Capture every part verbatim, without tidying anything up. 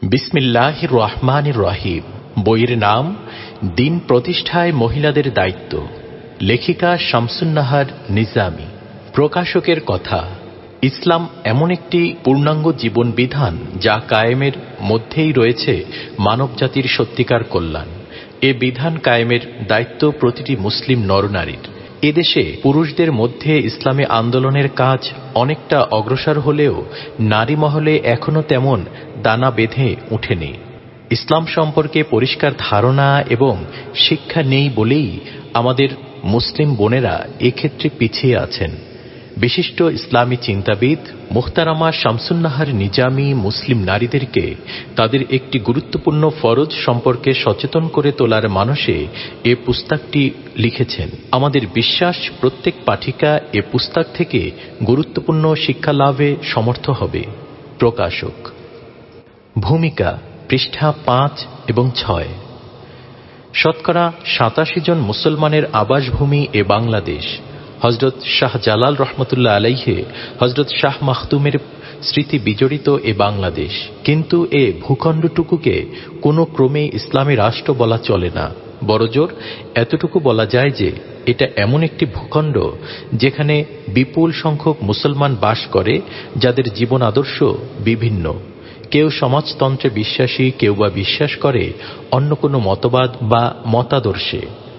বিসমিল্লাহির রহমানির রহিম। বইয়ের নাম দিন প্রতিষ্ঠায় মহিলাদের দায়িত্ব। লেখিকা শামসুন্নাহার নিজামী। প্রকাশকের কথা, ইসলাম এমন একটি পূর্ণাঙ্গ জীবন বিধান যা কায়েমের মধ্যেই রয়েছে মানবজাতির সত্যিকার কল্যাণ। এ বিধান কায়েমের দায়িত্ব প্রতিটি মুসলিম নরনারীর। এদেশে পুরুষদের মধ্যে ইসলামী আন্দোলনের কাজ অনেকটা অগ্রসর হলেও নারী মহলে এখনো তেমন দানা বেঁধে উঠেনি। ইসলাম সম্পর্কে পরিষ্কার ধারণা এবং শিক্ষা নেই বলেই আমাদের মুসলিম বোনেরা এক্ষেত্রে পিছিয়ে আছেন। বিশিষ্ট ইসলামী চিন্তাবিদ মুহতারামা শামসুন্নাহার নিজামী মুসলিম নারীদেরকে তাদের একটি গুরুত্বপূর্ণ ফরজ সম্পর্কে সচেতন করে তোলার মানসে এ পুস্তকটি লিখেছেন। আমাদের বিশ্বাস প্রত্যেক পাঠিকা এ পুস্তক থেকে গুরুত্বপূর্ণ শিক্ষা লাভে সমর্থ হবে। প্রকাশক। ভূমিকা পৃষ্ঠা পাঁচ এবং ছয়। শতকরা সাতাশি জন মুসলমানের আবাসভূমি এ বাংলাদেশ। হজরত শাহ জালাল রহমতুল্লাহ আলাইহে হজরত শাহ মাখদুমের স্মৃতি বিজড়িত এ বাংলাদেশ। কিন্তু এ ভূখণ্ডটুকুকে কোনো ক্রমে ইসলামী রাষ্ট্র বলা চলে না। বড়জোর এতটুকু বলা যায় যে এটা এমন একটি ভূখণ্ড যেখানে বিপুল সংখ্যক মুসলমান বাস করে, যাদের জীবন আদর্শ বিভিন্ন। কেউ সমাজতন্ত্রে বিশ্বাসী, কেউ বা বিশ্বাস করে অন্য কোনো মতবাদ বা মতাদর্শে।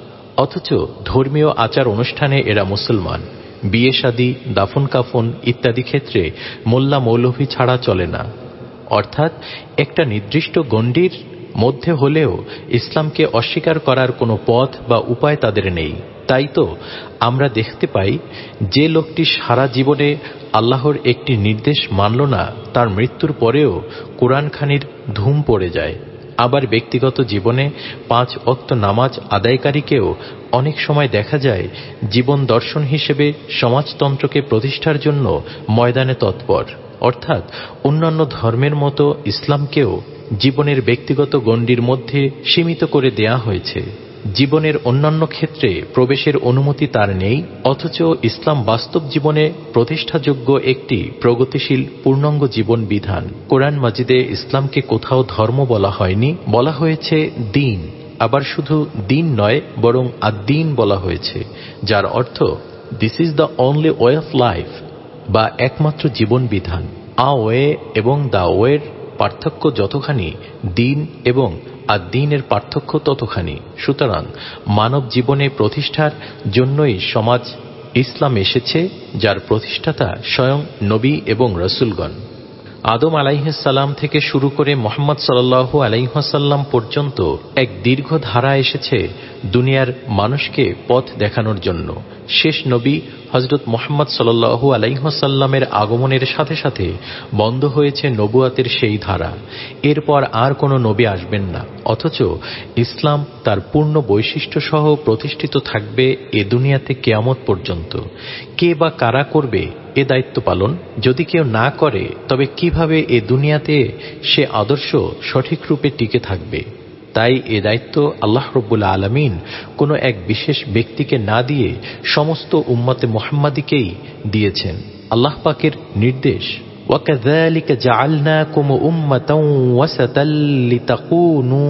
অথচ ধর্মীয় আচার অনুষ্ঠানে এরা মুসলমান। বিয়ে শাদী, দাফন কাফন ইত্যাদি ক্ষেত্রে মোল্লা মৌলভী ছাড়া চলে না। অর্থাৎ একটা নির্দিষ্ট গণ্ডির মধ্যে হলেও ইসলামকে অস্বীকার করার কোনো পথ বা উপায় তাদের নেই। তাই তো আমরা দেখতে পাই, যে লোকটি সারা জীবনে আল্লাহর একটি নির্দেশ মানল না, তার মৃত্যুর পরেও কোরআনখানির ধুম পড়ে যায়। আবার ব্যক্তিগত জীবনে পাঁচ ওয়াক্ত নামাজ আদায়কারীকেও অনেক সময় দেখা যায় জীবন দর্শন হিসেবে সমাজতন্ত্রকে প্রতিষ্ঠার জন্য ময়দানে তৎপর। অর্থাৎ অন্যান্য ধর্মের মতো ইসলামকেও জীবনের ব্যক্তিগত গণ্ডির মধ্যে সীমিত করে দেয়া হয়েছে। জীবনের অন্যান্য ক্ষেত্রে প্রবেশের অনুমতি তার নেই। অথচ ইসলাম বাস্তব জীবনে প্রতিষ্ঠাযোগ্য একটি প্রগতিশীল পূর্ণাঙ্গ জীবন বিধান। কোরআন মাজিদে ইসলামকে কোথাও ধর্ম বলা হয়নি, বলা হয়েছে দিন। আবার শুধু দিন নয়, বরং আদ-দ্বীন বলা হয়েছে, যার অর্থ this is the only way of life, বা একমাত্র জীবন বিধান। আ ওয়ে এবং দা ওয়ের পার্থক্য যতখানি, দিন এবং আদ-দ্বীনের পার্থক্য ততখানি। সুতরাং মানব জীবনে প্রতিষ্ঠার জন্যই সমাজ ইসলাম এসেছে, যার প্রতিষ্ঠাতা স্বয়ং নবী এবং রসুলগণ। আদম আলাইহিস সালাম থেকে শুরু করে মুহাম্মদ সাল্লাল্লাহু আলাইহি ওয়াসাল্লাম পর্যন্ত এক দীর্ঘ ধারা এসেছে দুনিয়ার মানুষকে পথ দেখানোর জন্য। শেষ নবী হযরত মুহাম্মদ সাল্লাল্লাহু আলাইহি ওয়াসাল্লামের আগমনের সাথে সাথে বন্ধ হয়েছে নবুয়াতের সেই ধারা। এরপর আর কোনো নবী আসবেন না। অথচ ইসলাম তার পূর্ণ বৈশিষ্ট্য সহ প্রতিষ্ঠিত থাকবে এ দুনিয়াতে কিয়ামত পর্যন্ত। কে বা কারা করবে এ দায়িত্ব পালন? যদি কেউ না করে, তবে কিভাবে এ দুনিয়াতে সে আদর্শ সঠিক রূপে টিকে থাকবে? তাই এ দায়িত্ব আল্লাহ রব্বুল আলামিন কোনো এক বিশেষ ব্যক্তিকে না দিয়ে সমস্ত উম্মতে মুহাম্মাদীকেই দিয়েছেন। আল্লাহ পাকের নির্দেশ, وَكَذَلِكَ جَعَلْنَاكُمْ أُمَّةً وَسَطًا لِتَكُونُوا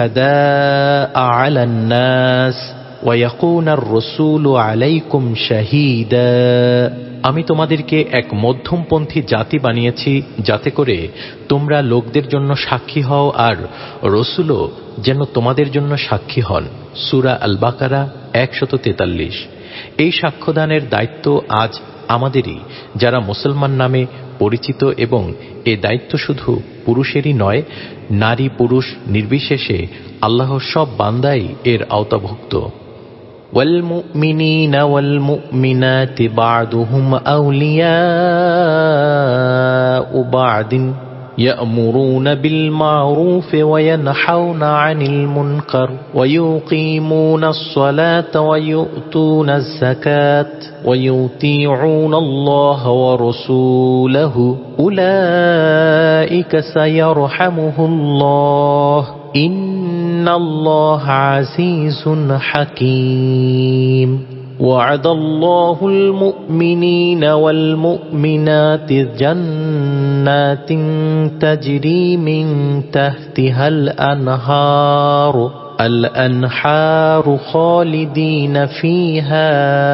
شُهَدَاءَ عَلَى النَّاسِ وَيَكُونَ الرَّسُولُ عَلَيْكُمْ شَهِيدًا। আমি তোমাদেরকে এক মধ্যমপন্থী জাতি বানিয়েছি, যাতে করে তোমরা লোকদের জন্য সাক্ষী হও আর রসুলও যেন তোমাদের জন্য সাক্ষী হন। সূরা আল বাকারা একশত তেতাল্লিশ। এই সাক্ষ্যদানের দায়িত্ব আজ আমাদেরই, যারা মুসলমান নামে পরিচিত, এবং এ দায়িত্ব শুধু পুরুষেরই নয়, নারী পুরুষ নির্বিশেষে আল্লাহর সব বান্দাই এর আওতাভুক্ত। والمؤمنين والمؤمنات بعضهم أولياء بعض يأمرون بالمعروف وينحون عن المنكر ويقيمون الصلاة ويؤتون الزكاة ويطيعون الله ورسوله أولئك سيرحمهم الله إن الله عزيز حكيم। وعد الله المؤمنين والمؤمنات جنات تجري من تحتها الأنهار الأنهار خالدين فيها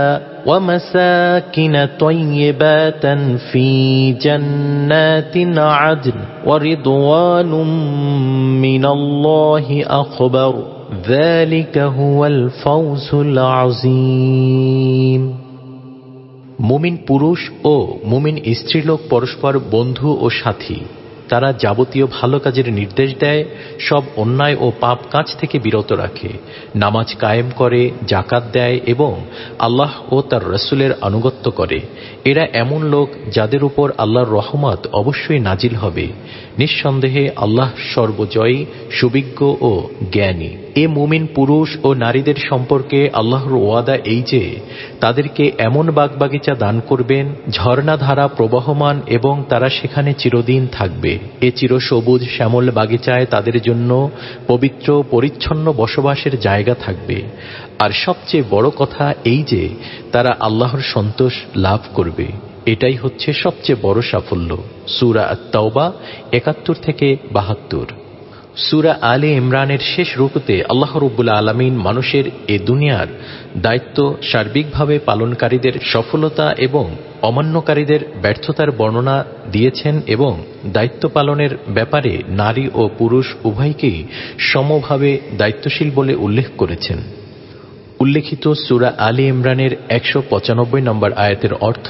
ومساكن طيبات في جنات عدن ورضوان من الله أكبر ذلك هو الفوز العظيم। মুমিন পুরুষ ও মুমিন স্ত্রীলোক পরস্পর বন্ধু ও সাথী। তারা যাবতীয় ভালো কাজের নির্দেশ দেয়, সব অন্যায় ও পাপ কাজ থেকে বিরত রাখে, নামাজ কায়েম করে, জাকাত দেয় এবং আল্লাহ ও তার রাসূলের আনুগত্য করে। এরা এমন লোক যাদের উপর আল্লাহর রহমত অবশ্যই নাজিল হবে। নিঃসন্দেহে আল্লাহ সর্বজয়ী, সুবিজ্ঞ ও জ্ঞানী। এ মুমিন পুরুষ ও নারীদের সম্পর্কে আল্লাহর ওয়াদা এই যে তাদেরকে এমন বাগবাগিচা দান করবেন, ঝর্ণাধারা প্রবহমান এবং তারা সেখানে চিরদিন থাকবে। এ চিরসবুজ শ্যামল বাগিচায় তাদের জন্য পবিত্র পরিচ্ছন্ন বসবাসের জায়গা থাকবে। আর সবচেয়ে বড় কথা এই যে তারা আল্লাহর সন্তোষ লাভ করবে। এটাই হচ্ছে সবচেয়ে বড় সাফল্য। সূরা আত-তাওবা একাত্তর থেকে বাহাত্তর। সূরা আলে ইমরানের শেষ রুকুতে আল্লাহ রাব্বুল আলামিন মানুষের এ দুনিয়ার দায়িত্ব সার্বিকভাবে পালনকারীদের সফলতা এবং অমান্যকারীদের ব্যর্থতার বর্ণনা দিয়েছেন এবং দায়িত্ব পালনের ব্যাপারে নারী ও পুরুষ উভয়কেই সমভাবে দায়িত্বশীল বলে উল্লেখ করেছেন। উল্লেখিত সূরা আলে ইমরানের একশো পঁচানব্বই নম্বর আয়াতের অর্থ,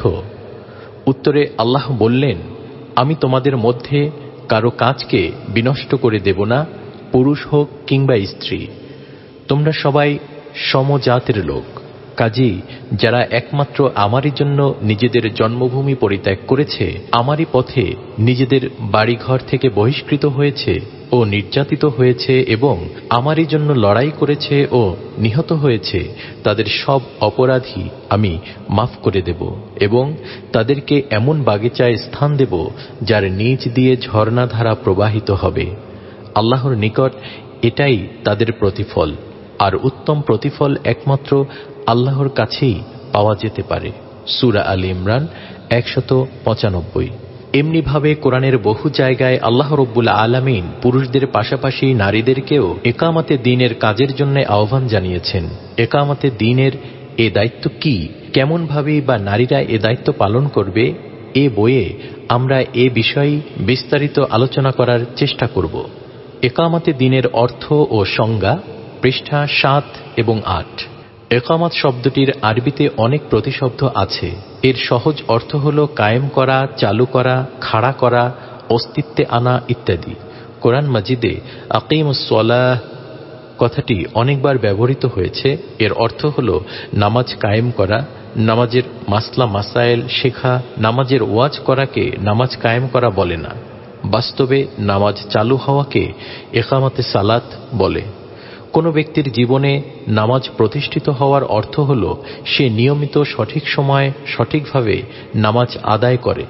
উত্তরে আল্লাহ বললেন, আমি তোমাদের মধ্যে কারো কাজকে বিনষ্ট করে দেব না, পুরুষ হোক কিংবা স্ত্রী। তোমরা সবাই সমজাতের লোক। কাজেই যারা একমাত্র আমারই জন্য নিজেদের জন্মভূমি পরিত্যাগ করেছে, আমারই পথে নিজেদের বাড়িঘর থেকে বহিষ্কৃত হয়েছে ও নির্যাতিত হয়েছে এবং আমারই জন্য লড়াই করেছে ও নিহত হয়েছে, তাদের সব অপরাধী আমি মাফ করে দেব এবং তাদেরকে এমন বাগিচায় স্থান দেব যার নিচ দিয়ে ঝর্ণাধারা প্রবাহিত হবে। আল্লাহর নিকট এটাই তাদের প্রতিফল, আর উত্তম প্রতিফল একমাত্র আল্লাহর কাছেই পাওয়া যেতে পারে। সূরা আলে ইমরান একশত পঁচানব্বই। এমনিভাবে কোরআনের বহু জায়গায় আল্লাহ রাব্বুল আলামিন পুরুষদের পাশাপাশি নারীদেরকেও একামতে দ্বীনের কাজের জন্য আহ্বান জানিয়েছেন। একামতে দ্বীনের এ দায়িত্ব কি, কেমনভাবে বা নারীরা এ দায়িত্ব পালন করবে, এ বইয়ে আমরা এ বিষয়ে বিস্তারিত আলোচনা করার চেষ্টা করব। একামতে দ্বীনের অর্থ ও সংজ্ঞা পৃষ্ঠা সাত এবং আট। একামত শব্দটির আরবিতে অনেক প্রতিশব্দ আছে। এর সহজ অর্থ হল কায়েম করা, চালু করা, খাড়া করা, অস্তিত্বে আনা ইত্যাদি। কোরআন মাজিদে আকিমুস সালাহ কথাটি অনেকবার ব্যবহৃত হয়েছে। এর অর্থ হল নামাজ কায়েম করা, নামাজের মাসলা মাসাইল শেখা। নামাজের ওয়াজ করাকে নামাজ কায়েম করা বলে না। বাস্তবে নামাজ চালু হওয়াকে একামতে সালাত বলে। কোনো ব্যক্তির জীবনে নামাজ প্রতিষ্ঠিত হওয়ার অর্থ হল সে নিয়মিত সঠিক সময়ে সঠিকভাবে নামাজ আদায় করে।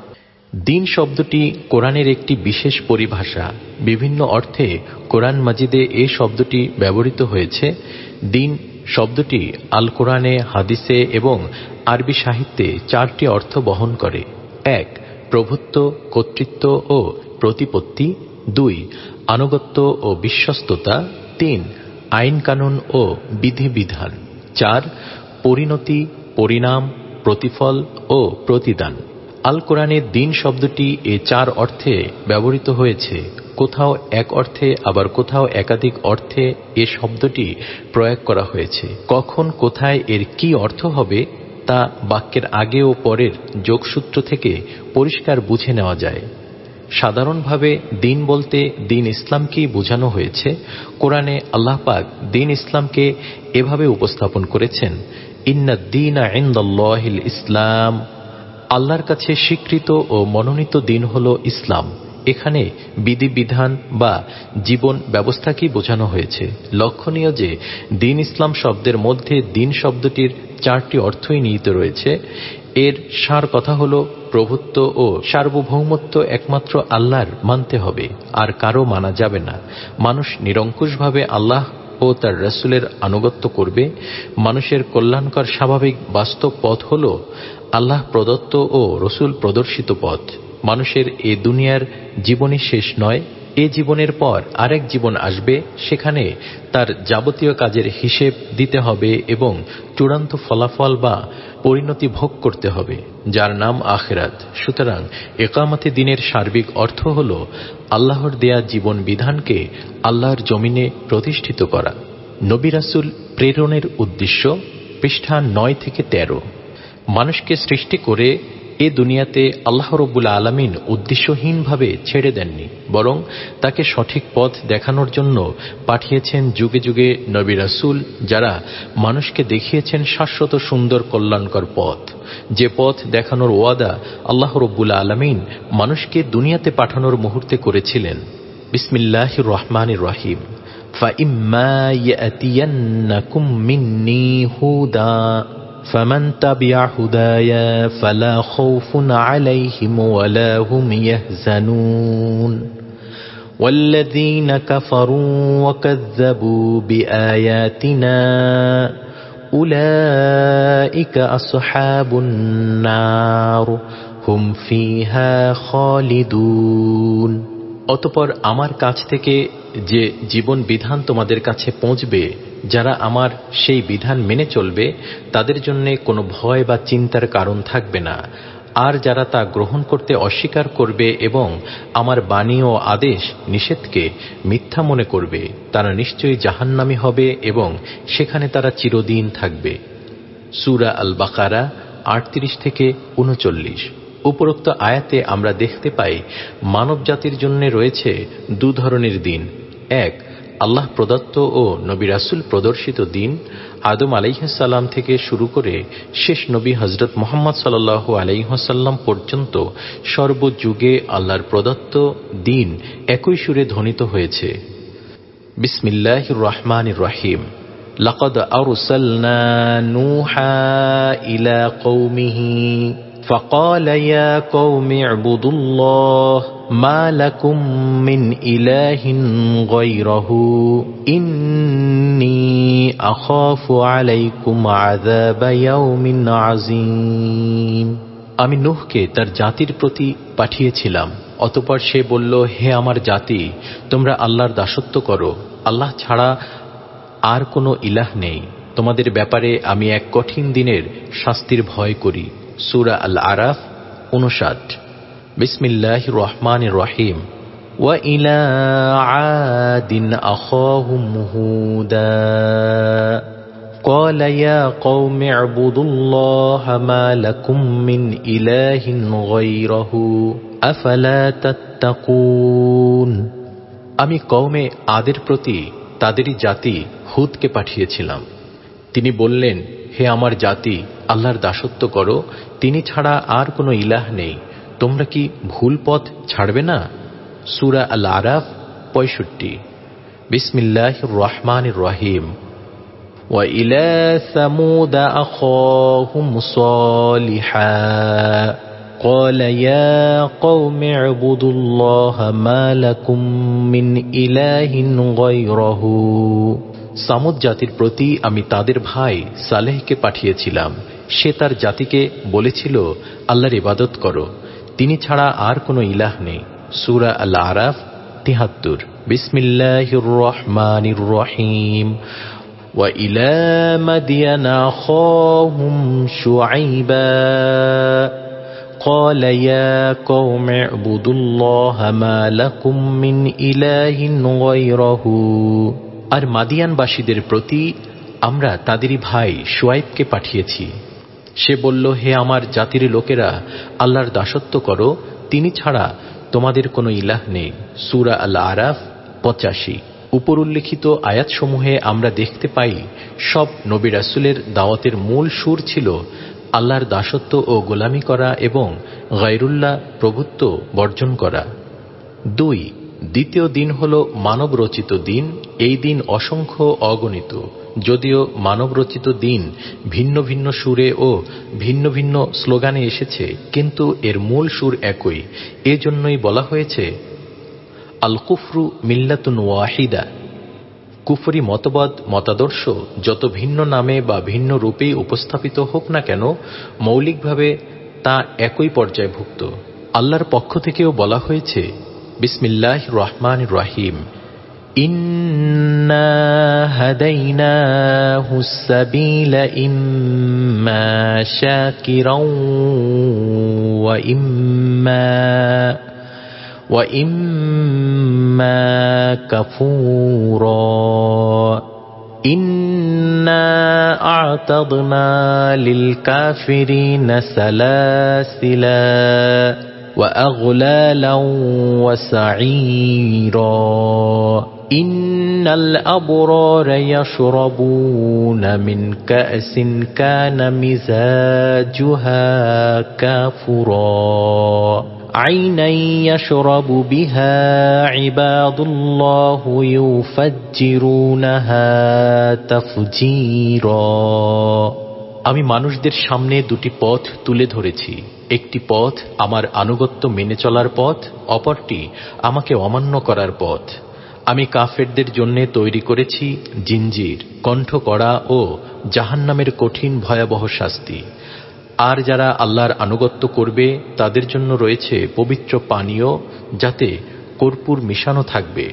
দ্বীন শব্দটি কোরআনের একটি বিশেষ পরিভাষা। বিভিন্ন অর্থে কোরআন মাজিদে এ শব্দটি ব্যবহৃত হয়েছে। দ্বীন শব্দটি আল কোরআনে, হাদিসে এবং আরবি সাহিত্যে চারটি অর্থ বহন করে। এক, প্রভুত্ব, কর্তৃত্ব ও প্রতিপত্তি। দুই, আনুগত্য ও বিশ্বস্ততা। তিন, আইন কানুন ও বিধিবিধান। চার, পরিণতি, পরিণাম, প্রতিফল ও প্রতিদান। আল কোরআনে দ্বীন শব্দটি এ চার অর্থে ব্যবহৃত হয়েছে। কোথাও এক অর্থে আবার কোথাও একাধিক অর্থে এ শব্দটি প্রয়োগ করা হয়েছে। কখন কোথায় এর কি অর্থ হবে তা বাক্যের আগে ও পরের যোগসূত্র থেকে পরিষ্কার বুঝে নেওয়া যায়। সাধারণভাবে দ্বীন বলতে দ্বীন ইসলামকেই বোঝানো হয়েছে। কোরআনে আল্লাহ পাক দ্বীন ইসলামকে এভাবে উপস্থাপন করেছেন, ইন্নাদ দীনা ইনদাল্লাহিল ইসলাম। আল্লাহর কাছে স্বীকৃত ও মনোনীত দ্বীন হল ইসলাম। এখানে বিধিবিধান বা জীবন ব্যবস্থাকেই বোঝানো হয়েছে। লক্ষণীয় যে দ্বীন ইসলাম শব্দের মধ্যে দ্বীন শব্দটির চারটি অর্থই নিহিত রয়েছে। এর সার কথা হল প্রভুত্ব ও সার্বভৌমত্ব একমাত্র আল্লাহর মানতে হবে, আর কারো মানা যাবে না। মানুষ নিরঙ্কুশভাবে আল্লাহ ও তার রাসূলের আনুগত্য করবে। মানুষের কল্যাণকর স্বাভাবিক বাস্তব পথ হল আল্লাহ প্রদত্ত ও রসুল প্রদর্শিত পথ। মানুষের এ দুনিয়ার জীবনই শেষ নয়, এ জীবনের পর আরেক জীবন আসবে, সেখানে তার যাবতীয় কাজের হিসেব দিতে হবে এবং চূড়ান্ত ফলাফল বা পরিণতি ভোগ করতে হবে, যার নাম আখিরাত। সুতরাং ইকামতে দ্বীনের সার্বিক অর্থ হল আল্লাহর দেয়া জীবন বিধানকে আল্লাহর জমিনে প্রতিষ্ঠিত করা। নবী রাসূল প্রেরণের উদ্দেশ্য, পৃষ্ঠা নয় থেকে তেরো। মানুষকে সৃষ্টি করে এ দুনিয়াতে আল্লাহ রাব্বুল আলামিন উদ্দেশ্যহীনভাবে ছেড়ে দেননি, বরং তাকে সঠিক পথ দেখানোর জন্য পাঠিয়েছেন যুগে যুগে নবী রাসূল, যারা মানুষকে দেখিয়েছেন শাশ্বত সুন্দর কল্যাণকর পথ। যে পথ দেখানোর ওয়াদা আল্লাহ রাব্বুল আলামিন মানুষকে দুনিয়াতে পাঠানোর মুহূর্তে করেছিলেন। বিসমিল্লাহির রহমানির রহিম। ফাইম্মা ইয়াতিয়ান্নাকুম মিন্নী হুদা فمن تبع هدايا فلا خوف عليهم ولا هم يحزنون والذين كفروا وكذبوا بآياتنا أولئك أصحاب النار هم فيها خالدون। অতঃপর আমার কাছ থেকে যে জীবন বিধান তোমাদের কাছে পৌঁছবে, যারা আমার সেই বিধান মেনে চলবে তাদের জন্য কোনো ভয় বা চিন্তার কারণ থাকবে না। আর যারা তা গ্রহণ করতে অস্বীকার করবে এবং আমার বাণী ও আদেশ নিষেধকে মিথ্যা মনে করবে, তারা নিশ্চয়ই জাহান্নামী হবে এবং সেখানে তারা চিরদিন থাকবে। সূরা আল বাকারা আটত্রিশ থেকে উনচল্লিশ। উপরোক্ত আয়াতে আমরা দেখতে পাই মানব জাতির জন্য রয়েছে দু ধরনের দিন। এক, আল্লাহ প্রদত্ত ও নবী রাসূল প্রদর্শিত দিন, আদম আলাইহিস সালাম থেকে শুরু করে শেষ নবী হযরত মুহাম্মদ সাল্লাল্লাহু আলাইহি ওয়াসাল্লাম পর্যন্ত সর্বযুগে আল্লাহর প্রদত্ত দিন একই সুরে ধ্বনিত হয়েছে। বিসমিল্লাহির রহমানির রহিম। লাকাদ আরসালনা নূহা ইলা কওমিহি فقال يا قوم اعبدوا الله ما لكم من إله غيره إني أخاف عليكم عذاب يوم عظيم। আমি নূহকে তার জাতির প্রতি পাঠিয়েছিলাম, অতঃপর সে বলল, হে আমার জাতি, তোমরা আল্লাহর দাসত্ব করো, আল্লাহ ছাড়া আর কোনো ইলাহ নেই। তোমাদের ব্যাপারে আমি এক কঠিন দিনের শাস্তির ভয় করি। সূরা আল আরাফ উনষাট। বিসমিল্লাহির রহমানির রহিম। ওয়া ইলা আদিন আখাহুম হুদা ক্বালা ইয়া কওমি ইবুদুল্লাহা মা লাকুম মিন ইলাহিন গায়রুহু আফালা তাত্তাকুন। আমি কওমে আদের প্রতি তাদেরই জাতি হুদকে পাঠিয়েছিলাম। তিনি বললেন, হে আমার জাতি, আল্লাহর দাসত্ব করো, তিনি ছাড়া আর কোনো ইলাহ নেই, তোমরা কি ভুল পথ ছাড়বে না? সূরা আল আরাফ পঁয়ষট্টি। বিসমিল্লাহির রহমানির রহিম। ওয়া ইলা সামুদ আখাহুম সালিহা ক্বালা ইয়া কওমি ইবুদুল্লাহা মা লাকুম মিন ইলাহিন গায়রুহু। সামুদ জাতির প্রতি আমি তাদের ভাই সালেহকে পাঠিয়েছিলাম। সে তার জাতিকে বলেছিল, আল্লাহর ইবাদত করো, তিনি ছাড়া আর কোনো ইলাহ নেই। সূরা আল আরাফ তিহাত্তর। বিসমিল্লাহির রহমানির রহিম। ওয়া ইলা মাদিয়ানা আখাহুম শুআইবা ক্বালা ইয়া কওমি ইবুদুল্লাহা মা লাকুম মিন ইলাহিন গায়রুহু। আর মাদিয়ানবাসীদের প্রতি আমরা তাদেরই ভাই শুআইবকে পাঠিয়েছি। সে বলল, হে আমার জাতির লোকেরা, আল্লাহর দাসত্ব করো, তিনি ছাড়া তোমাদের কোনো ইলাহ নেই। সূরা আল আরাফ পঁচাশি। উপর উল্লেখিত আয়াতসমূহে আমরা দেখতে পাই সব নবী রাসূলের দাওয়াতের মূল সুর ছিল আল্লাহর দাসত্ব ও গোলামি করা এবং গায়রুল্লাহ প্রভুত্ব বর্জন করা। দুই, দ্বিতীয় দিন হল মানব রচিত দিন। এই দিন অসংখ্য অগণিত। যদিও মানব রচিত দিন ভিন্ন ভিন্ন সুরে ও ভিন্ন ভিন্ন স্লোগানে এসেছে, কিন্তু এর মূল সুর একই। এজন্যই বলা হয়েছে আল কুফরু মিল্লাতুন ওয়াহিদা। কুফরি মতবাদ মতাদর্শ যত ভিন্ন নামে বা ভিন্ন রূপেই উপস্থাপিত হোক না কেন, মৌলিকভাবে তা একই পর্যায়ভুক্ত। আল্লাহর পক্ষ থেকেও বলা হয়েছে, বিসমিল্লাহির রহমানির রহিম, ইন্না হাদাইনাহুস সাবিলা ইম্মা শাকিরাও ওয়া ইম্মা ওয়া ইম্মা কাফুরা ইন্না আ'তাদনা লিল কাফিরিনা সালাসিলা ওয়া আগলালাও ওয়া সাঈরা ইন্নাল আবরারা ইয়াশরাবুনা মিন কা'সিন কানা মিজাজুহা কাফুরা আইনান ইয়াশরাবু বিহা ইবাদুল্লাহি ইউফাজ্জিরুনাহা তাফজীরা। আমি মানুষদের সামনে দুটি পথ তুলে ধরেছি, একটি পথ আমার আনুগত্য মেনে চলার পথ, অপরটি আমাকে অমান্য করার পথ। আমি কাফেরদের জন্য তৈরি করেছি জিঞ্জির, কণ্ঠকড়া ও জাহান্নামের কঠিন ভয়াবহ শাস্তি। আর যারা আল্লাহর আনুগত্য করবে তাদের জন্য রয়েছে পবিত্র পানীয়, যাতে কর্পূর মিশানো থাকবে।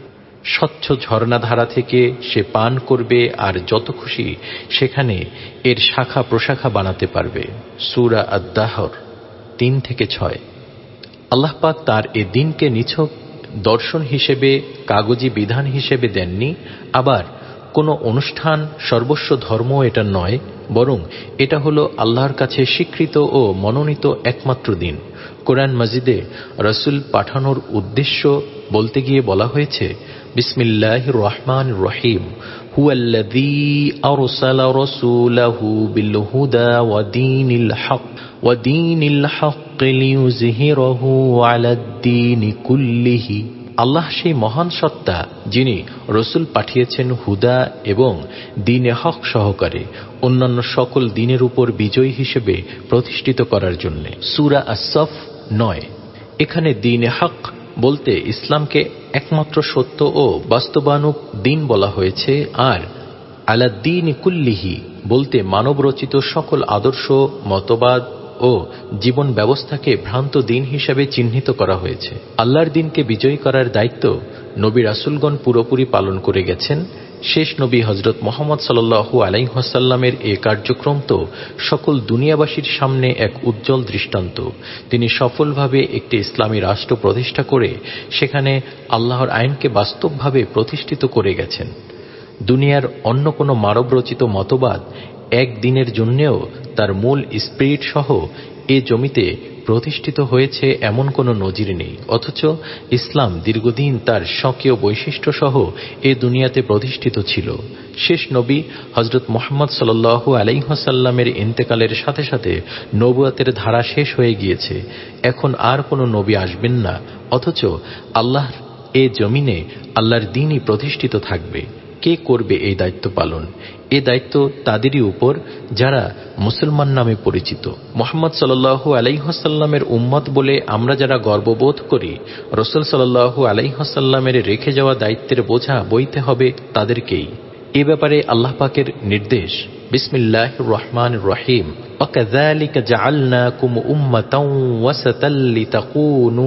স্বচ্ছ ঝর্ণাধারা থেকে সে পান করবে আর যত খুশি সেখানে এর শাখা প্রশাখা বানাতে পারবে। সূরা আদ-দাহর তিন থেকে ছয়। আল্লাহ পাক তার এ দিনকে নিছক দর্শন হিসেবে, কাগজি বিধান হিসেবে দেননি। আবার কোনো অনুষ্ঠান সর্বস্ব ধর্ম এটা নয়, বরং এটা হলো আল্লাহর কাছে স্বীকৃত ও মনোনীত একমাত্র দিন। কোরআন মাজিদে রাসূল পাঠানোর উদ্দেশ্য বলতে গিয়ে বলা হয়েছে, বিসমিল্লাহির রহমানির রহিম, হুয়াল্লাযী আরসালা রাসূলাহু বিল হুদা ওয়া দীনিল হক ওয়া দীনিল হক লিইয়ুযহিরাহু আলাদ-দীনি কুল্লিহি। আল্লাহ সেই মহান সত্তা যিনি রসুল পাঠিয়েছেন হুদা এবং দ্বীনে হক সহকারে, অন্যান্য সকল দ্বীনের উপর বিজয়ী হিসেবে প্রতিষ্ঠিত করার জন্য। সূরা আস-সফ নয়। এখানে দ্বীনে হক বলতে ইসলামকে একমাত্র সত্য ও বাস্তবানুক দ্বীন বলা হয়েছে, আর আলাদ-দীনি কুল্লিহি বলতে মানবরচিত সকল আদর্শ, মতবাদ ও জীবন ব্যবস্থাকে ভ্রান্ত দিন হিসাবে চিহ্নিত করা হয়েছে। আল্লাহর দিনকে বিজয়ী করার দায়িত্ব নবী রাসূলগণ পুরোপুরি পালন করে গেছেন। শেষ নবী হযরত মুহাম্মদ সাল্লাল্লাহু আলাইহি ওয়াসাল্লামের এ কার্যক্রম তো সকল দুনিয়াবাসীর সামনে এক উজ্জ্বল দৃষ্টান্ত। তিনি সফলভাবে একটি ইসলামী রাষ্ট্র প্রতিষ্ঠা করে সেখানে আল্লাহর আইনকে বাস্তবভাবে প্রতিষ্ঠিত করে গেছেন। দুনিয়ার অন্য কোনো মানবরচিত মতবাদ এক দিনের জন্যেও তার মূল স্পিরিট সহ এ জমিতে প্রতিষ্ঠিত হয়েছে এমন কোনো নজির নেই। অথচ ইসলাম দীর্ঘদিন তার স্বকীয় বৈশিষ্ট্য সহ এ দুনিয়াতে প্রতিষ্ঠিত ছিল। শেষ নবী হযরত মুহাম্মদ সাল্লাল্লাহু আলাইহি ওয়াসাল্লামের ইন্তেকালের সাথে সাথে নবুয়তের ধারা শেষ হয়ে গিয়েছে। এখন আর কোনো নবী আসবেন না, অথচ আল্লাহর এ জমিনে আল্লাহর দ্বীনই প্রতিষ্ঠিত থাকবে। কে করবে এই দায়িত্ব পালন? এ দায়িত্ব তাদেরই উপর যারা মুসলমান নামে পরিচিত। মুহাম্মদ সাল্লাল্লাহু আলাইহি ওয়াসাল্লামের উম্মত বলে আমরা যারা গর্ববোধ করি, রাসূল সাল্লাল্লাহু আলাইহি ওয়াসাল্লামের রেখে যাওয়া দায়িত্বের বোঝা বইতে হবে তাদেরকেই। এ ব্যাপারে আল্লাহ পাকের নির্দেশ, বিসমিল্লাহির রহমানির রহিম, ওয়াকাযালিকা জাআলনাকুম উম্মাতাও ওয়াসাতাল লিতাকুনু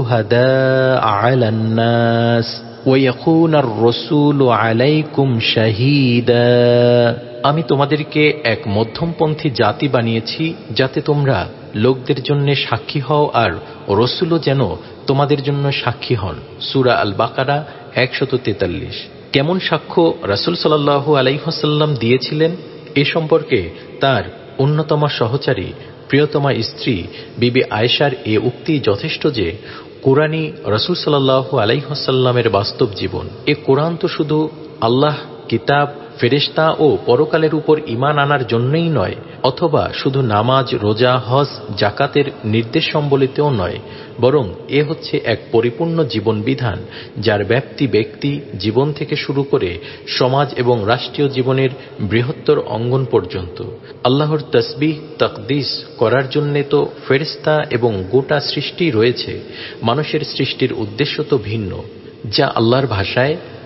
শুহাদাআ আলান নাস ওয়ায়াকুনার রাসূলু আলাইকুম শাহীদা। আমি তোমাদেরকে এক মধ্যমপন্থী জাতি বানিয়েছি যাতে তোমরা লোকদের জন্য সাক্ষী হও আর রাসূলও যেন তোমাদের জন্য সাক্ষী হন। সূরা আল বাকারা একশত তেতাল্লিশ। কেমন সাক্ষ্য রাসূল সাল্লাল্লাহু আলাইহি ওয়াসাল্লাম দিয়েছিলেন এ সম্পর্কে তার অন্যতম সহচারী প্রিয়তমা স্ত্রী বিবি আয়েশার এ উক্তি যথেষ্ট যে কোরআনই রাসূল সাল্লাল্লাহু আলাইহি ওয়াসাল্লামের বাস্তব জীবন। এ কোরআন তো শুধু আল্লাহ, কিতাব, ফেরেশতা ও পরকালের উপর ঈমান আনার জন্যই নয়, অথবা শুধু নামাজ, রোজা, হজ, জাকাতের নির্দেশ সম্বলিতও নয়, বরং এ হচ্ছে এক পরিপূর্ণ জীবন বিধান যার ব্যাপ্তি ব্যক্তি জীবন থেকে শুরু করে সমাজ এবং রাষ্ট্রীয় জীবনের বৃহত্তর অঙ্গন পর্যন্ত। আল্লাহর তাসবিহ তাকদিস করার জন্যে তো ফেরেশতা এবং গোটা সৃষ্টি রয়েছে। মানুষের সৃষ্টির উদ্দেশ্য তো ভিন্ন, যা আল্লাহর ভাষায়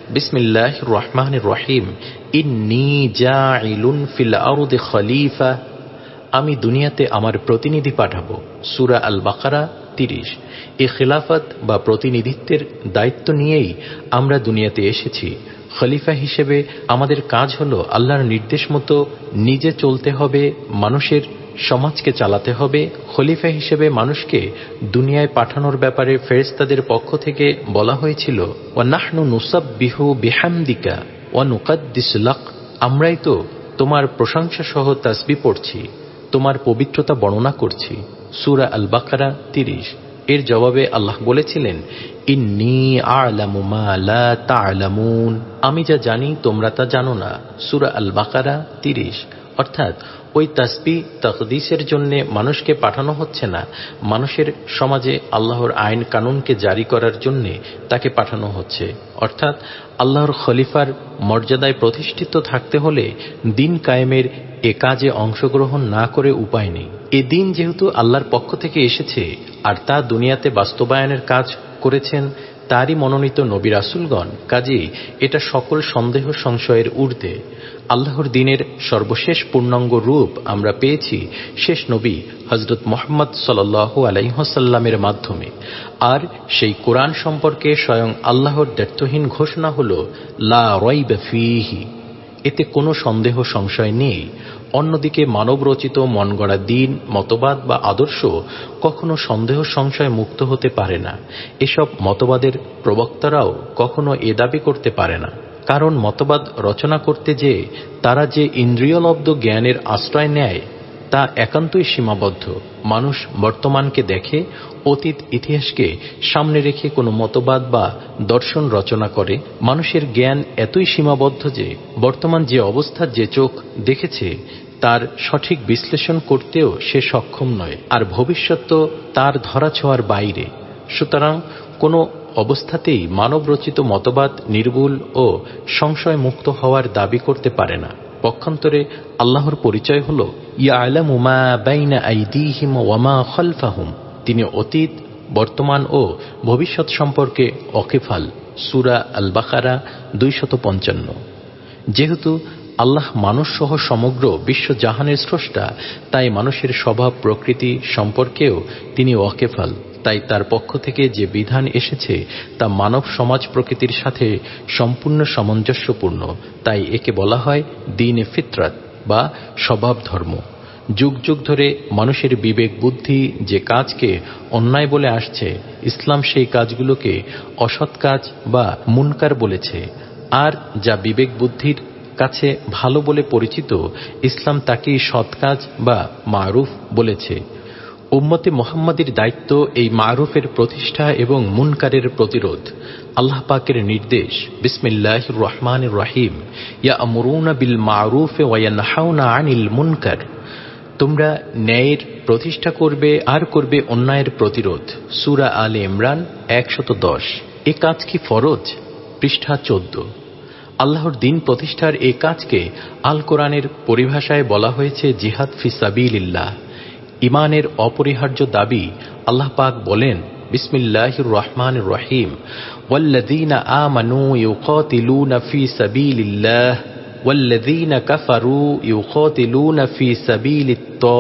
বিসমিল্লাহির রহমানির রহিম, ইন্নী জাইলুন ফিল আরদি খলিফা, আমি দুনিয়াতে আমার প্রতিনিধি পাঠাবো। সূরা আল বাকারা তিরিশ। এই খিলাফত বা প্রতিনিধিত্বের দায়িত্ব নিয়েই আমরা দুনিয়াতে এসেছি। খলিফা হিসেবে আমাদের কাজ হলো আল্লাহর নির্দেশ মতো নিজে চলতে হবে, মানুষের সমাজকে চালাতে হবে। খলিফা হিসেবে মানুষকে দুনিয়ায় পাঠানোর ব্যাপারে ফেরেশতাদের পক্ষ থেকে বলা হয়েছিল, ওয়া নাহনু নুসাব্বিহু বিহামদিকা ওয়া নুকাদ্দিসু লাক, আমরাই তো তোমার প্রশংসা সহ তাসবিহ পড়ছি, তোমার পবিত্রতা বর্ণনা করছি। সূরা আল বাকারা তিরিশ। এর জবাবে আল্লাহ বলেছিলেন, ইন্নী আ'লামু মা লা তা'লামুন, আমি যা জানি তোমরা তা জানো না। সূরা আল বাকারা তিরিশ। অর্থাৎ ওই তাসবিহ তাকদিসের জন্য মানুষকে পাঠানো হচ্ছে না, মানুষের সমাজে আল্লাহর আইন কানুনকে জারি করার জন্য তাকে পাঠানো হচ্ছে। অর্থাৎ আল্লাহর খলিফার মর্যাদায় প্রতিষ্ঠিত থাকতে হলে দিন কায়েমের এ কাজে অংশগ্রহণ না করে উপায় নেই। এ দিন যেহেতু আল্লাহর পক্ষ থেকে এসেছে আর তা দুনিয়াতে বাস্তবায়নের কাজ করেছেন তারই মনোনীত নবী রাসূলগণ, কাজেই এটা সকল সন্দেহ সংশয়ের ঊর্ধ্বে। আল্লাহর দ্বীনের সর্বশেষ পূর্ণাঙ্গ রূপ আমরা পেয়েছি শেষ নবী হযরত মুহাম্মদ সাল্লাল্লাহু আলাইহি ওয়াসাল্লামের মাধ্যমে। আর সেই কোরআন সম্পর্কে স্বয়ং আল্লাহর দ্ব্যর্থহীন ঘোষণা হল, লা রাইবা ফীহি, এতে কোনো সন্দেহ সংশয় নেই। অন্যদিকে মানবরচিত মন গড়া দিন, মতবাদ বা আদর্শ কখনো সন্দেহ সংশয় মুক্ত হতে পারে না। এসব মতবাদের প্রবক্তারাও কখনো এ দাবি করতে পারে না, কারণ মতবাদ রচনা করতে যে তারা যে ইন্দ্রিয়লব্ধ জ্ঞানের আশ্রয় নেয় তা একান্তই সীমাবদ্ধ। মানুষ বর্তমানকে দেখে, অতীত ইতিহাসকে সামনে রেখে কোনো মতবাদ বা দর্শন রচনা করে। মানুষের জ্ঞান এতই সীমাবদ্ধ যে বর্তমান যে অবস্থা যে চোখ দেখেছে তার সঠিক বিশ্লেষণ করতেও সে সক্ষম নয়, আর ভবিষ্যৎ তো তার ধরাছোঁয়ার বাইরে। সুতরাং কোনো অবস্থাতেই মানবরচিত মতবাদ নির্ভুল ও সংশয় মুক্ত হওয়ার দাবি করতে পারে না। পক্ষান্তরে আল্লাহর পরিচয় হল, ইয়ালামু মা বাইনা আইদিহিম ওয়া মা খালফাহুম, তিনি অতীত, বর্তমান ও ভবিষ্যৎ সম্পর্কে ওয়াকিফাল। সূরা আল বাকারা দুইশত পঞ্চান্ন। যেহেতু আল্লাহ মানুষ সহ সমগ্র বিশ্বজাহানের স্রষ্টা, তাই মানুষের স্বভাব প্রকৃতি সম্পর্কেও তিনি ওয়াকিফাল। তাই তার পক্ষ থেকে যে বিধান এসেছে তা মানব সমাজ প্রকৃতির সাথে সম্পূর্ণ সামঞ্জস্যপূর্ণ। তাই একে বলা হয় দ্বীনে ফিতরাত বা স্বভাব ধর্ম। যুগ যুগ ধরে মানুষের বিবেক বুদ্ধি যে কাজকে অন্যায় বলে আসছে, ইসলাম সেই কাজগুলোকে অসৎ কাজ বা মুনকার বলেছে। আর যা বিবেক বুদ্ধির কাছে ভালো বলে পরিচিত, ইসলাম তাকেই সৎ কাজ বা মারুফ বলেছে। উম্মতে মুহাম্মাদের দায়িত্ব এই মারুফের প্রতিষ্ঠা এবং মুনকারের প্রতিরোধ। আল্লাহ পাকের নির্দেশ, বিসমিল্লাহির রহমানির রহিম, ইয়া'মুরুনা বিল মারুফ ওয়া ইয়ানহাউনা আনিল মুনকার, তোমরা ন্যায়ের প্রতিষ্ঠা করবে আর করবে অন্যায়ের প্রতিরোধ। সূরা আলে ইমরান একশত দশ। এ কাজ কি ফরজ? পৃষ্ঠা চোদ্দ। আল্লাহর দ্বীন প্রতিষ্ঠার এ কাজকে আল কোরআনের পরিভাষায় বলা হয়েছে জিহাদ ফি সাবিলিল্লাহ। ইমানের অপরিহার্য দাবি। আল্লাহ পাক বলেন, বিসমিল্লাহির রহমানির রহিম, ওয়াল্লাযীনা আমানু ইউকাতিলুনা ফি সাবিলিল্লাহ ওয়াল্লাযীনা কাফারু ইউকাতিলুনা ফি সাবিলিত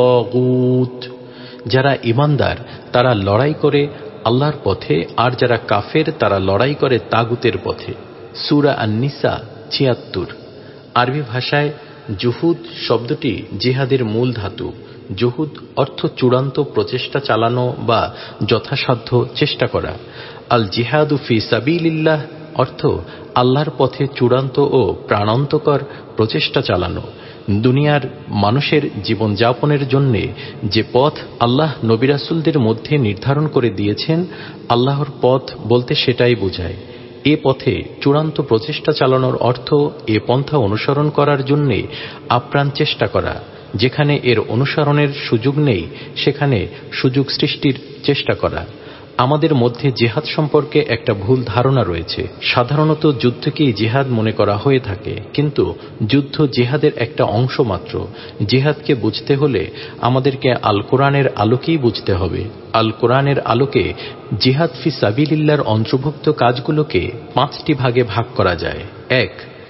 তাগুত, যারা ঈমানদার তারা লড়াই করে আল্লাহর পথে, আর যারা কাফের তারা লড়াই করে তাগুতের পথে। সূরা আন-নিসা ছিয়াত্তর। আরবি ভাষায় জুহুদ শব্দটি জিহাদের মূল ধাতু। জুহুদ অর্থ চূড়ান্ত প্রচেষ্টা চালানো বা যথাসাধ্য চেষ্টা করা। আল জিহাদু ফি সাবিলিল্লাহ অর্থ আল্লাহর পথে চূড়ান্ত ও প্রাণান্তকর প্রচেষ্টা চালানো। দুনিয়ার মানুষের জীবনযাপনের জন্য যে পথ আল্লাহ নবী রাসূলদের মধ্যে নির্ধারণ করে দিয়েছেন, আল্লাহর পথ বলতে সেটাই বোঝায়। এ পথে চূড়ান্ত প্রচেষ্টা চালানোর অর্থ এ পন্থা অনুসরণ করার জন্য আপ্রাণ চেষ্টা করা। যেখানে এর অনুসরণের সুযোগ নেই সেখানে সুযোগ সৃষ্টির চেষ্টা করা। আমাদের মধ্যে জেহাদ সম্পর্কে একটা ভুল ধারণা রয়েছে। সাধারণত যুদ্ধকেই জেহাদ মনে করা হয়ে থাকে, কিন্তু যুদ্ধ জেহাদের একটা অংশ মাত্র। জেহাদকে বুঝতে হলে আমাদেরকে আল কোরআনের আলোকেই বুঝতে হবে। আল কোরআনের আলোকে জিহাদ ফি সাবিলিল্লাহর অন্তর্ভুক্ত কাজগুলোকে পাঁচটি ভাগে ভাগ করা যায়। এক,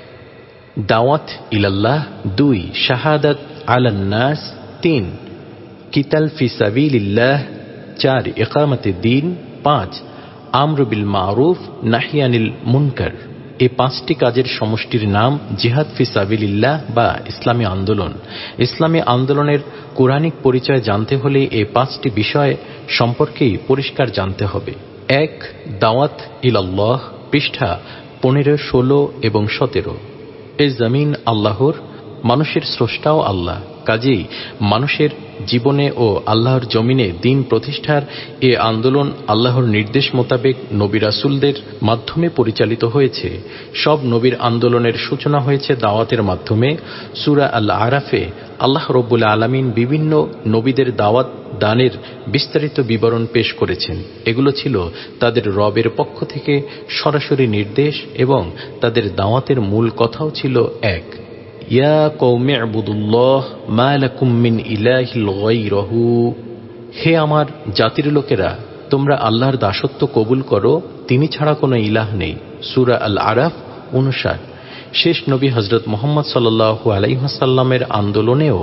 দাওয়াত ইলাল্লাহ। দুই, শাহাদাত আলান নাস। তিন, কিতাল ফি সাবিলিল্লাহ। চার, ইকামতে দ্বীন। পাঁচ, আমর বিল মারুফ নাহি আনিল মুনকার। এই পাঁচটি কাজের সমষ্টির নাম জিহাদ ফি সাবিলিল্লাহ বা ইসলামী আন্দোলন। ইসলামী আন্দোলনের কোরআনিক পরিচয় জানতে হলে এই পাঁচটি বিষয় সম্পর্কেই পরিষ্কার জানতে হবে। এক, দাওয়াত ইলাল্লাহ, পৃষ্ঠা পনেরো, ষোলো এবং সতেরো। এই জমিন আল্লাহর, মানুষের স্রষ্টাও আল্লাহ। কাজেই মানুষের জীবনে ও আল্লাহর জমিনে দ্বীন প্রতিষ্ঠার এ আন্দোলন আল্লাহর নির্দেশ মোতাবেক নবী রাসূলদের মাধ্যমে পরিচালিত হয়েছে। সব নবীর আন্দোলনের সূচনা হয়েছে দাওয়াতের মাধ্যমে। সূরা আল আরাফে আল্লাহ রব্বুল আলামিন বিভিন্ন নবীদের দাওয়াত দানের বিস্তারিত বিবরণ পেশ করেছেন। এগুলো ছিল তাদের রবের পক্ষ থেকে সরাসরি নির্দেশ এবং তাদের দাওয়াতের মূল কথাও ছিল এক, ইয়া কওমি ইবুদুল্লাহ মা লাকুম মিন ইলাহিল গায়রহু। হে আমার জাতির লোকেরা, তোমরা আল্লাহর দাসত্ব কবুল করো, তিনি ছাড়া কোনো ইলাহ নেই। সূরা আল আরাফ উনষাট। শেষ নবী হযরত মুহাম্মদ সাল্লাল্লাহু আলাইহি ওয়াসাল্লামের আন্দোলনেও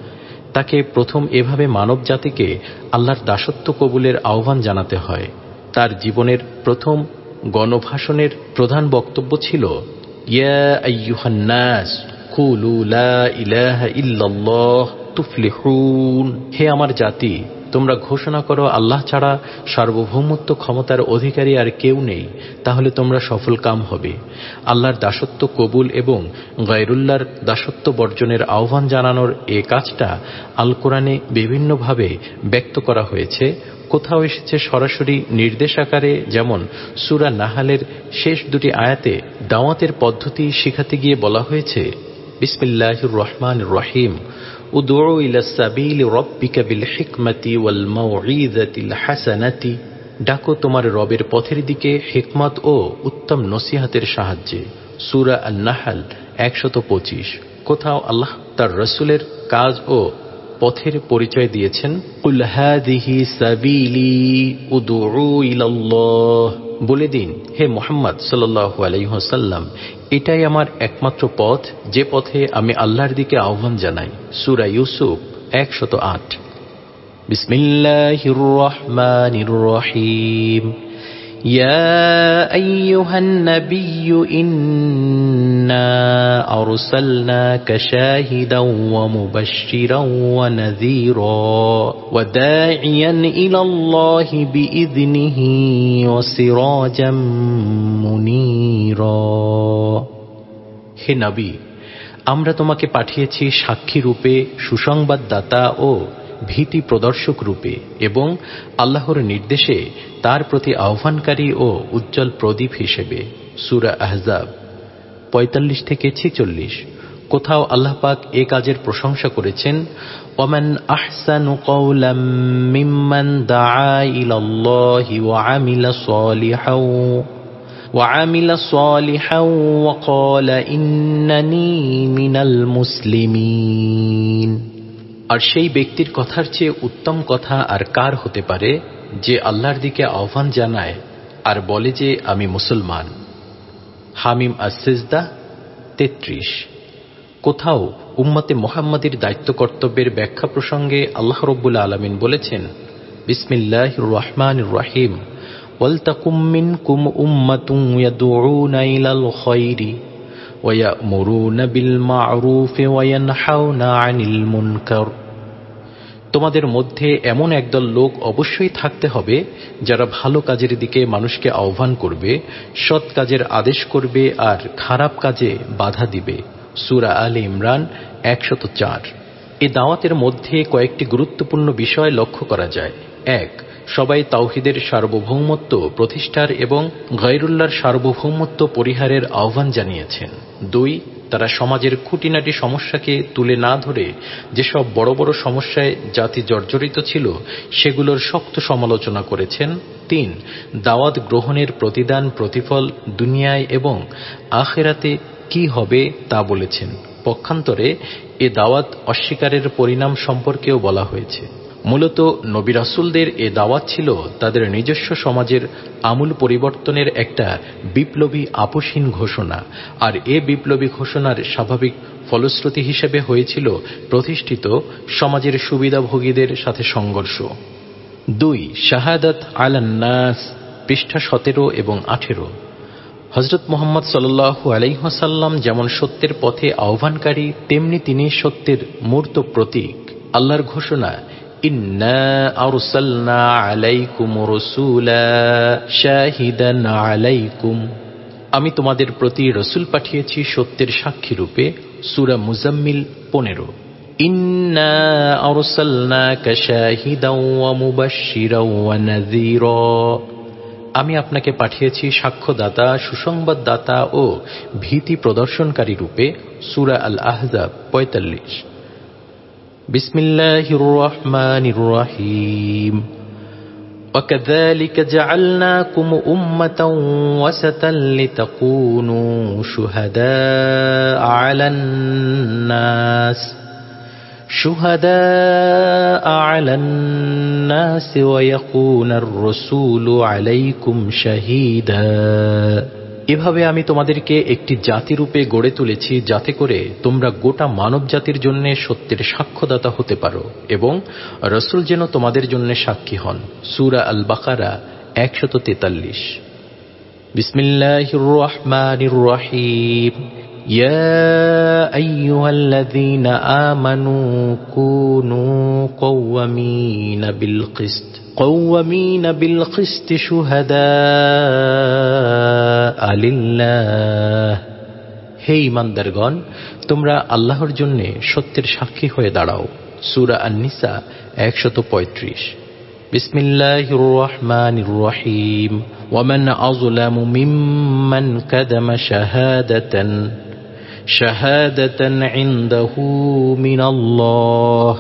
তাকে প্রথম এভাবে মানব জাতিকে আল্লাহর দাসত্ব কবুলের আহ্বান জানাতে হয়। তার জীবনের প্রথম গণভাষণের প্রধান বক্তব্য ছিল, ইয়া আইয়ুহান নাস কুলু লা ইলাহা ইল্লাল্লাহ তুফলিহুন। হে আমার জাতি, তোমরা ঘোষণা করো আল্লাহ ছাড়া সার্বভৌমত্ব ক্ষমতার অধিকারী আর কেউ নেই, তাহলে তোমরা সফলকাম হবে। আল্লাহর দাসত্ব কবুল এবং গায়রুল্লাহর দাসত্ব বর্জনের আহ্বান জানানোর এ কাজটা আল কোরআনে বিভিন্নভাবে ব্যক্ত করা হয়েছে। কোথাও এসেছে সরাসরি নির্দেশ আকারে, যেমন সূরা নাহালের শেষ দুটি আয়াতে দাওয়াতের পদ্ধতি শিখাতে গিয়ে বলা হয়েছে, বিসমিল্লাহির রহমানির রহিম, উদউ ইলাস সাবিলি রাব্বিকা বিল হিকমাতি ওয়াল মাউইযাতিল হাসানাতি। ডাকো তোমার রবের পথের দিকে হিকমত ও উত্তম নসিহতের সাহায্যে। সূরা আন-নাহল একশত পঁচিশ। কোথাও আল্লাহ তার রাসূলের কাজ ও পথের পরিচয় দিয়েছেন, কুল হাযিহি সাবিলি উদউ ইলাল্লাহ। বলে দিন, হে মুহাম্মদ সাল্লাল্লাহু আলাইহি ওয়াসাল্লাম, এটাই আমার একমাত্র পথ, যে পথে আমি আল্লাহর দিকে আহ্বান জানাই। সূরা ইউসুফ একশত আট। বিসমিল্লাহির রহমানির রহিম, ইয়া আইয়ুহান নাবিয়্যু ইন্না আরসালনাকা শাহিদাও ওয়া মুবাশশিরাও ওয়া নাযীরা ওয়া দাঈয়ান ইলাল্লাহি বিইযনিহি ওয়া সিরাজাম মুনীরা। হে নবী, আমরা তোমাকে পাঠিয়েছি সাক্ষী রূপে, সুসংবাদদাতা ও ভীতি প্রদর্শক রূপে এবং আল্লাহর নির্দেশে তার প্রতি আহ্বানকারী ও উজ্জ্বল প্রদীপ হিসেবে। সূরা আহজাব পঁয়তাল্লিশ থেকে ছেচল্লিশ। কোথাও আল্লাহ পাক এ কাজের প্রশংসা করেছেন, ওয়ামান আহসানু কওলাম মিম্মান দাআ ইলাল্লাহি ওয়া আমিলা সালিহাও ওয়া আমিলা সালিহাও ওয়া ক্বালা ইন্নানী মিনাল মুসলিমিন। আর সেই ব্যক্তির কথার চেয়ে উত্তম কথা আর কার হতে পারে, যে আল্লাহর দিকে আহ্বান জানায় আর বলে যে আমি মুসলমান। হামিম আস-সিজদা তেত্রিশ। কোথাও উম্মতে মুহাম্মাদীর দায়িত্ব কর্তব্যের ব্যাখ্যা প্রসঙ্গে আল্লাহ রব্বুল আলামিন বলেছেন, বিসমিল্লাহির রহমানির রহিম, ওয়ালতাকুম মিনকুম উম্মাতুন ইয়াদউনা ইলাল খায়রি ওয়া ইয়া'মুরুনা বিল মা'রুফি ওয়া ইয়ানহাউনা আনিল মুনকার। তোমাদের মধ্যে এমন একদল লোক অবশ্যই থাকতে হবে যারা ভালো কাজের দিকে মানুষকে আহ্বান করবে, সৎ কাজের আদেশ করবে আর খারাপ কাজে বাধা দিবে। সূরা আলে ইমরান একশত চার। এ দাওয়াতের মধ্যে কয়েকটি গুরুত্বপূর্ণ বিষয় লক্ষ্য করা যায়। এক, সবাই তাওহীদের সার্বভৌমত্ব প্রতিষ্ঠার এবং গায়রুল্লাহর সার্বভৌমত্ব পরিহারের আহ্বান জানিয়েছেন। দুই, তারা সমাজের খুঁটিনাটি সমস্যাকে তুলে না ধরে যেসব বড় বড় সমস্যায় জাতি জর্জরিত ছিল সেগুলোর শক্ত সমালোচনা করেছেন। তিন, দাওয়াত গ্রহণের প্রতিদান প্রতিফল দুনিয়ায় এবং আখিরাতে কি হবে তা বলেছেন। পক্ষান্তরে এ দাওয়াত অস্বীকারের পরিণাম সম্পর্কেও বলা হয়েছে। মূলত নবী রাসূলদের এ দাওয়াত ছিল তাদের নিজস্ব সমাজের আমূল পরিবর্তনের একটা বিপ্লবী আপোষহীন ঘোষণা, আর এ বিপ্লবী ঘোষণার স্বাভাবিক ফলশ্রুতি হিসেবে হয়েছিল প্রতিষ্ঠিত সমাজের সুবিধাভোগীদের সাথে সংঘর্ষ। দুই, শাহাদাত আলান নাস, পৃষ্ঠা সতেরো এবং আঠেরো। হযরত মুহাম্মদ সাল্লাল্লাহু আলাইহি ওয়াসাল্লাম যেমন সত্যের পথে আহ্বানকারী, তেমনি তিনি সত্যের মূর্ত প্রতীক। আল্লাহর ঘোষণা, ইন্না আরসালনা আলাইকুম রাসূলা শাহিদান আলাইকুম, আমি তোমাদের প্রতি রসুল পাঠিয়েছি সত্যের সাক্ষী রূপে। সূরা মুজাম্মিল পনেরো। ইন্না আরসালনাকা শাহিদাও ওয়া মুবাশশিরাও ওয়া নাযীরা, আমি আপনাকে পাঠিয়েছি সাক্ষ্যদাতা, সুসংবাদদাতা ও ভীতি প্রদর্শনকারী রূপে। সূরা আল আহজাব পঁয়তাল্লিশ। বিসমিল্লাহির রহমানির রহিম। وَكَذَلِكَ جَعَلْنَاكُمْ أُمَّةً وَسَطًا لِتَكُونُوا شُهَدَاءَ عَلَى النَّاسِ شُهَدَاءَ عَلَى النَّاسِ وَيَكُونَ الرَّسُولُ عَلَيْكُمْ شَهِيدًا। এভাবে আমি তোমাদেরকে একটি জাতিরূপে গড়ে তুলেছি যাতে করে তোমরা গোটা মানব জাতির জন্য সত্যের সাক্ষ্যদাতা হতে পারো এবং রসুল যেন তোমাদের জন্য সাক্ষী হন। সূরা আল বাকারা একশত তেতাল্লিশ। বিসমিল্লাহির রহমানির রহিম। ইয়া আইয়ুহাল্লাযীনা আমানু কুনু কওয়ামিনা বিল কিসত قوامين بالقسط شهداء لله, হে ঈমানদারগণ, তোমরা আল্লাহর জন্য সত্যের সাক্ষী হয়ে দাঁড়াও। সূরা আন-নিসা একশত পঁয়ত্রিশ। বিসমিল্লাহির রহমানির রহিম। ওয়ামান আযলামু মিম্মান কাদামা শাহাদাতান শাহাদাতান ইনদাহু মিনাল্লাহ,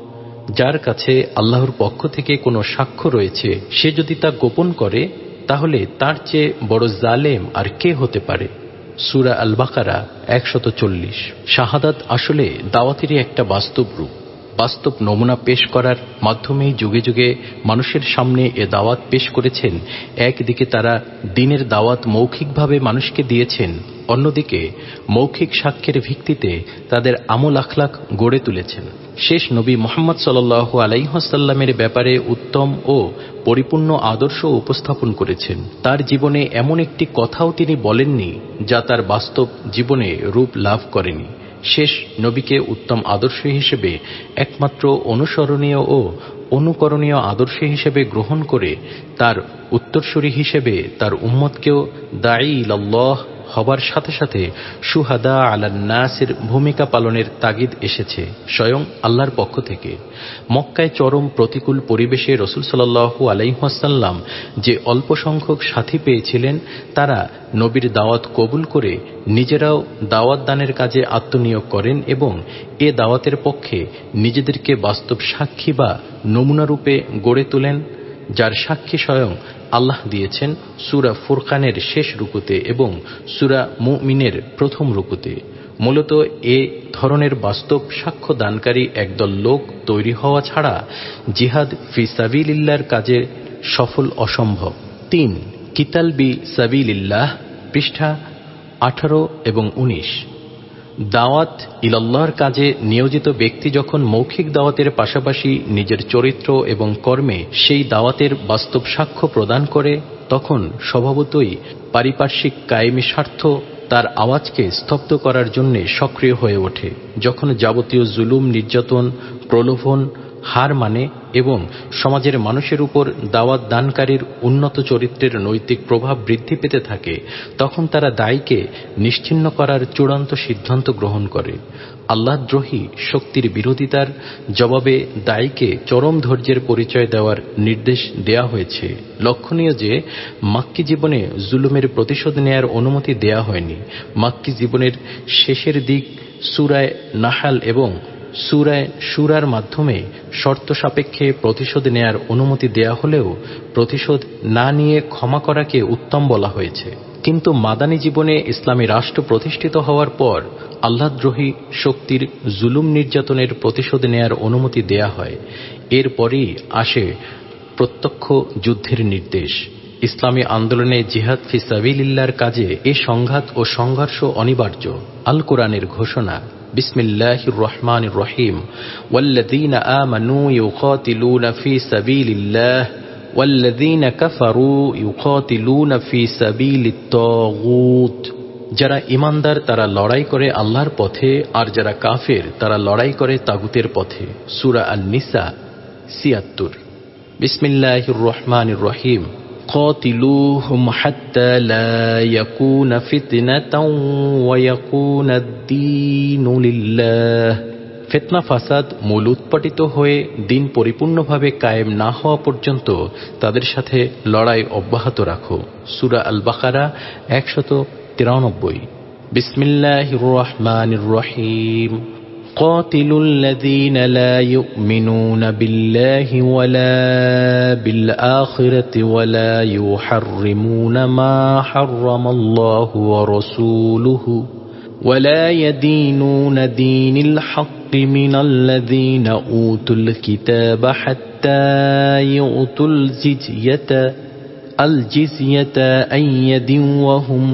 যার কাছে আল্লাহর পক্ষ থেকে কোনো সাক্ষ্য রয়েছে সে যদি তা গোপন করে তাহলে তার চেয়ে বড় জালেম আর কে হতে পারে। সূরা আল বাকারা একশত চল্লিশ। শাহাদাত আসলে দাওয়াতেরই একটা বাস্তব রূপ। বাস্তব নমুনা পেশ করার মাধ্যমেই যুগে যুগে মানুষের সামনে এ দাওয়াত পেশ করেছেন। একদিকে তারা দ্বীনের দাওয়াত মৌখিকভাবে মানুষকে দিয়েছেন, অন্যদিকে মৌখিক সাক্ষ্যের ভিত্তিতে তাদের আমল আখলাক গড়ে তুলেছেন। শেষ নবী মুহাম্মদ সাল্লাল্লাহু আলাইহি ওয়াসাল্লামের ব্যাপারে উত্তম ও পরিপূর্ণ আদর্শ উপস্থাপন করেছেন। তার জীবনে এমন একটি কথাও তিনি বলেননি যা তার বাস্তব জীবনে রূপ লাভ করেনি। শেষ নবীকে উত্তম আদর্শ হিসেবে একমাত্র অনুসরণীয় ও অনুকরণীয় আদর্শ হিসেবে গ্রহণ করে তার উত্তরসূরি হিসেবে তার উম্মতকেও দাঈ ইলাল্লাহ হবার সাথে সাথে শুহাদা আলান নাসের ভূমিকা পালনের তাগিদ এসেছে স্বয়ং আল্লাহর পক্ষ থেকে। মক্কায় চরম প্রতিকূল পরিবেশে রাসূল সাল্লাল্লাহু আলাইহি ওয়াসাল্লাম যে অল্প সংখ্যক সাথী পেয়েছিলেন তারা নবীর দাওয়াত কবুল করে নিজেরাও দাওয়াত দানের কাজে আত্মনিয়োগ করেন এবং এ দাওয়াতের পক্ষে নিজেদেরকে বাস্তব সাক্ষী বা নমুনারূপে গড়ে তোলেন, যার সাক্ষী স্বয়ং আল্লাহ দিয়েছেন সূরা ফুরকানের শেষ রুকুতে এবং সূরা মুমিনের প্রথম রুকুতে। মূলত এ ধরনের বাস্তব সাক্ষ্য দানকারী একদল লোক তৈরি হওয়া ছাড়া জিহাদ ফি সাবিলিল্লাহর কাজে সফল অসম্ভব। তিন, কিতাল বি সাবিলিল্লাহ, পৃষ্ঠা আঠারো এবং উনিশ। দাওয়াত ইলাল্লাহর কাজে নিয়োজিত ব্যক্তি যখন মৌখিক দাওয়াতের পাশাপাশি নিজের চরিত্র এবং কর্মে সেই দাওয়াতের বাস্তব সাক্ষ্য প্রদান করে তখন স্বভাবতই পারিপার্শ্বিক কায়েমি স্বার্থ তার আওয়াজকে স্তব্ধ করার জন্য সক্রিয় হয়ে ওঠে। যখন যাবতীয় জুলুম, নির্যাতন, প্রলোভন, হার মানে এবং সমাজের মানুষের উপর দাওয়াত দানকারীর উন্নত চরিত্রের নৈতিক প্রভাব বৃদ্ধি পেতে থাকে, তখন তারা দায়ীকে নিশ্চিহ্ন করার চূড়ান্ত সিদ্ধান্ত গ্রহণ করে। আল্লাহদ্রোহী শক্তির বিরোধিতার জবাবে দায়ীকে চরম ধৈর্যের পরিচয় দেওয়ার নির্দেশ দেয়া হয়েছে। লক্ষণীয় যে মাক্কি জীবনে জুলুমের প্রতিশোধ নেয়ার অনুমতি দেয়া হয়নি। মাক্কি জীবনের শেষের দিক সূরায়ে নাহাল এবং সূরায়ে শুরার মাধ্যমে শর্ত সাপেক্ষে প্রতিশোধ নেয়ার অনুমতি দেয়া হলেও প্রতিশোধ না নিয়ে ক্ষমা করাকে উত্তম বলা হয়েছে। কিন্তু মাদানী জীবনে ইসলামী রাষ্ট্র প্রতিষ্ঠিত হওয়ার পর আল্লাহদ্রোহী শক্তির জুলুম নির্যাতনের প্রতিশোধ নেয়ার অনুমতি দেয়া হয়। এরপরই আসে প্রত্যক্ষ যুদ্ধের নির্দেশ। ইসলামী আন্দোলনে জিহাদ ফি সাবিলিল্লাহর কাজে এ সংঘাত ও সংঘর্ষ অনিবার্য। আল কোরআনের ঘোষণা, বিসমিল্লাহির রহমানির রহিম, ওয়াল্লাযীনা আমানু ইউকাতিলুনা ফি সাবিলিল্লাহ ওয়াল্লাযীনা কাফারু ইউকাতিলুনা ফি সাবিলিত তাগুত। যারা ঈমানদার তারা লড়াই করে আল্লাহর পথে, আর যারা কাফের তারা লড়াই করে তাগুতের পথে। সূরা আন-নিসা ছিয়াত্তর। বিসমিল্লাহির রহমানির রহিম, قاتلوهم حتى لا يكون فتنة ويكون الدين لله। ফিতনা ফাসাদ মূল উৎপাটিত হয়ে দিন পরিপূর্ণভাবে কায়েম না হওয়া পর্যন্ত তাদের সাথে লড়াই অব্যাহত রাখো। সূরা আল বাকারা একশত তিরানব্বই। বিসমিল্লাহির রহমানির রহিম, قاتلوا الذين لا يؤمنون بالله ولا بالآخرة ولا يحرمون ما حرم الله ورسوله ولا يدينون دين الحق من الذين أوتوا الكتاب حتى يؤتوا الجزية الجزية عن يد وهم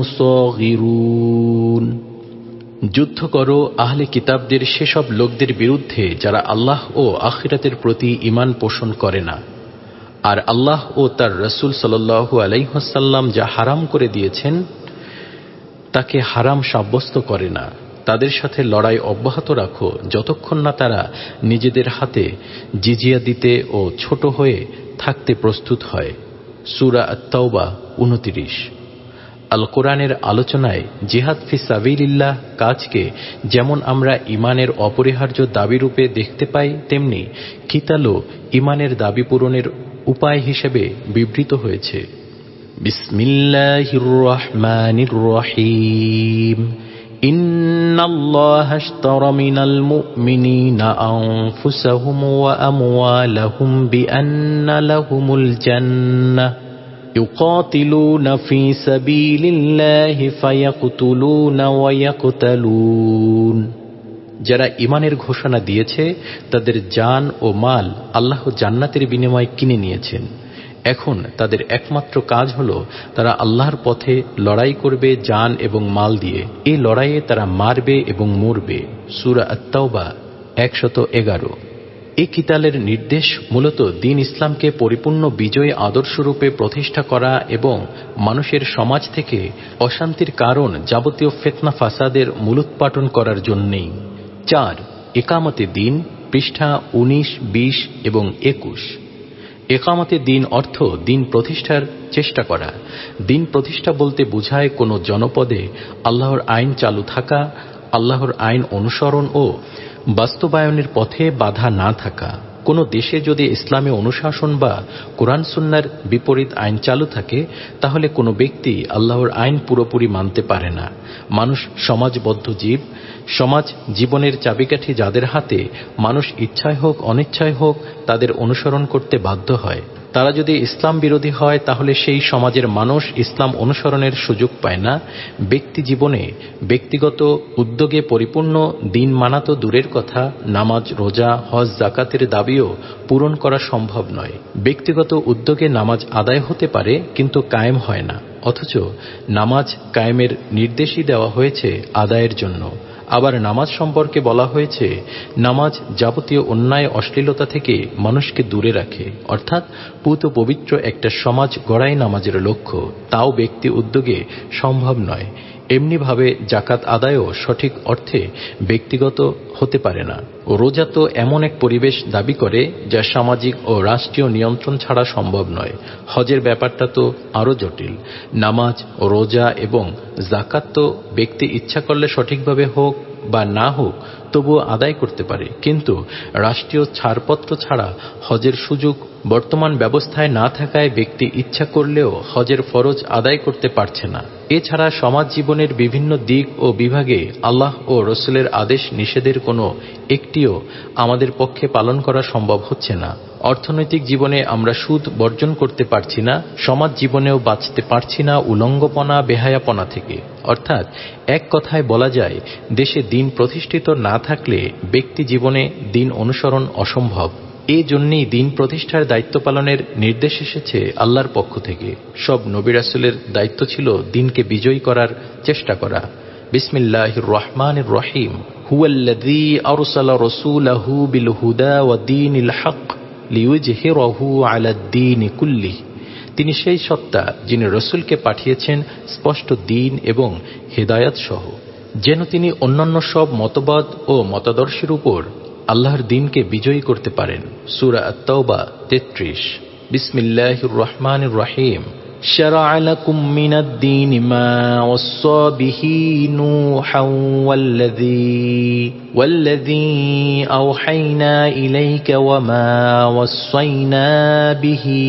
صاغرون। যুদ্ধ করো আহলে কিতাবদের সেসব লোকদের বিরুদ্ধে যারা আল্লাহ ও আখিরাতের প্রতি ঈমান পোষণ করে না, আর আল্লাহ ও তার রাসূল সাল্লাল্লাহু আলাইহি ওয়াসাল্লাম যা হারাম করে দিয়েছেন তাকে হারাম সাব্যস্ত করে না। তাদের সাথে লড়াই অব্যাহত রাখো যতক্ষণ না তারা নিজেদের হাতে জিজিয়া দিতে ও ছোট হয়ে থাকতে প্রস্তুত হয়। সূরা আত-তাওবা উনত্রিশ। আল কোরআনের আলোচনায় জিহাদ ফি সাবিলিল্লাহ কাজকে যেমন আমরা ঈমানের অপরিহার্য দাবিরূপে দেখতে পাই, তেমনি কিতালও ঈমানের দাবি পূরণের উপায় হিসেবে বিবৃত হয়েছে। বিসমিল্লাহির রহমানির রহিম, ইন্নাল্লাহা আশতারা মিনাল মুমিনিনা আনফুসাহুম ওয়া আমওয়ালাহুম বিআন্না লাহুমুল জান্নাহ يقاتلون في سبيل الله فيقتلون ويقتلون। যারা ঈমানের ঘোষণা দিয়েছে তাদের জান ও মাল আল্লাহ জান্নাতের বিনিময়ে কিনে নিয়েছেন। এখন তাদের একমাত্র কাজ হলো তারা আল্লাহর পথে লড়াই করবে জান এবং মাল দিয়ে। এই লড়াইয়ে তারা মারবে এবং মরবে। সূরা আত-তাওবা একশত এগারো। এই কিতালের নির্দেশ মূলত দ্বীন ইসলামকে পরিপূর্ণ বিজয়ী আদর্শরূপে প্রতিষ্ঠা করা এবং মানুষের সমাজ থেকে অশান্তির কারণ যাবতীয় ফিতনা ফাসাদের মূলোৎপাটন করার জন্যেই। চার, একামতে দ্বীন, পৃষ্ঠা উনিশ, বিশ এবং একুশ। একামতে দ্বীন অর্থ দ্বীন প্রতিষ্ঠার চেষ্টা করা। দ্বীন প্রতিষ্ঠা বলতে বোঝায় কোনো জনপদে আল্লাহর আইন চালু থাকা, আল্লাহর আইন অনুসরণ ও বাস্তবায়নের পথে বাধা না থাকা। কোনো দেশে যদি ইসলামী অনুশাসন বা কোরআন সুন্নাহর বিপরীত আইন চালু থাকে তাহলে কোনো ব্যক্তি আল্লাহর আইন পুরোপুরি মানতে পারে না। মানুষ সমাজবদ্ধ জীব। সমাজ জীবনের চাবিকাঠি যাদের হাতে, মানুষ ইচ্ছায় হোক অনিচ্ছায় হোক তাদের অনুসরণ করতে বাধ্য হয়। তারা যদি ইসলাম বিরোধী হয় তাহলে সেই সমাজের মানুষ ইসলাম অনুসরণের সুযোগ পায় না। ব্যক্তি জীবনে ব্যক্তিগত উদ্যোগে পরিপূর্ণ দ্বীন মানা তো দূরের কথা, নামাজ, রোজা, হজ, যাকাতের দাবিও পূরণ করা সম্ভব নয়। ব্যক্তিগত উদ্যোগে নামাজ আদায় হতে পারে কিন্তু কায়েম হয় না, অথচ নামাজ কায়েমের নির্দেশই দেওয়া হয়েছে আদায়ের জন্য। আবার নামাজ সম্পর্কে বলা হয়েছে নামাজ যাবতীয় অন্যায় অশ্লীলতা থেকে মানুষকে দূরে রাখে, অর্থাৎ পুত পবিত্র একটা সমাজ গড়াই নামাজের লক্ষ্য। তাও ব্যক্তি উদ্যোগে সম্ভব নয়। এমনিভাবে জাকাত আদায়ও সঠিক অর্থে ব্যক্তিগত হতে পারে না। রোজা তো এমন এক পরিবেশ দাবি করে যা সামাজিক ও রাষ্ট্রীয় নিয়ন্ত্রণ ছাড়া সম্ভব নয়। হজের ব্যাপারটা তো আরও জটিল। নামাজ, রোজা এবং জাকাত তো ব্যক্তি ইচ্ছা করলে সঠিকভাবে হোক বা না হোক তবুও আদায় করতে পারে, কিন্তু রাষ্ট্রীয় ছাড়পত্র ছাড়া হজের সুযোগ বর্তমান ব্যবস্থায় না থাকায় ব্যক্তি ইচ্ছা করলেও হজের ফরজ আদায় করতে পারছে না। এছাড়া সমাজ জীবনের বিভিন্ন দিক ও বিভাগে আল্লাহ ও রসুলের আদেশ নিষেধের কোনো একটিও আমাদের পক্ষে পালন করা সম্ভব হচ্ছে না। অর্থনৈতিক জীবনে আমরা সুদ বর্জন করতে পারছি না, সমাজ জীবনেও বাঁচতে পারছি না উলঙ্গপনা, বেহায়াপনা থেকে। অর্থাৎ এক কথায় বলা যায়, দেশে দিন প্রতিষ্ঠিত না থাকলে ব্যক্তি জীবনে দিন অনুসরণ অসম্ভব। এই জন্যই দিন প্রতিষ্ঠার দায়িত্ব পালনের নির্দেশ এসেছে আল্লাহর পক্ষ থেকে। সব নবী রাসূলের দায়িত্ব ছিল দিনকে বিজয়ী করার চেষ্টা করা। বিসমিল্লাহির রহমানির রহিম। হুয়াল্লাযী আরসালা রাসূলাহু বিল হুদা ওয়া দীনিল হক লিইয়ুযহিরাহু আলাদ-দীনি কুল্লিহি। তিনি সেই সত্তা যিনি রসুলকে পাঠিয়েছেন স্পষ্ট দিন এবং হেদায়াত সহ, যেন তিনি অন্যান্য সব মতবাদ ও মতাদর্শের উপর আল্লাহর দ্বীনকে বিজয়ী করতে পারেন। সূরা আত-তাওবা তেত্রিশ। বিসমিল্লাহির রহমানির রহিম। শারা'a লাকুম মিনাদ-দীনি মা ওয়াসসা বিহি নূহান ওয়াল্লাযী ওয়াল্লাযী আওহায়না ইলাইকা ওয়া মা ওয়াসসায়না বিহি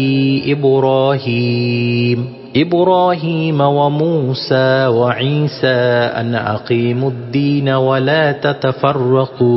ইব্রাহিম ইব্রাহিম ওয়া মূসা ওয়া ঈসা আন আকিমুদ-দীন ওয়া লা তাতাফাররাকু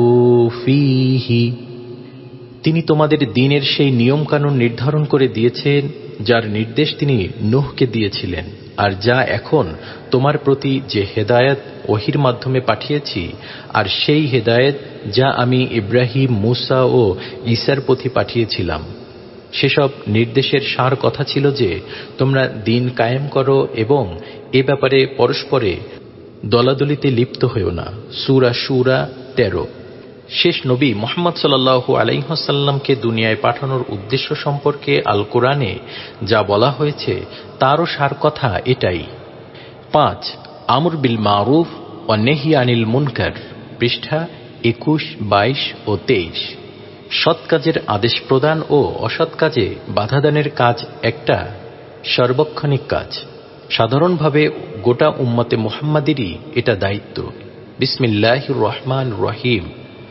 ফীহি। তিনি তোমাদের দ্বীনের সেই নিয়মকানুন নির্ধারণ করে দিয়েছেন যার নির্দেশ তিনি নূহকে দিয়েছিলেন, আর যা এখন তোমার প্রতি যে হেদায়েত ওহীর মাধ্যমে পাঠিয়েছি, আর সেই হেদায়েত যা আমি ইব্রাহিম, মূসা ও ঈসার প্রতি পাঠিয়েছিলাম। সেসব নির্দেশের সার কথা ছিল যে তোমরা দ্বীন কায়েম করো এবং এ ব্যাপারে পরস্পরে দলাদলিতে লিপ্ত হও না। সূরা শূরা তেরো। শেষ নবী মুহাম্মদ সাল্লাল্লাহু আলাইহি ওয়াসাল্লামকে দুনিয়ায় পাঠানোর উদ্দেশ্য সম্পর্কে আল কোরআনে যা বলা হয়েছে তারও সার কথা এটাই। পাঁচ। আমর বিল মারুফ ওয়া নেহি আনিল মুনকার, পৃষ্ঠা একুশ, বাইশ ও তেইশ। সৎ কাজের আদেশ প্রদান ও অসৎ কাজে বাধাদানের কাজ একটা সর্বক্ষণিক কাজ। সাধারণভাবে গোটা উম্মতে মুহাম্মাদেরই এটা দায়িত্ব। বিসমিল্লাহির রহমানির রহিম।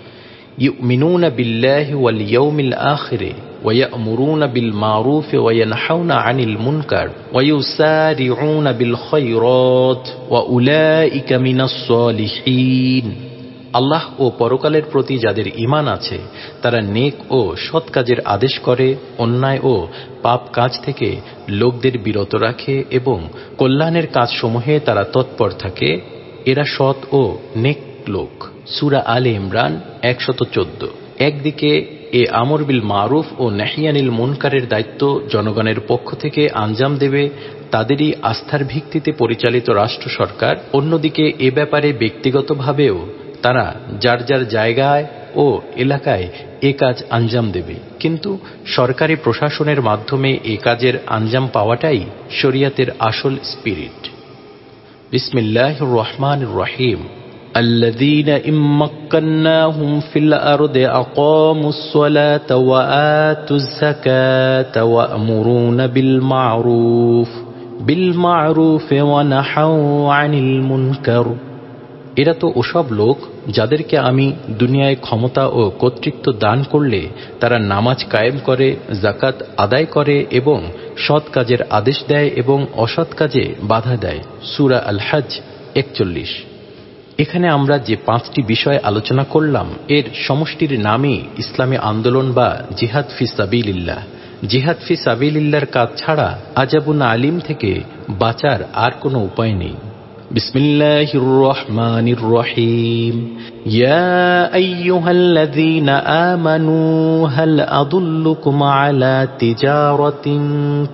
ইউমিনুনা বিল্লাহি ওয়াল ইয়াউমিল আখির ওয়া ইয়া'মুরুনা বিল মারুফ ওয়া ইয়ানহাউনা আনিল মুনকার ওয়া ইউসারিউনা বিল খায়রাত ওয়া উলাইকা মিনাস সালিহিন। আল্লাহ ও পরকালের প্রতি যাদের ঈমান আছে তারা নেক ও সৎ কাজের আদেশ করে, অন্যায় ও পাপ কাজ থেকে লোকদের বিরত রাখে এবং কল্যাণের কাজসমূহে তারা তৎপর থাকে। এরা সৎ ও নেক লোক। সূরা আলে ইমরান একশত চোদ্দ। একদিকে এ আমর বিল মারুফ ও নাহি আনিল মুনকারের দায়িত্ব জনগণের পক্ষ থেকে আঞ্জাম দেবে তাদেরই আস্থার ভিত্তিতে পরিচালিত রাষ্ট্র সরকার, অন্যদিকে এ ব্যাপারে ব্যক্তিগতভাবেও তারা যার যার জায়গায় ও এলাকায় এ কাজ আঞ্জাম দেবে, কিন্তু সরকারি প্রশাসনের মাধ্যমে এ কাজের আঞ্জাম পাওয়াটাই শরিয়াতের আসল স্পিরিট। বিসমিল্লাহির রহমানির রহিম। الذين إن مكناهم في الأرض أقاموا الصلاة وآتوا الزكاة وأمرون بالمعروف بالمعروف ونهوا عن المنكر। এরা তো ওসব লোক যাদেরকে আমি দুনিয়ায় ক্ষমতা ও কর্তৃত্ব দান করলে তারা নামাজ কায়েম করে, যাকাত আদায় করে এবং সৎ কাজের আদেশ দেয় এবং অসৎ কাজে বাধা দেয়। সূরা আল হজ একচল্লিশ। এখানে আমরা যে পাঁচটি বিষয় আলোচনা করলাম এর সমষ্টির নামই ইসলামী আন্দোলন বা জিহাদ ফি সাবিলিল্লাহ। জিহাদ ফি সাবিলিল্লাহর কাজ ছাড়া আযাবুন আলিম থেকে বাঁচার আর কোনো উপায় নেই। বিসমিল্লাহির রহমানির রহিম। ইয়া আইয়ুহাল্লাযীনা আমানু হাল আদুল্লুকুম আলা তিজারাতিন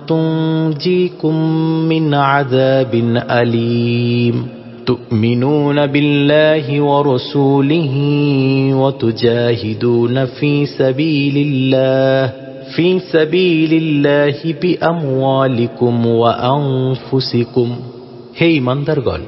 তুনজিকুম মিন আযাবিন আলীম تؤمنون بالله ورسوله وتجاهدون في سبيل الله في سبيل الله بأموالكم وأنفسكم। হে ঈমানদারগণ,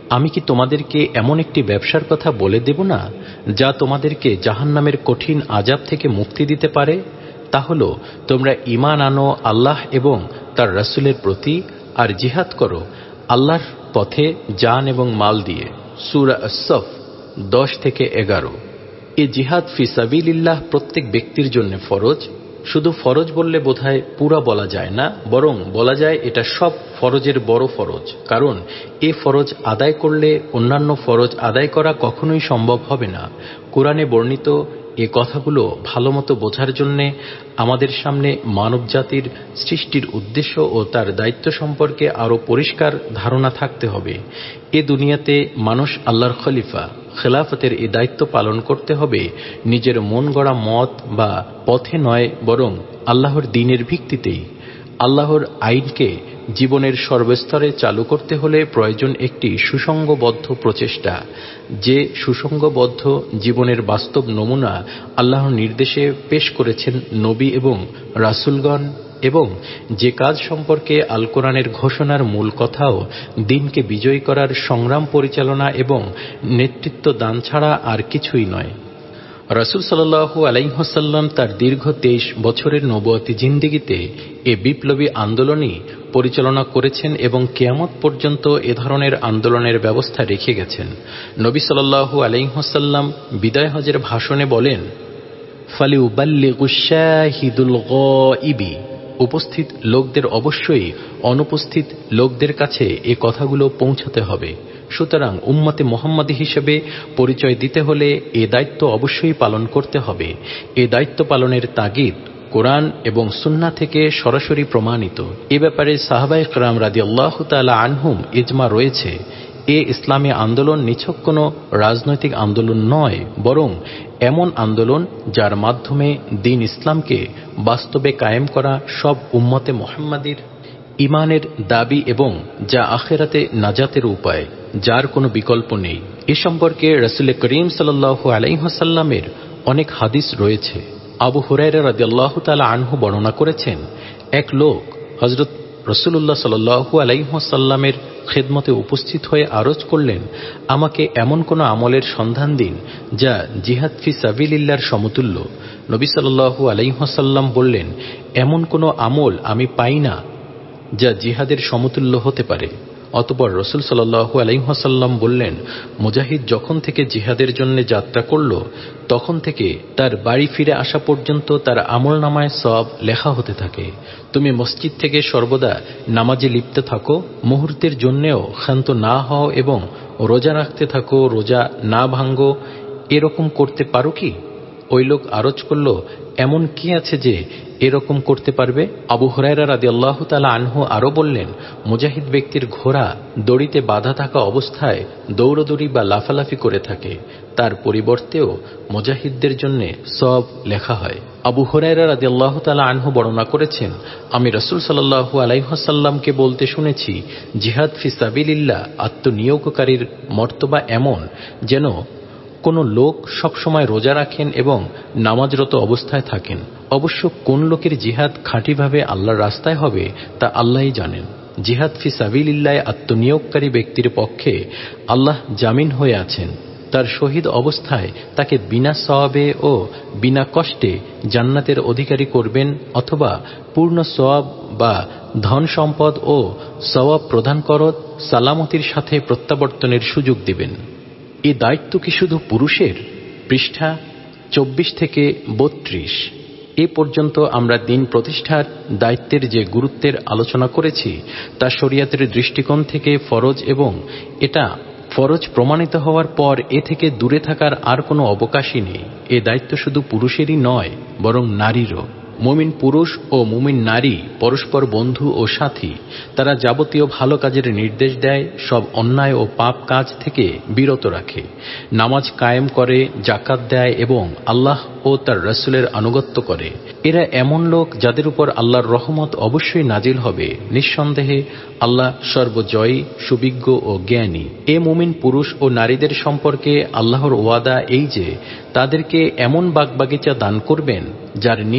আমি কি তোমাদেরকে এমন একটি ব্যবসার কথা বলে দেব না যা তোমাদেরকে জাহান্নামের কঠিন আযাব থেকে মুক্তি দিতে পারে? তা হল তোমরা ঈমান আনো আল্লাহ এবং তার রাসূলের প্রতি, আর জিহাদ করো আল্লাহর পথে জান এবং মাল দিয়ে। সূরা আস-সফ দশ থেকে এগারো। এ জিহাদ ফি সাবিলিল্লাহ প্রত্যেক ব্যক্তির জন্য ফরজ। শুধু ফরজ বললে বোধহয় পুরা বলা যায় না, বরং বলা যায় এটা সব ফরজের বড় ফরজ। কারণ এ ফরজ আদায় করলে অন্যান্য ফরজ আদায় করা কখনোই সম্ভব হবে না। কোরআনে বর্ণিত এ কথাগুলো ভালোমতো বোঝার জন্য আমাদের সামনে মানবজাতির সৃষ্টির উদ্দেশ্য ও তার দায়িত্ব সম্পর্কে আরো পরিষ্কার ধারণা থাকতে হবে। এ দুনিয়াতে মানুষ আল্লাহর খলিফা, খেলাফতের এই দায়িত্ব পালন করতে হবে নিজের মন গড়া মত বা পথে নয়, বরং আল্লাহর দ্বীনের ভিত্তিতেই। আল্লাহর আইনকে জীবনের সর্বস্তরে চালু করতে হলে প্রয়োজন একটি সুসংগবদ্ধ প্রচেষ্টা। যে সুসংগবদ্ধ জীবনের বাস্তব নমুনা আল্লাহর নির্দেশে পেশ করেছেন নবী এবং রাসূলগণ, এবং যে কাজ সম্পর্কে আল কোরআনের ঘোষণার মূল কথাও দ্বীনকে বিজয়ী করার সংগ্রাম পরিচালনা এবং নেতৃত্ব দান ছাড়া আর কিছুই নয়। রাসূল সাল্লাল্লাহু আলাইহি ওয়াসাল্লাম তার দীর্ঘ তেইশ বছরের নবুয়তি জিন্দেগিতে এ বিপ্লবী আন্দোলনই পরিচালনা করেছেন এবং কিয়ামত পর্যন্ত এ ধরনের আন্দোলনের ব্যবস্থা রেখে গেছেন। নবী সাল্লাল্লাহু আলাইহি ওয়াসাল্লাম বিদায় হজের ভাষণে বলেন, ফালিউবাল্লিগুশ শাহিদুল গায়বি, উপস্থিত লোকদের অবশ্যই অনুপস্থিত লোকদের কাছে এ কথাগুলো পৌঁছাতে হবে। সুতরাং উম্মতে মুহাম্মাদী হিসেবে পরিচয় দিতে হলে এ দায়িত্ব অবশ্যই পালন করতে হবে। এ দায়িত্ব পালনের তাগিদ কোরআন এবং সুন্নাহ থেকে সরাসরি প্রমাণিত। এ ব্যাপারে সাহাবায়ে কেরাম রাদিয়াল্লাহু তাআলা আনহুম ইজমা রয়েছে। এ ইসলামী আন্দোলন নিছক কোনো রাজনৈতিক আন্দোলন নয়, বরং এমন আন্দোলন যার মাধ্যমে দ্বীন ইসলামকে বাস্তবে কায়েম করা সব উম্মতে মুহাম্মাদীর ইমানের দাবি এবং যা আখিরাতে নাজাতের উপায়, যার কোনো বিকল্প নেই। এ সম্পর্কে রাসূল করিম সাল্লাল্লাহু আলাইহি ওয়াসাল্লামের অনেক হাদিস রয়েছে। আবু হুরায়রা রাদিয়াল্লাহু তাআলা আনহু বর্ণনা করেছেন, এক লোক হযরত রাসূলুল্লাহ সাল্লাল্লাহু আলাইহি ওয়াসাল্লামের খেদমতে উপস্থিত হয়ে আরজ করলেন, আমাকে এমন কোন আমলের সন্ধান দিন যা জিহাদ ফি সাবিলিল্লাহর সমতুল্য। নবী সাল্লাল্লাহু আলাইহি ওয়াসাল্লাম বললেন, এমন কোন আমল আমি পাই না যা জিহাদের সমতুল্য হতে পারে। অতঃপর রাসূল সাল্লাল্লাহু আলাইহি ওয়াসাল্লাম বললেন, মুজাহিদ যখন থেকে জিহাদের জন্য যাত্রা করল তখন থেকে তার বাড়ি ফিরে আসা পর্যন্ত তার আমলনামায় সওয়াব লেখা হতে থাকে। তুমি মসজিদ থেকে সর্বদা নামাজে লিপ্ত থাকো, মুহূর্তের জন্যেও ক্ষান্ত না হও এবং রোজা রাখতে থাকো, রোজা না ভাঙ্গো। এরকম করতে পারো কি? ওই লোক আরজ করল, এমন কি আছে যে এরকম করতে পারবে? আবু হুরায়রা রাদিয়াল্লাহু তাআলা আনহু আরো বললেন, মুজাহিদ ব্যক্তির ঘোড়া দড়িতে বাঁধা থাকা অবস্থায় দৌড়দৌড়ি বা লাফালাফি করে থাকে, তার পরিবর্তেও মুজাহিদদের জন্য সওয়াব লেখা হয়। আবু হুরায়রা রাদিয়াল্লাহু তাআলা আনহু বর্ণনা করেছেন, আমি রাসূল সাল্লাল্লাহু আলাইহি ওয়াসাল্লামকে বলতে শুনেছি, জিহাদ ফি সাবিলিল্লাহ আত্মনিয়োগকারীর মর্তবা এমন যেন কোন লোক সবসময় রোজা রাখেন এবং নামাজরত অবস্থায় থাকেন। অবশ্য কোন লোকের জিহাদ খাঁটিভাবে আল্লাহর রাস্তায় হবে তা আল্লাহই জানেন। জিহাদ ফি সাবিলিল্লাহ আত্মনিয়োগকারী ব্যক্তির পক্ষে আল্লাহ জামিন হয়ে আছেন। তার শহীদ অবস্থায় তাকে বিনা সওয়াবে ও বিনা কষ্টে জান্নাতের অধিকারী করবেন, অথবা পূর্ণ সওয়াব বা ধন সম্পদ ও সওয়াব প্রদান করত সালামতির সাথে প্রত্যাবর্তনের সুযোগ দিবেন। এই দায়িত্ব কি শুধু পুরুষের? পৃষ্ঠা চব্বিশ থেকে বত্রিশ। এ পর্যন্ত আমরা দ্বীন প্রতিষ্ঠার দায়িত্বের যে গুরুত্বের আলোচনা করেছি তা শরীয়তের দৃষ্টিকোণ থেকে ফরজ, এবং এটা ফরজ প্রমাণিত হওয়ার পর এ থেকে দূরে থাকার আর কোনো অবকাশই নেই। এ দায়িত্ব শুধু পুরুষেরই নয়, বরং নারীরও। মুমিন পুরুষ ও মুমিন নারী পরস্পর বন্ধু ও সাথী। তারা যাবতীয় ভালো কাজের নির্দেশ দেয়, সব অন্যায় ও পাপ কাজ থেকে বিরত রাখে, নামাজ কায়েম করে, যাকাত দেয় এবং আল্লাহ ও তার রাসূলের আনুগত্য করে। এরা এমন লোক যাদের উপর আল্লাহর রহমত অবশ্যই নাজিল হবে। নিঃসন্দেহে আল্লাহ সর্বজয়ী, সুবিজ্ঞ ও জ্ঞানী। এ মুমিন পুরুষ ও নারীদের সম্পর্কে আল্লাহর ওয়াদা এই যে তাদেরকে এমন বাগবাগিচা দান করবেন যার নিজ দিয়ে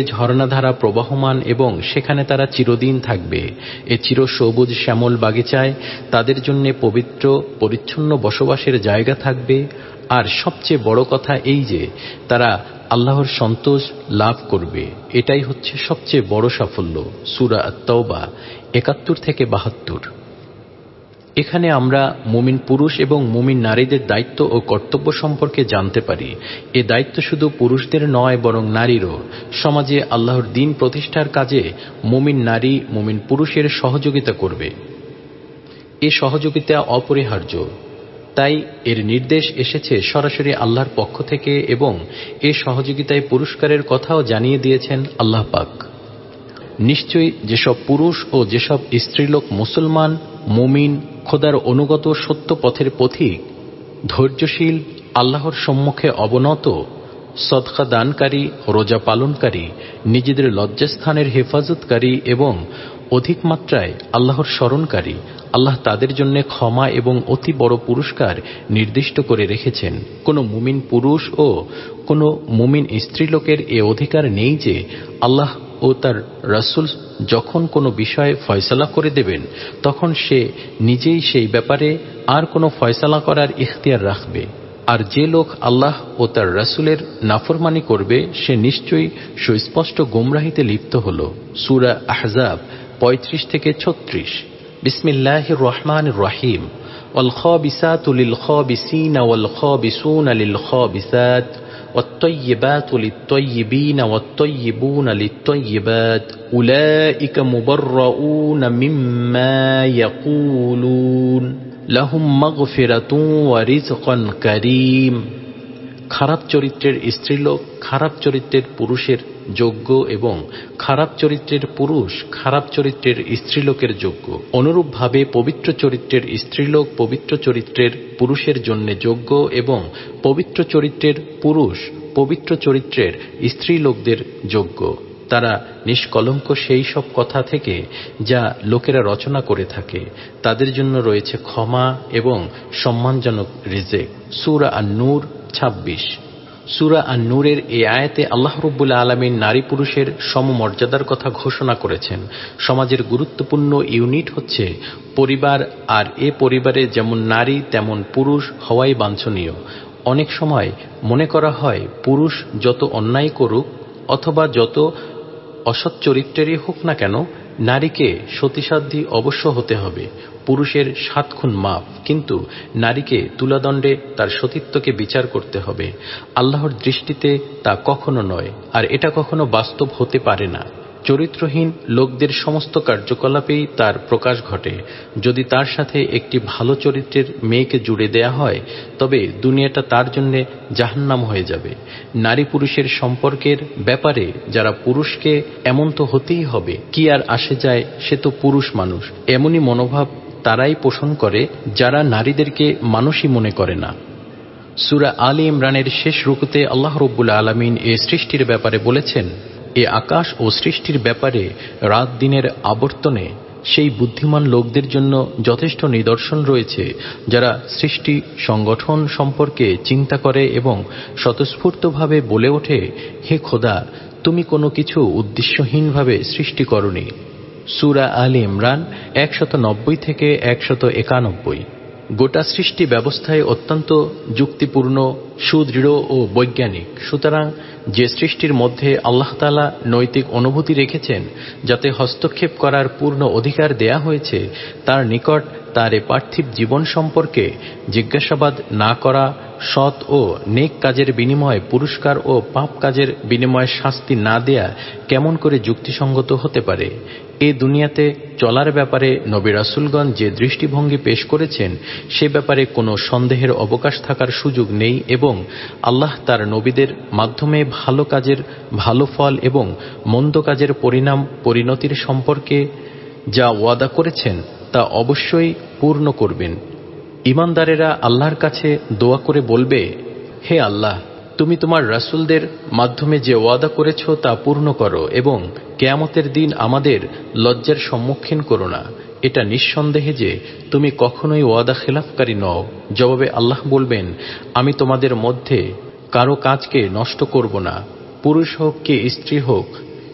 ঝর্ণাধারা প্রবাহমান এবং সেখানে তারা চিরদিন থাকবে। এ চির সবুজ শ্যামল বাগিচায় তাদের জন্য পবিত্র পরিচ্ছন্ন বসবাসের জায়গা থাকবে। আর সবচেয়ে বড় কথা এই যে তারা আল্লাহর সন্তোষ লাভ করবে। এটাই হচ্ছে সবচেয়ে বড় সাফল্য। সূরা আত-তাওবা একাত্তর থেকে বাহাত্তর। এখানে আমরা মুমিন পুরুষ এবং মুমিন নারীদের দায়িত্ব ও কর্তব্য সম্পর্কে জানতে পারি। এ দায়িত্ব শুধু পুরুষদের নয়, বরং নারীরও। সমাজে আল্লাহর দ্বীন প্রতিষ্ঠার কাজে মুমিন নারী মুমিন পুরুষের সহযোগিতা করবে। এ সহযোগিতা অপরিহার্য। তাই এর নির্দেশ এসেছে সরাসরি আল্লাহর পক্ষ থেকে এবং এ সহযোগিতায় পুরস্কারের কথাও জানিয়ে দিয়েছেন আল্লাহ পাক। নিশ্চয়ই যেসব পুরুষ ও যেসব স্ত্রীলোক মুসলমান, মুমিন, খোদার অনুগত, সত্য পথের পথিক, ধৈর্যশীল, আল্লাহর সম্মুখে অবনত, সদকা দানকারী, রোজা পালনকারী, নিজেদের লজ্জাস্থানের হেফাজতকারী এবং অধিক মাত্রায় আল্লাহর স্মরণকারী, আল্লাহ তাদের জন্য ক্ষমা এবং অতি বড় পুরস্কার নির্দিষ্ট করে রেখেছেন। কোনো মুমিন পুরুষ ও কোনো মুমিন স্ত্রীলোকের এ অধিকার নেই যে আল্লাহ ও তার রাসূল যখন কোনো বিষয়ে ফয়সালা করে দেবেন তখন সে নিজেই সেই ব্যাপারে আর কোনো ফয়সালা করার ইখতিয়ার রাখবে। আর যে লোক আল্লাহ ও তার রাসূলের নাফরমানি করবে সে নিশ্চয়ই সুস্পষ্ট গোমরাহিতে লিপ্ত হল। সূরা আহজাব পঁয়ত্রিশ থেকে ছত্রিশ। বিসমিল্লাহির রহমানির রহিম। ওয়াল খাবিসাতু লিল খাবিসিনা ওয়াল খাবিসুনা লিল খাবিসাত والطيبات للطيبين والطيبون للطيبات أولئك مبرؤون مما يقولون لهم مغفرة ورزق كريم। খারাপ চরিত্রের স্ত্রীলোক খারাপ চরিত্রের পুরুষের যোগ্য এবং খারাপ চরিত্রের পুরুষ খারাপ চরিত্রের স্ত্রীলোকের যোগ্য। অনুরূপভাবে পবিত্র চরিত্রের স্ত্রীলোক পবিত্র চরিত্রের পুরুষের জন্য যোগ্য এবং পবিত্র চরিত্রের পুরুষ পবিত্র চরিত্রের স্ত্রীলোকদের যোগ্য। তারা নিষ্কলঙ্ক সেই সব কথা থেকে যা লোকেরা রচনা করে থাকে। তাদের জন্য রয়েছে ক্ষমা এবং সম্মানজনক রিজেক। সূরা আন-নূর ছাব্বিশ। সূরা আন-নূরের এই আয়াতে আল্লাহ রাব্বুল আলামিন নারী পুরুষের সমমর্যাদার কথা ঘোষণা করেছেন। সমাজের গুরুত্বপূর্ণ ইউনিট হচ্ছে পরিবার, আর এ পরিবারে যেমন নারী তেমন পুরুষ হওয়াই বাঞ্ছনীয়। অনেক সময় মনে করা হয় পুরুষ যত অন্যায় করুক অথবা যত অসৎ চরিত্রেরই হোক না কেন, নারীকে সতীসাধ্যী অবশ্য হতে হবে। পুরুষের সাত খুন মাফ, কিন্তু নারীকে তুলাদণ্ডে তার সতীত্বকে বিচার করতে হবে। আল্লাহর দৃষ্টিতে তা কখনো নয়, আর এটা কখনো বাস্তব হতে পারে না। চরিত্রহীন লোকদের সমস্ত কার্যকলাপেই তার প্রকাশ ঘটে। যদি তার সাথে একটি ভালো চরিত্রের মেয়েকে জুড়ে দেয়া হয় তবে দুনিয়াটা তার জন্য জাহান্নাম হয়ে যাবে। নারী পুরুষের সম্পর্কের ব্যাপারে যারা পুরুষকে এমন তো হতেই হবে, কি আর আসে যায়, সে তো পুরুষ মানুষ, এমনই মনোভাব তারাই পোষণ করে যারা নারীদেরকে মানুষই মনে করে না। সূরা আলী ইমরানের শেষ রুকুতে আল্লাহ রাব্বুল আলামিন এ সৃষ্টির ব্যাপারে বলেছেন, এ আকাশ ও সৃষ্টির ব্যাপারে রাত দিনের আবর্তনে সেই বুদ্ধিমান লোকদের জন্য যথেষ্ট নিদর্শন রয়েছে যারা সৃষ্টি সংগঠন সম্পর্কে চিন্তা করে এবং স্বতঃস্ফূর্তভাবে বলে ওঠে, হে খোদা, তুমি কোনো কিছু উদ্দেশ্যহীনভাবে সৃষ্টি করনি। সূরা আলী ইমরান একশত নব্বই থেকে একশত একানব্বই। গোটা সৃষ্টি ব্যবস্থায় অত্যন্ত যুক্তিপূর্ণ, সুদৃঢ় ও বৈজ্ঞানিক। সুতরাং যে সৃষ্টির মধ্যে আল্লাহ তাআলা নৈতিক অনুভূতি রেখেছেন, যাতে হস্তক্ষেপ করার পূর্ণ অধিকার দেয়া হয়েছে, তার নিকট তার এ পার্থিব জীবন সম্পর্কে জিজ্ঞাসাবাদ না করা, সৎ ও নেক কাজের বিনিময়ে পুরস্কার ও পাপ কাজের বিনিময়ে শাস্তি না দেয়া কেমন করে যুক্তিসঙ্গত হতে পারে? এ দুনিয়াতে চলার ব্যাপারে নবী রাসূলগণ যে দৃষ্টিভঙ্গি পেশ করেছেন সে ব্যাপারে কোনো সন্দেহের অবকাশ থাকার সুযোগ নেই এবং আল্লাহ তার নবীদের মাধ্যমে ভালো কাজের ভালো ফল এবং মন্দ কাজের পরিণাম পরিণতির সম্পর্কে যা ওয়াদা করেছেন তা অবশ্যই পূর্ণ করবেন। ঈমানদারেরা আল্লাহর কাছে দোয়া করে বলবে, হে আল্লাহ, তুমি তোমার রাসূলদের মাধ্যমে যে ওয়াদা করেছ তা পূর্ণ করো এবং কিয়ামতের দিন আমাদের লজ্জার সম্মুখীন করো না। এটা নিঃসন্দেহে যে তুমি কখনোই ওয়াদা খেলাফকারী নও। জবাবে আল্লাহ বলবেন, আমি তোমাদের মধ্যে কারো কাজকে নষ্ট করব না, পুরুষ হোক কি স্ত্রী হোক,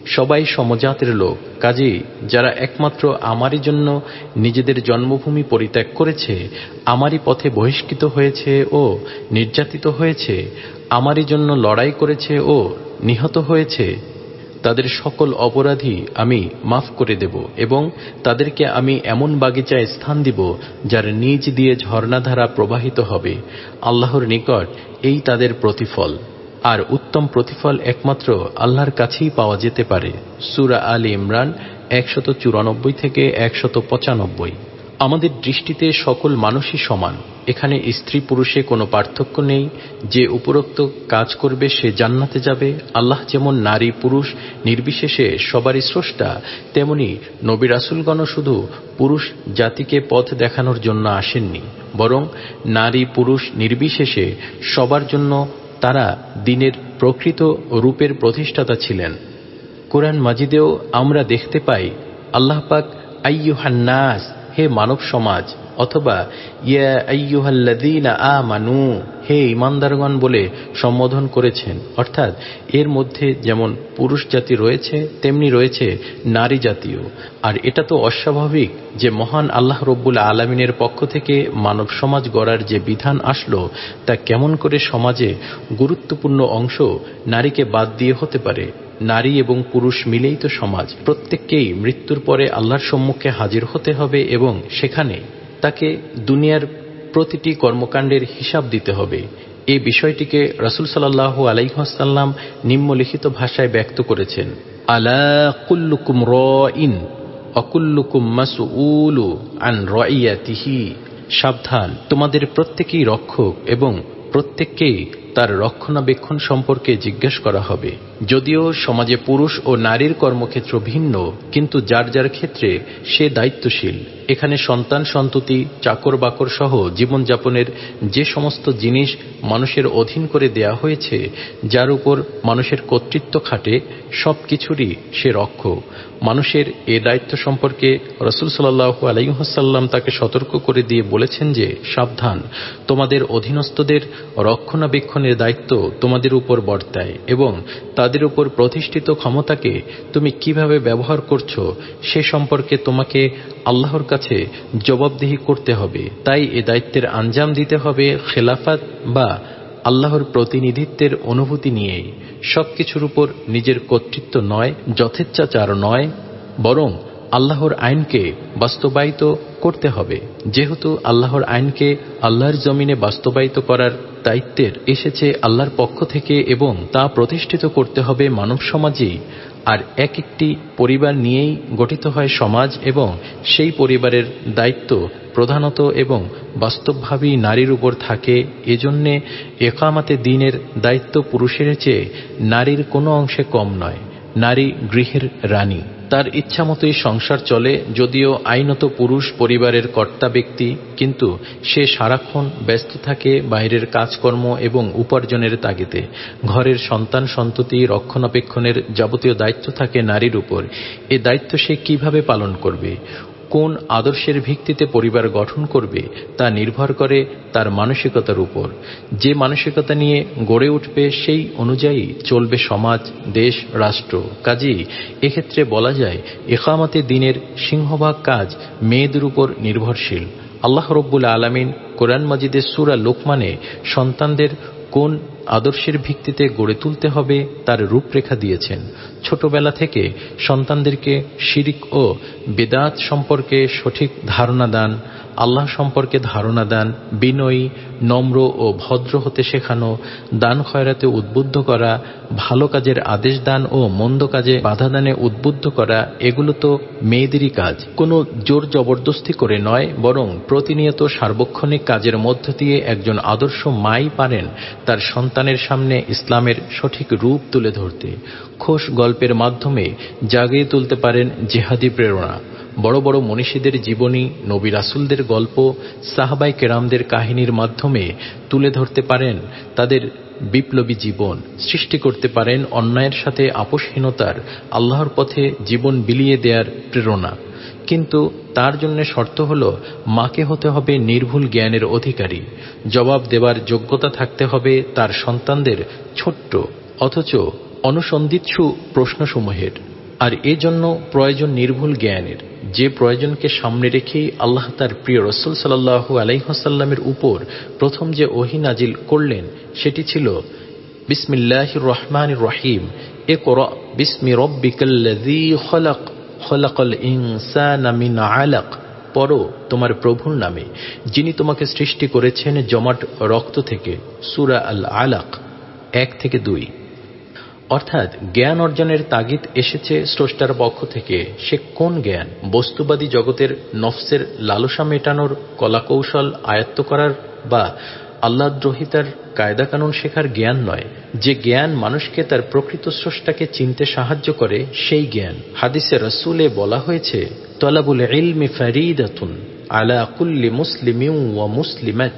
সবাই সমজাতের লোক, কাজেই যারা একমাত্র আমারই জন্য নিজেদের জন্মভূমি পরিত্যাগ করেছে, আমারই পথে বহিষ্কৃত হয়েছে ও নির্যাতিত হয়েছে, আমারই জন্য লড়াই করেছে ও নিহত হয়েছে, তাদের সকল অপরাধী আমি মাফ করে দেব এবং তাদেরকে আমি এমন বাগিচায় স্থান দিব যার নিচ দিয়ে ঝর্ণাধারা প্রবাহিত হবে। আল্লাহর নিকট এই তাদের প্রতিফল, আর উত্তম প্রতিফল একমাত্র আল্লাহর কাছেই পাওয়া যেতে পারে। সূরা আলী ইমরান একশত চুরানব্বই থেকে একশত পঁচানব্বই। আমাদের দৃষ্টিতে সকল মানুষই সমান। এখানে স্ত্রী পুরুষে কোনো পার্থক্য নেই। যে উপরোক্ত কাজ করবে সে জান্নাতে যাবে। আল্লাহ যেমন নারী পুরুষ নির্বিশেষে সবারই স্রষ্টা, তেমনি নবী রাসূলগণও শুধু পুরুষ জাতিকে পথ দেখানোর জন্য আসেননি, বরং নারী পুরুষ নির্বিশেষে সবার জন্য তারা দ্বীনের প্রকৃত রূপের প্রতিষ্ঠাতা ছিলেন। কোরআন মাজিদেও আমরা দেখতে পাই আল্লাহ পাক আইয়ুহান নাস, হে মানব সমাজ, অথবা ইয়া আইয়ুহাল্লাযীনা আমানু, হে ঈমানদারগণ বলে সম্বোধন করেছেন। অর্থাৎ এর মধ্যে যেমন পুরুষ জাতি রয়েছে তেমনি রয়েছে নারী জাতিও। আর এটা তো অস্বাভাবিক যে মহান আল্লাহ রব্বুল আলামিনের পক্ষ থেকে মানব সমাজ গড়ার যে বিধান আসলো তা কেমন করে সমাজে গুরুত্বপূর্ণ অংশ নারীকে বাদ দিয়ে হতে পারে। নারী এবং পুরুষ মিলেই তো সমাজ। প্রত্যেককেই মৃত্যুর পরে আল্লাহর সম্মুখে হাজির হতে হবে এবং সেখানে তাকে দুনিয়ার প্রতিটি কর্মকাণ্ডের হিসাব দিতে হবে। এই বিষয়টিকে রাসূল সাল্লাল্লাহু আলাইহি ওয়াসাল্লাম নিম্নলিখিত ভাষায় ব্যক্ত করেছেন, আলা কুল্লুকুম রাইন ওয়া কুল্লুকুম মাসউলু আন রাইয়াতিহি। সাবধান, তোমাদের প্রত্যেকেই রক্ষক এবং প্রত্যেককেই তার রক্ষণাবেক্ষণ সম্পর্কে জিজ্ঞেস করা হবে। যদিও সমাজে পুরুষ ও নারীর কর্মক্ষেত্র ভিন্ন, কিন্তু যার যার ক্ষেত্রে সে দায়িত্বশীল। এখানে সন্তান সন্ততি চাকর বাকর সহ জীবনযাপনের যে সমস্ত জিনিস মানুষের অধীন করে দেয়া হয়েছে, যার উপর মানুষের কর্তৃত্ব খাটে, সব কিছুরই সে রক্ষক। মানুষের এ দায়িত্ব সম্পর্কে রাসূল সাল্লাল্লাহু আলাইহি ওয়াসাল্লাম তাকে সতর্ক করে দিয়ে বলেছেন যে, সাবধান, তোমাদের অধীনস্থদের রক্ষণাবেক্ষণের দায়িত্ব তোমাদের উপর বর্তায় এবং তাদের উপর প্রতিষ্ঠিত ক্ষমতাকে তুমি কিভাবে ব্যবহার করছো সে সম্পর্কে তোমাকে আল্লাহর কাছে জবাবদিহি করতে হবে। তাই এ দায়িত্বের আঞ্জাম দিতে হবে খেলাফত বা আল্লাহর প্রতিনিধিত্বের অনুভূতি নিয়েই। সবকিছুর উপর নিজের কর্তৃত্ব নয়, যথেচ্ছাচার নয়, বরং আল্লাহর আইনকে বাস্তবায়িত করতে হবে। যেহেতু আল্লাহর আইনকে আল্লাহর জমিনে বাস্তবায়িত করার দায়িত্বের এসেছে আল্লাহর পক্ষ থেকে এবং তা প্রতিষ্ঠিত করতে হবে মানব সমাজেই। আর এক একটি পরিবার নিয়েই গঠিত হয় সমাজ এবং সেই পরিবারের দায়িত্ব প্রধানত এবং বাস্তবভাবেই নারীর উপর থাকে। এজন্যে ইকামাতে দ্বীনের দায়িত্ব পুরুষের চেয়ে নারীর কোনো অংশে কম নয়। নারী গৃহের রানী, তার ইচ্ছামতোই সংসার চলে। যদিও আইনত পুরুষ পরিবারের কর্তা ব্যক্তি, কিন্তু সে সারাক্ষণ ব্যস্ত থাকে বাইরের কাজকর্ম এবং উপার্জনের তাগিদে। ঘরের সন্তান সন্ততি রক্ষণাবেক্ষণের যাবতীয় দায়িত্ব থাকে নারীর উপর। এ দায়িত্ব সে কিভাবে পালন করবে, কোন আদর্শের ভিত্তিতে পরিবার গঠন করবে তা নির্ভর করে তার মানসিকতার উপর। যে মানসিকতা নিয়ে গড়ে উঠবে সেই অনুযায়ী চলবে সমাজ, দেশ, রাষ্ট্র। কাজেই এক্ষেত্রে বলা যায় ইকামাতে দ্বীনের সিংহভাগ কাজ মেয়েদের উপর নির্ভরশীল। আল্লাহ রব্বুল আলামিন কোরআন মাজিদের সূরা লোকমানে সন্তানদের কোন আদর্শের ভিত্তিতে গড়ে তুলতে হবে তার রূপরেখা দিয়েছেন। ছোটবেলা থেকে সন্তানদেরকে শিরক ও বিদআত সম্পর্কে সঠিক ধারণা দান, আল্লাহ সম্পর্কে ধারণা দান, বিনয়ী, নম্র ও ভদ্র হতে শেখানো, দান খয়রাতে উদ্বুদ্ধ করা, ভালো কাজের আদেশ দান ও মন্দ কাজে বাধা দানে উদ্বুদ্ধ করা, এগুলো তো মেয়েদেরই কাজ। কোনো জোর জবরদস্তি করে নয়, বরং প্রতিনিয়ত সার্বক্ষণিক কাজের মধ্য দিয়ে একজন আদর্শ মাই পারেন তার সন্তানের সামনে ইসলামের সঠিক রূপ তুলে ধরতে। খোশ গল্পের মাধ্যমে জাগিয়ে তুলতে পারেন জিহাদি প্রেরণা। বড় বড় মনীষীদের জীবনী, নবী রাসূলদের গল্প, সাহাবায়ে কেরামদের কাহিনীর মাধ্যমে তুলে ধরতে পারেন তাদের বিপ্লবী জীবন। সৃষ্টি করতে পারেন অন্যায়ের সাথে আপোষহীনতার, আল্লাহর পথে জীবন বিলিয়ে দেওয়ার প্রেরণা। কিন্তু তার জন্য শর্ত হল মাকে হতে হবে নির্ভুল জ্ঞানের অধিকারী। জবাব দেওয়ার যোগ্যতা থাকতে হবে তার সন্তানদের ছোট্ট অথচ অনুসন্ধিৎসু প্রশ্নসমূহের। আর এজন্য প্রয়োজন নির্ভুল জ্ঞানের, যে প্রয়োজনকে সামনে রেখেই আল্লাহ তার প্রিয় রাসূল সাল্লাল্লাহু আলাইহি ওয়াসাল্লামের উপর প্রথম যে ওহী নাজিল করলেন সেটি ছিল বিসমিল্লাহির রহমানির রহিম, ইকরা বিসমি রাব্বিকাল্লাযী খলাক, খলাকাল ইনসানা মিন আলাক। পড়ো তোমার প্রভুর নামে, যিনি তোমাকে সৃষ্টি করেছেন জমাট রক্ত থেকে। সূরা আল আলাক এক থেকে দুই। অর্থাৎ জ্ঞান অর্জনের তাগিদ এসেছে স্রষ্টার পক্ষ থেকে। সে কোন জ্ঞান? বস্তুবাদী জগতের নফসের লালসা মেটানোর কলাকৌশল আয়ত্ত করার বা আল্লাহদ্রোহিতার কায়দা কানুন শেখার জ্ঞান নয়। যে জ্ঞান মানুষকে তার প্রকৃত স্রষ্টাকে চিনতে সাহায্য করে সেই জ্ঞান। হাদিসে রাসূলে বলা হয়েছে, তলাবুল ইলমি ফারিদাতুন আলা কুল্লি মুসলিমিন ওয়া মুসলিমাত।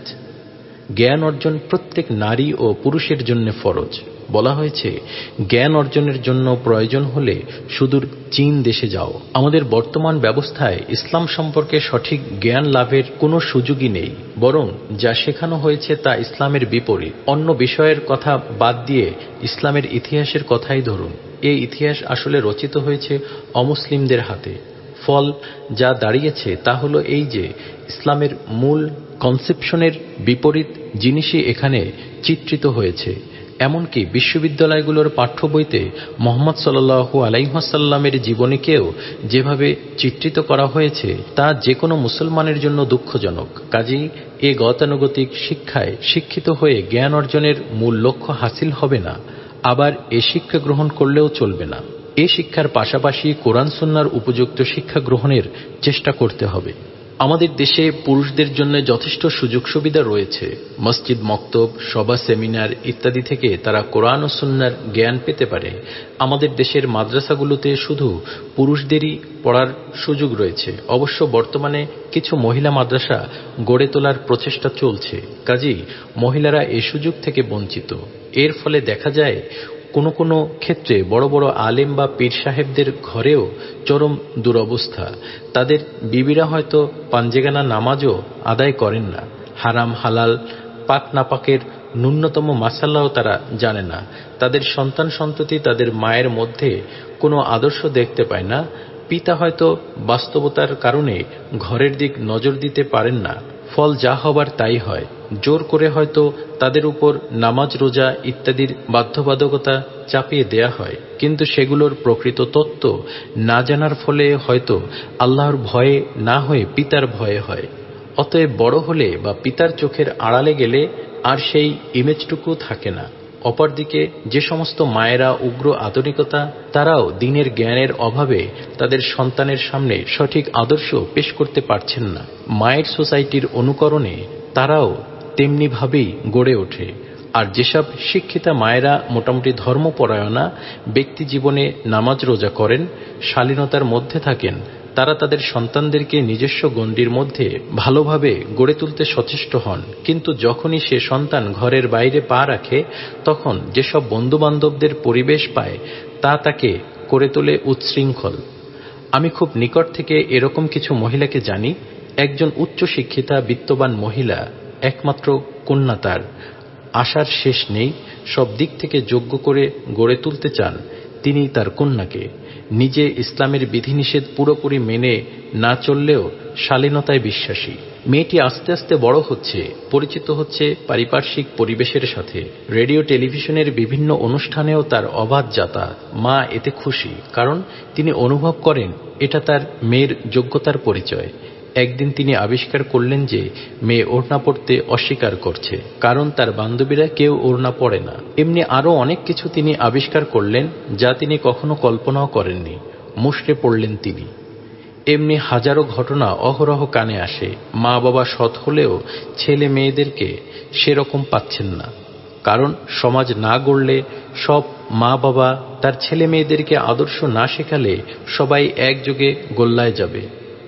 জ্ঞান অর্জন প্রত্যেক নারী ও পুরুষের জন্য ফরজ। বলা হয়েছে, জ্ঞান অর্জনের জন্য প্রয়োজন হলে সুদূর চীন দেশে যাও। আমাদের বর্তমান ব্যবস্থায় ইসলাম সম্পর্কে সঠিক জ্ঞান লাভের কোনো সুযোগই নেই, বরং যা শেখানো হয়েছে তা ইসলামের বিপরীত। অন্য বিষয়ের কথা বাদ দিয়ে ইসলামের ইতিহাসের কথাই ধরুন। এই ইতিহাস আসলে রচিত হয়েছে অমুসলিমদের হাতে। ফল যা দাঁড়িয়েছে তা হলো এই যে, ইসলামের মূল কনসেপশনের বিপরীত জিনিসই এখানে চিত্রিত হয়েছে। এমনকি বিশ্ববিদ্যালয়গুলোর পাঠ্য বইতে মুহাম্মদ সাল্লাল্লাহু আলাইহি ওয়াসাল্লামের জীবনীকেও যেভাবে চিত্রিত করা হয়েছে তা যে কোনো মুসলমানের জন্য দুঃখজনক। কাজেই এ গতানুগতিক শিক্ষায় শিক্ষিত হয়ে জ্ঞান অর্জনের মূল লক্ষ্য হাসিল হবে না, আবার এ শিক্ষা গ্রহণ করলেও চলবে না। এ শিক্ষার পাশাপাশি কোরআন সুন্নাহর উপযুক্ত শিক্ষা গ্রহণের চেষ্টা করতে হবে। আমাদের দেশে পুরুষদের জন্য যথেষ্ট সুযোগ সুবিধা রয়েছে। মসজিদ, মক্তব, সভা, সেমিনার ইত্যাদি থেকে তারা কোরআন ও সুন্নাহর জ্ঞান পেতে পারে। আমাদের দেশের মাদ্রাসাগুলোতে শুধু পুরুষদেরই পড়ার সুযোগ রয়েছে। অবশ্য বর্তমানে কিছু মহিলা মাদ্রাসা গড়ে তোলার প্রচেষ্টা চলছে, কাজেই মহিলারা এ সুযোগ থেকে বঞ্চিত। এর ফলে দেখা যায় কোনো কোনো ক্ষেত্রে বড় বড় আলেম বা পীর সাহেবদের ঘরেও চরম দুরবস্থা। তাদের বিবিরা হয়তো পাঞ্জেগানা নামাজও আদায় করেন না। হারাম হালাল পাক নাপাকের ন্যূনতম মাসালাও তারা জানে না। তাদের সন্তান সন্ততি তাদের মায়ের মধ্যে কোনো আদর্শ দেখতে পায় না। পিতা হয়তো বাস্তবতার কারণে ঘরের দিক নজর দিতে পারেন না। ফল যা হবার তাই হয়। জোর করে হয়তো তাদের উপর নামাজ, রোজা ইত্যাদির বাধ্যবাধকতা চাপিয়ে দেয়া হয়, কিন্তু সেগুলোর প্রকৃত তত্ত্ব না জানার ফলে হয়তো আল্লাহর ভয়ে না হয়ে পিতার ভয়ে হয়। অতএব বড় হলে বা পিতার চোখের আড়ালে গেলে আর সেই ইমেজটুকু থাকে না। অপরদিকে যে সমস্ত মায়েরা উগ্র আধুনিকতা, তারাও দিনের জ্ঞানের অভাবে তাদের সন্তানের সামনে সঠিক আদর্শ পেশ করতে পারছেন না। মায়ের সোসাইটির অনুকরণে তারাও তেমনি ভাবেই গড়ে ওঠে। আর যেসব শিক্ষিতা মায়েরা মোটামুটি ধর্মপরায়ণা, ব্যক্তি জীবনে নামাজ রোজা করেন, শালীনতার মধ্যে থাকেন, তারা তাদের সন্তানদেরকে নিজস্ব গণ্ডির মধ্যে ভালোভাবে গড়ে তুলতে সচেষ্ট হন। কিন্তু যখনই সে সন্তান ঘরের বাইরে পা রাখে, তখন যেসব বন্ধুবান্ধবদের পরিবেশ পায় তা তাকে করে তোলে উচ্ছৃঙ্খল। আমি খুব নিকট থেকে এরকম কিছু মহিলাকে জানি। একজন উচ্চশিক্ষিতা বিত্তবান মহিলা, একমাত্র কন্যা তার, আশার শেষ নেই, সব দিক থেকে যোগ্য করে গড়ে তুলতে চান তিনি তার কন্যাকে। নিজে ইসলামের বিধিনিষেধ পুরোপুরি মেনে না চললেও শালীনতায় বিশ্বাসী। মেয়েটি আস্তে আস্তে বড় হচ্ছে, পরিচিত হচ্ছে পারিপার্শ্বিক পরিবেশের সাথে। রেডিও টেলিভিশনের বিভিন্ন অনুষ্ঠানেও তার অবাধ যাতায়াত। মা এতে খুশি, কারণ তিনি অনুভব করেন এটা তার মেয়ের যোগ্যতার পরিচয়। একদিন তিনি আবিষ্কার করলেন যে মেয়ে ওড়না পড়তে অস্বীকার করছে, কারণ তার বান্ধবীরা কেউ ওড়না পড়ে না। এমনি আরো অনেক কিছু তিনি আবিষ্কার করলেন যা তিনি কখনো কল্পনাও করেননি। মুষড়ে পড়লেন তিনি। এমনি হাজারো ঘটনা অহরহ কানে আসে। মা বাবা সৎ হলেও ছেলে মেয়েদেরকে সেরকম পাচ্ছেন না, কারণ সমাজ না গড়লে, সব মা বাবা তার ছেলে মেয়েদেরকে আদর্শ না শেখালে সবাই একযোগে গোল্লায় যাবে।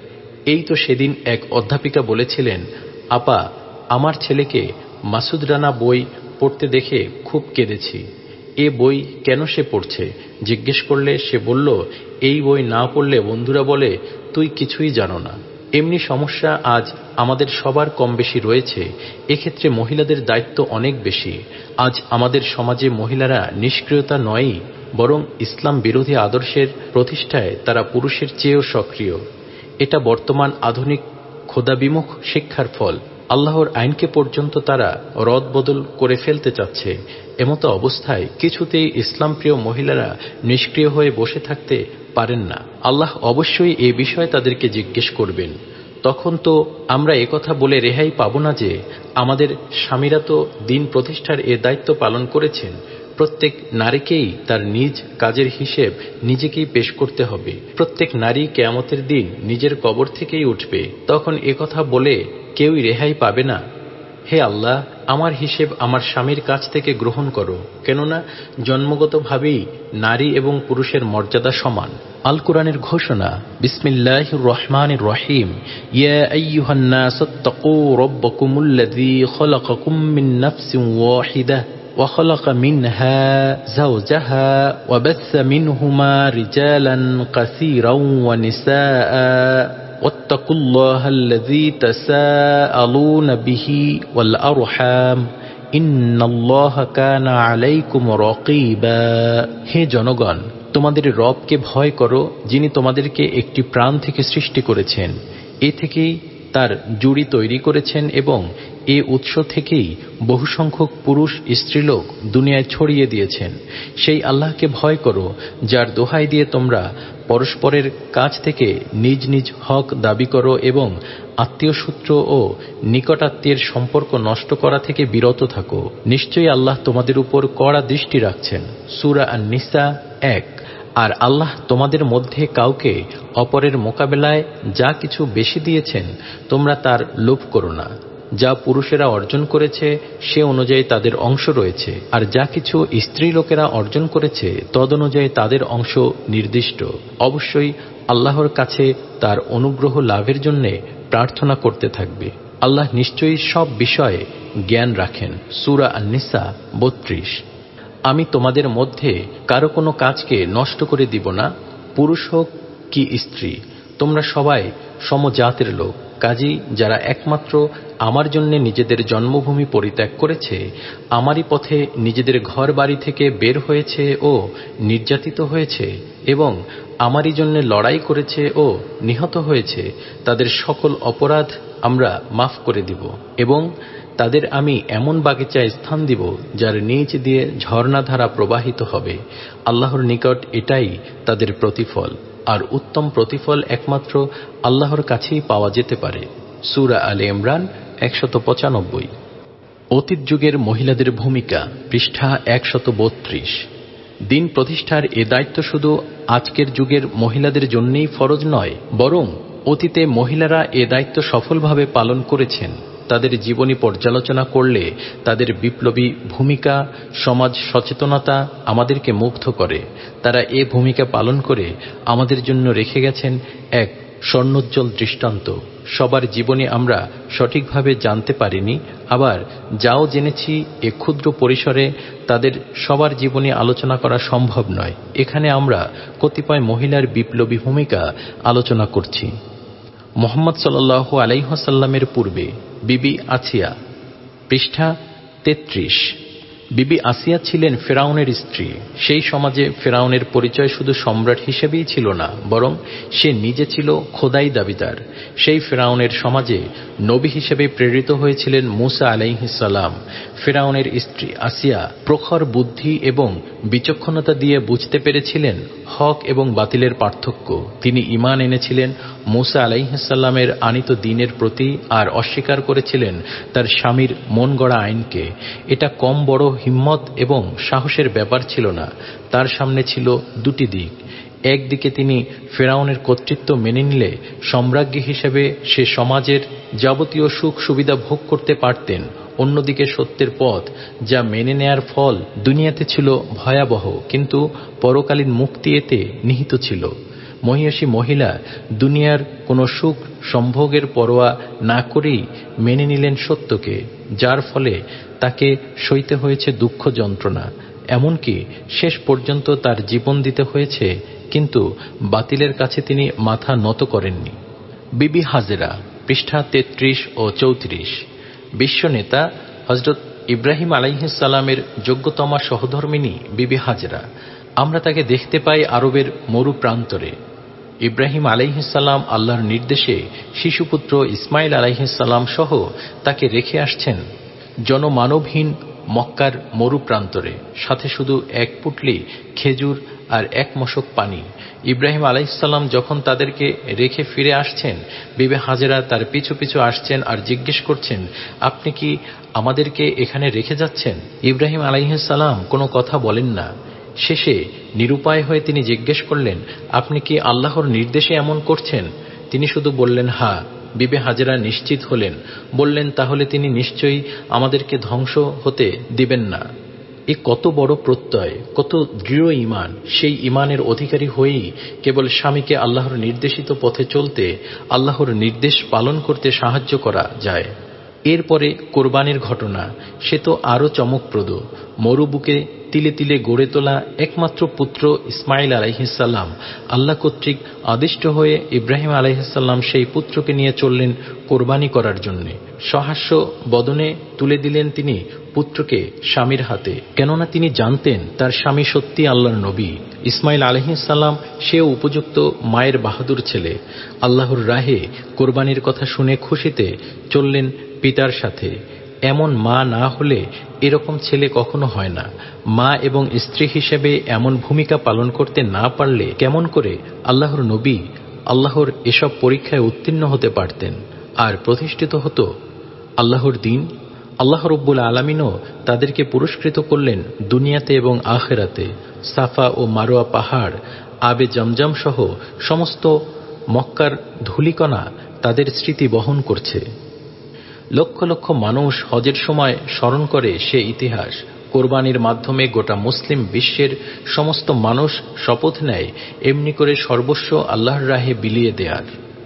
এই তো সেদিন এক অধ্যাপিকা বলেছিলেন, আপা, আমার ছেলেকে মাসুদ রানা বই পড়তে দেখে খুব কেঁদেছি। এ বই কেন সে পড়ছে জিজ্ঞেস করলে সে বলল, এই বই না পড়লে বন্ধুরা বলে তুই কিছুই জানো না। এমনি সমস্যা আজ আমাদের সবার কম বেশি রয়েছে। এক্ষেত্রে মহিলাদের দায়িত্ব অনেক বেশি। আজ আমাদের সমাজে মহিলারা নিষ্ক্রিয়তা নয়ই, বরং ইসলাম বিরোধী আদর্শের প্রতিষ্ঠায় তারা পুরুষের চেয়েও সক্রিয়। এটা বর্তমান আধুনিক খোদাবিমুখ শিক্ষার ফল। আল্লাহর আইনকে পর্যন্ত তারা রদ বদল করে ফেলতে চাচ্ছে। এমতো অবস্থায় কিছুতেই ইসলামপ্রিয় মহিলারা নিষ্ক্রিয় হয়ে বসে থাকতে পারেন না। আল্লাহ অবশ্যই এ বিষয়ে তাদেরকে জিজ্ঞেস করবেন। তখন তো আমরা একথা বলে রেহাই পাব না যে আমাদের স্বামীরা তো দিন প্রতিষ্ঠার এ দায়িত্ব পালন করেছেন। প্রত্যেক নারীকেই তার নিজ কাজের হিসেব নিজেকেই পেশ করতে হবে। প্রত্যেক নারী কিয়ামতের দিন নিজের কবর থেকেই উঠবে। তখন একথা বলে কেউই রেহাই পাবে না, হে আল্লাহ, আমার হিসেব আমার স্বামীর কাছ থেকে গ্রহণ করো। কেননা জন্মগতভাবেই নারী এবং পুরুষের মর্যাদা সমান। আল কুরআনের ঘোষণা, বিসমিল্লাহির রহমানির রহিম, ইয়া আইয়ুহান নাসুত্তাকু রাব্বাকুমুল্লাযী খালাকাকুম মিন নাফসিন ওয়াহিদাহ ওয়া খালাকা মিনহা যাওজাহা ওয়া বাসসা মিনহুমা রিজালান কাসীরান ওয়া নিসাআ ওয়াত্তাকুল্লাহাল্লাযী তাসাআলুনা বিহি ওয়াল আরহাম ইন্নাল্লাহা কানা আলাইকুম রাকীবা। হে জনগণ, তোমাদের রবকে ভয় করো, যিনি তোমাদেরকে একটি প্রাণ থেকে সৃষ্টি করেছেন, এ থেকেই তার জুড়ি তৈরি করেছেন এবং এ উৎস থেকেই বহুসংখ্যক পুরুষ স্ত্রীলোক দুনিয়ায় ছড়িয়ে দিয়েছেন। সেই আল্লাহকে ভয় করো, যার দোহাই দিয়ে তোমরা পরস্পরের কাছ থেকে নিজ নিজ হক দাবি করো এবং আত্মীয় সূত্র ও নিকটাত্মীয়ের সম্পর্ক নষ্ট করা থেকে বিরত থাকো। নিশ্চয়ই আল্লাহ তোমাদের উপর কড়া দৃষ্টি রাখছেন। সূরা আন-নিসা এক। আর আল্লাহ তোমাদের মধ্যে কাউকে অপরের মোকাবেলায় যা কিছু বেশি দিয়েছেন তোমরা তার লোভ করো না। যা পুরুষেরা অর্জন করেছে সে অনুযায়ী তাদের অংশ রয়েছে, আর যা কিছু স্ত্রী লোকেরা অর্জন করেছে তদনুযায়ী তাদের অংশ নির্দিষ্ট। অবশ্যই আল্লাহর কাছে তার অনুগ্রহ লাভের জন্য প্রার্থনা করতে থাকবে। আল্লাহ নিশ্চয়ই সব বিষয়ে জ্ঞান রাখেন। সূরা আন-নিসা বত্রিশ। আমি তোমাদের মধ্যে কারো কোনো কাজকে নষ্ট করে দিব না, পুরুষ হোক কি স্ত্রী, তোমরা সবাই সমজাতের লোক। কাজী যারা একমাত্র আমার জন্য নিজেদের জন্মভূমি পরিত্যাগ করেছে, আমারই পথে নিজেদের ঘর বাড়ি থেকে বের হয়েছে ও নির্যাতিত হয়েছে এবং আমারই জন্য লড়াই করেছে ও নিহত হয়েছে, তাদের সকল অপরাধ আমরা মাফ করে দিব এবং তাদের আমি এমন বাগিচায় স্থান দিব যার নিচ দিয়ে ঝর্ণাধারা প্রবাহিত হবে। আল্লাহর নিকট এটাই তাদের প্রতিফল, আর উত্তম প্রতিফল একমাত্র আল্লাহর কাছেই পাওয়া যেতে পারে। সূরা আলে ইমরান একশত পঁচানব্বই। অতীত যুগের মহিলাদের ভূমিকা, পৃষ্ঠা একশত বত্রিশ। দিন প্রতিষ্ঠার এ দায়িত্ব শুধু আজকের যুগের মহিলাদের জন্যই ফরজ নয়, বরং অতীতে মহিলারা এ দায়িত্ব সফলভাবে পালন করেছেন। তাদের জীবনী পর্যালোচনা করলে তাদের বিপ্লবী ভূমিকা, সমাজ সচেতনতা আমাদেরকে মুগ্ধ করে। তারা এ ভূমিকা পালন করে আমাদের জন্য রেখে গেছেন এক স্বর্ণোজ্জ্বল দৃষ্টান্ত। সবার জীবনী আমরা সঠিকভাবে জানতে পারিনি, আবার যাও জেনেছি এ ক্ষুদ্র পরিসরে তাদের সবার জীবনী আলোচনা করা সম্ভব নয়। এখানে আমরা কতিপয় মহিলার বিপ্লবী ভূমিকা আলোচনা করছি। মুহাম্মদ সাল্লাল্লাহু আলাইহি ওয়াসাল্লামের পূর্বে বিবি আসিয়া, পৃষ্ঠা তেত্রিশ। বিবি আসিয়া ছিলেন ফেরাউনের স্ত্রী। সেই সমাজে ফেরাউনের পরিচয় শুধু সম্রাট হিসেবেই ছিল না, বরং সে নিজে ছিল খোদাই দাবিদার। সেই ফেরাউনের সমাজে নবী হিসেবে প্রেরিত হয়েছিলেন মুসা আলাইহিস সালাম। ফেরাউনের স্ত্রী আসিয়া প্রখর বুদ্ধি এবং বিচক্ষণতা দিয়ে বুঝতে পেরেছিলেন হক এবং বাতিলের পার্থক্য। তিনি ঈমান এনেছিলেন মুসা আলাইহিস সালামের আনিত দ্বীনের প্রতি, আর অস্বীকার করেছিলেন তার স্বামীর মন গড়া আইনকে। এটা কম বড় হিম্মত এবং সাহসের ব্যাপার ছিল না। তার সামনে ছিল দুটি দিক। একদিকে তিনি ফেরাউনের কর্তৃত্ব মেনে নিলে সম্রাজ্ঞী হিসেবে সে সমাজের যাবতীয় সুখ সুবিধা ভোগ করতে পারতেন। অন্যদিকে সত্যের পথ, যা মেনে নেয়ার ফল দুনিয়াতে ছিল ভয়াবহ, কিন্তু পরকালীন মুক্তি এতে নিহিত ছিল। মহিষী মহিলা দুনিয়ার কোনো সুখ সম্ভোগের পরোয়া না করেই মেনে নিলেন সত্যকে, যার ফলে তাকে সইতে হয়েছে দুঃখ যন্ত্রণা, এমনকি শেষ পর্যন্ত তার জীবন দিতে হয়েছে, কিন্তু বাতিলের কাছে তিনি মাথা নত করেননি। বিবি হাজেরা, পৃষ্ঠা তেত্রিশ ও চৌত্রিশ। বিশ্ব নেতা হজরত ইব্রাহিম আলাইহিস সালামের যোগ্যতমা সহধর্মিনী বিবি হাজেরা। আমরা তাকে দেখতে পাই আরবের মরু প্রান্তরে। ইব্রাহিম আলাইহিস সালাম আল্লাহর নির্দেশে শিশুপুত্র ইসমাইল আলাইহিস সালাম সহ তাকে রেখে আসছেন জনমানবহীন মক্কার মরু প্রান্তরে, সাথে শুধু এক পুটলি খেজুর আর এক মশক পানি। ইব্রাহিম আলাইহিস সালাম যখন তাদেরকে রেখে ফিরে আসছেন, বিবি হাজেরা তার পিছু পিছু আসছেন আর জিজ্ঞেস করছেন, আপনি কি আমাদেরকে এখানে রেখে যাচ্ছেন? ইব্রাহিম আলাইহিস সালাম কোনো কথা বলেন না। শেষে নিরুপায় হয়ে তিনি জিজ্ঞেস করলেন, আপনি কি আল্লাহর নির্দেশে এমন করছেন? তিনি শুধু বললেন হ্যাঁ। বিবি হাজেরা নিশ্চিত হলেন, বললেন, তাহলে তিনি নিশ্চয়ই আমাদেরকে ধ্বংস হতে দিবেন না। এ কত বড় প্রত্যয়, কত দৃঢ় ঈমান! সেই ঈমানের অধিকারী হয়েই কেবল স্বামীকে আল্লাহর নির্দেশিত পথে চলতে, আল্লাহর নির্দেশ পালন করতে সাহায্য করা যায়। এরপরে কোরবানির ঘটনা, সে তো আরো চমকপ্রদ। মরুবুকে তিলে তিলে গড়ে তোলা একমাত্র পুত্র ইসমাইল আলাইহিস সালাম আল্লাহ কর্তৃক আদিষ্ট হয়ে ইব্রাহিম আলাইহিস সালাম সেই পুত্রকে নিয়ে চললেন কোরবানি করার জন্য। সহাস্য বদনে তুলে দিলেন তিনি পুত্রকে স্বামীর হাতে, কেননা তিনি জানতেন তার স্বামী সত্যি আল্লাহর নবী। ইসমাইল আলাইহিস সালাম সেও উপযুক্ত মায়ের বাহাদুর ছেলে। আল্লাহর রাহে কোরবানির কথা শুনে খুশিতে চললেন পিতার সাথে। এমন মা না হলে এরকম ছেলে কখনো হয় না। মা এবং স্ত্রী হিসেবে এমন ভূমিকা পালন করতে না পারলে কেমন করে আল্লাহর নবী আল্লাহর এসব পরীক্ষায় উত্তীর্ণ হতে পারতেন আর প্রতিষ্ঠিত হতো আল্লাহর দিন? আল্লাহ রব্বুল আলামিনও তাদেরকে পুরস্কৃত করলেন দুনিয়াতে এবং আখিরাতে। সাফা ও মারোয়া পাহাড়, আবে জমজম সহ সমস্ত মক্কার ধূলিকণা তাদের স্মৃতি বহন করছে। লক্ষ লক্ষ মানুষ হজের সময় স্মরণ করে সে ইতিহাস। কোরবানির মাধ্যমে গোটা মুসলিম বিশ্বের সমস্ত মানুষ শপথ নেয় এমনি করে সর্বস্ব আল্লাহর রাহে বিলিয়ে দেয়ার।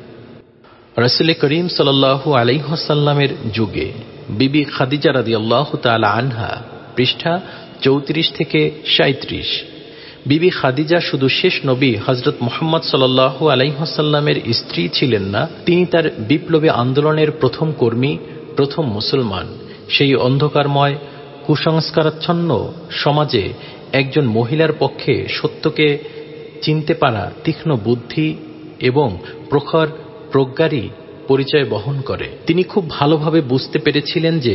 রাসূল করিম সাল্লাল্লাহু আলাইহি ওয়াসাল্লামের যুগে বিবি খাদিজা রাদিয়াল্লাহু তাআলা আনহা, পৃষ্ঠা চৌত্রিশ থেকে সাঁইত্রিশ। বিবি খাদিজা শুধু শেষ নবী হযরত মুহাম্মদ সাল্লাল্লাহু আলাইহি ওয়াসাল্লামের স্ত্রী ছিলেন না, তিনি তার বিপ্লবী আন্দোলনের প্রথম কর্মী, প্রথম মুসলমান। সেই অন্ধকারময় কুসংস্কারাচ্ছন্ন সমাজে একজন মহিলার পক্ষে সত্যকে চিনতে পারা তীক্ষ্ণ বুদ্ধি এবং প্রখর প্রজ্ঞারই পরিচয় বহন করে। তিনি খুব ভালোভাবে বুঝতে পেরেছিলেন যে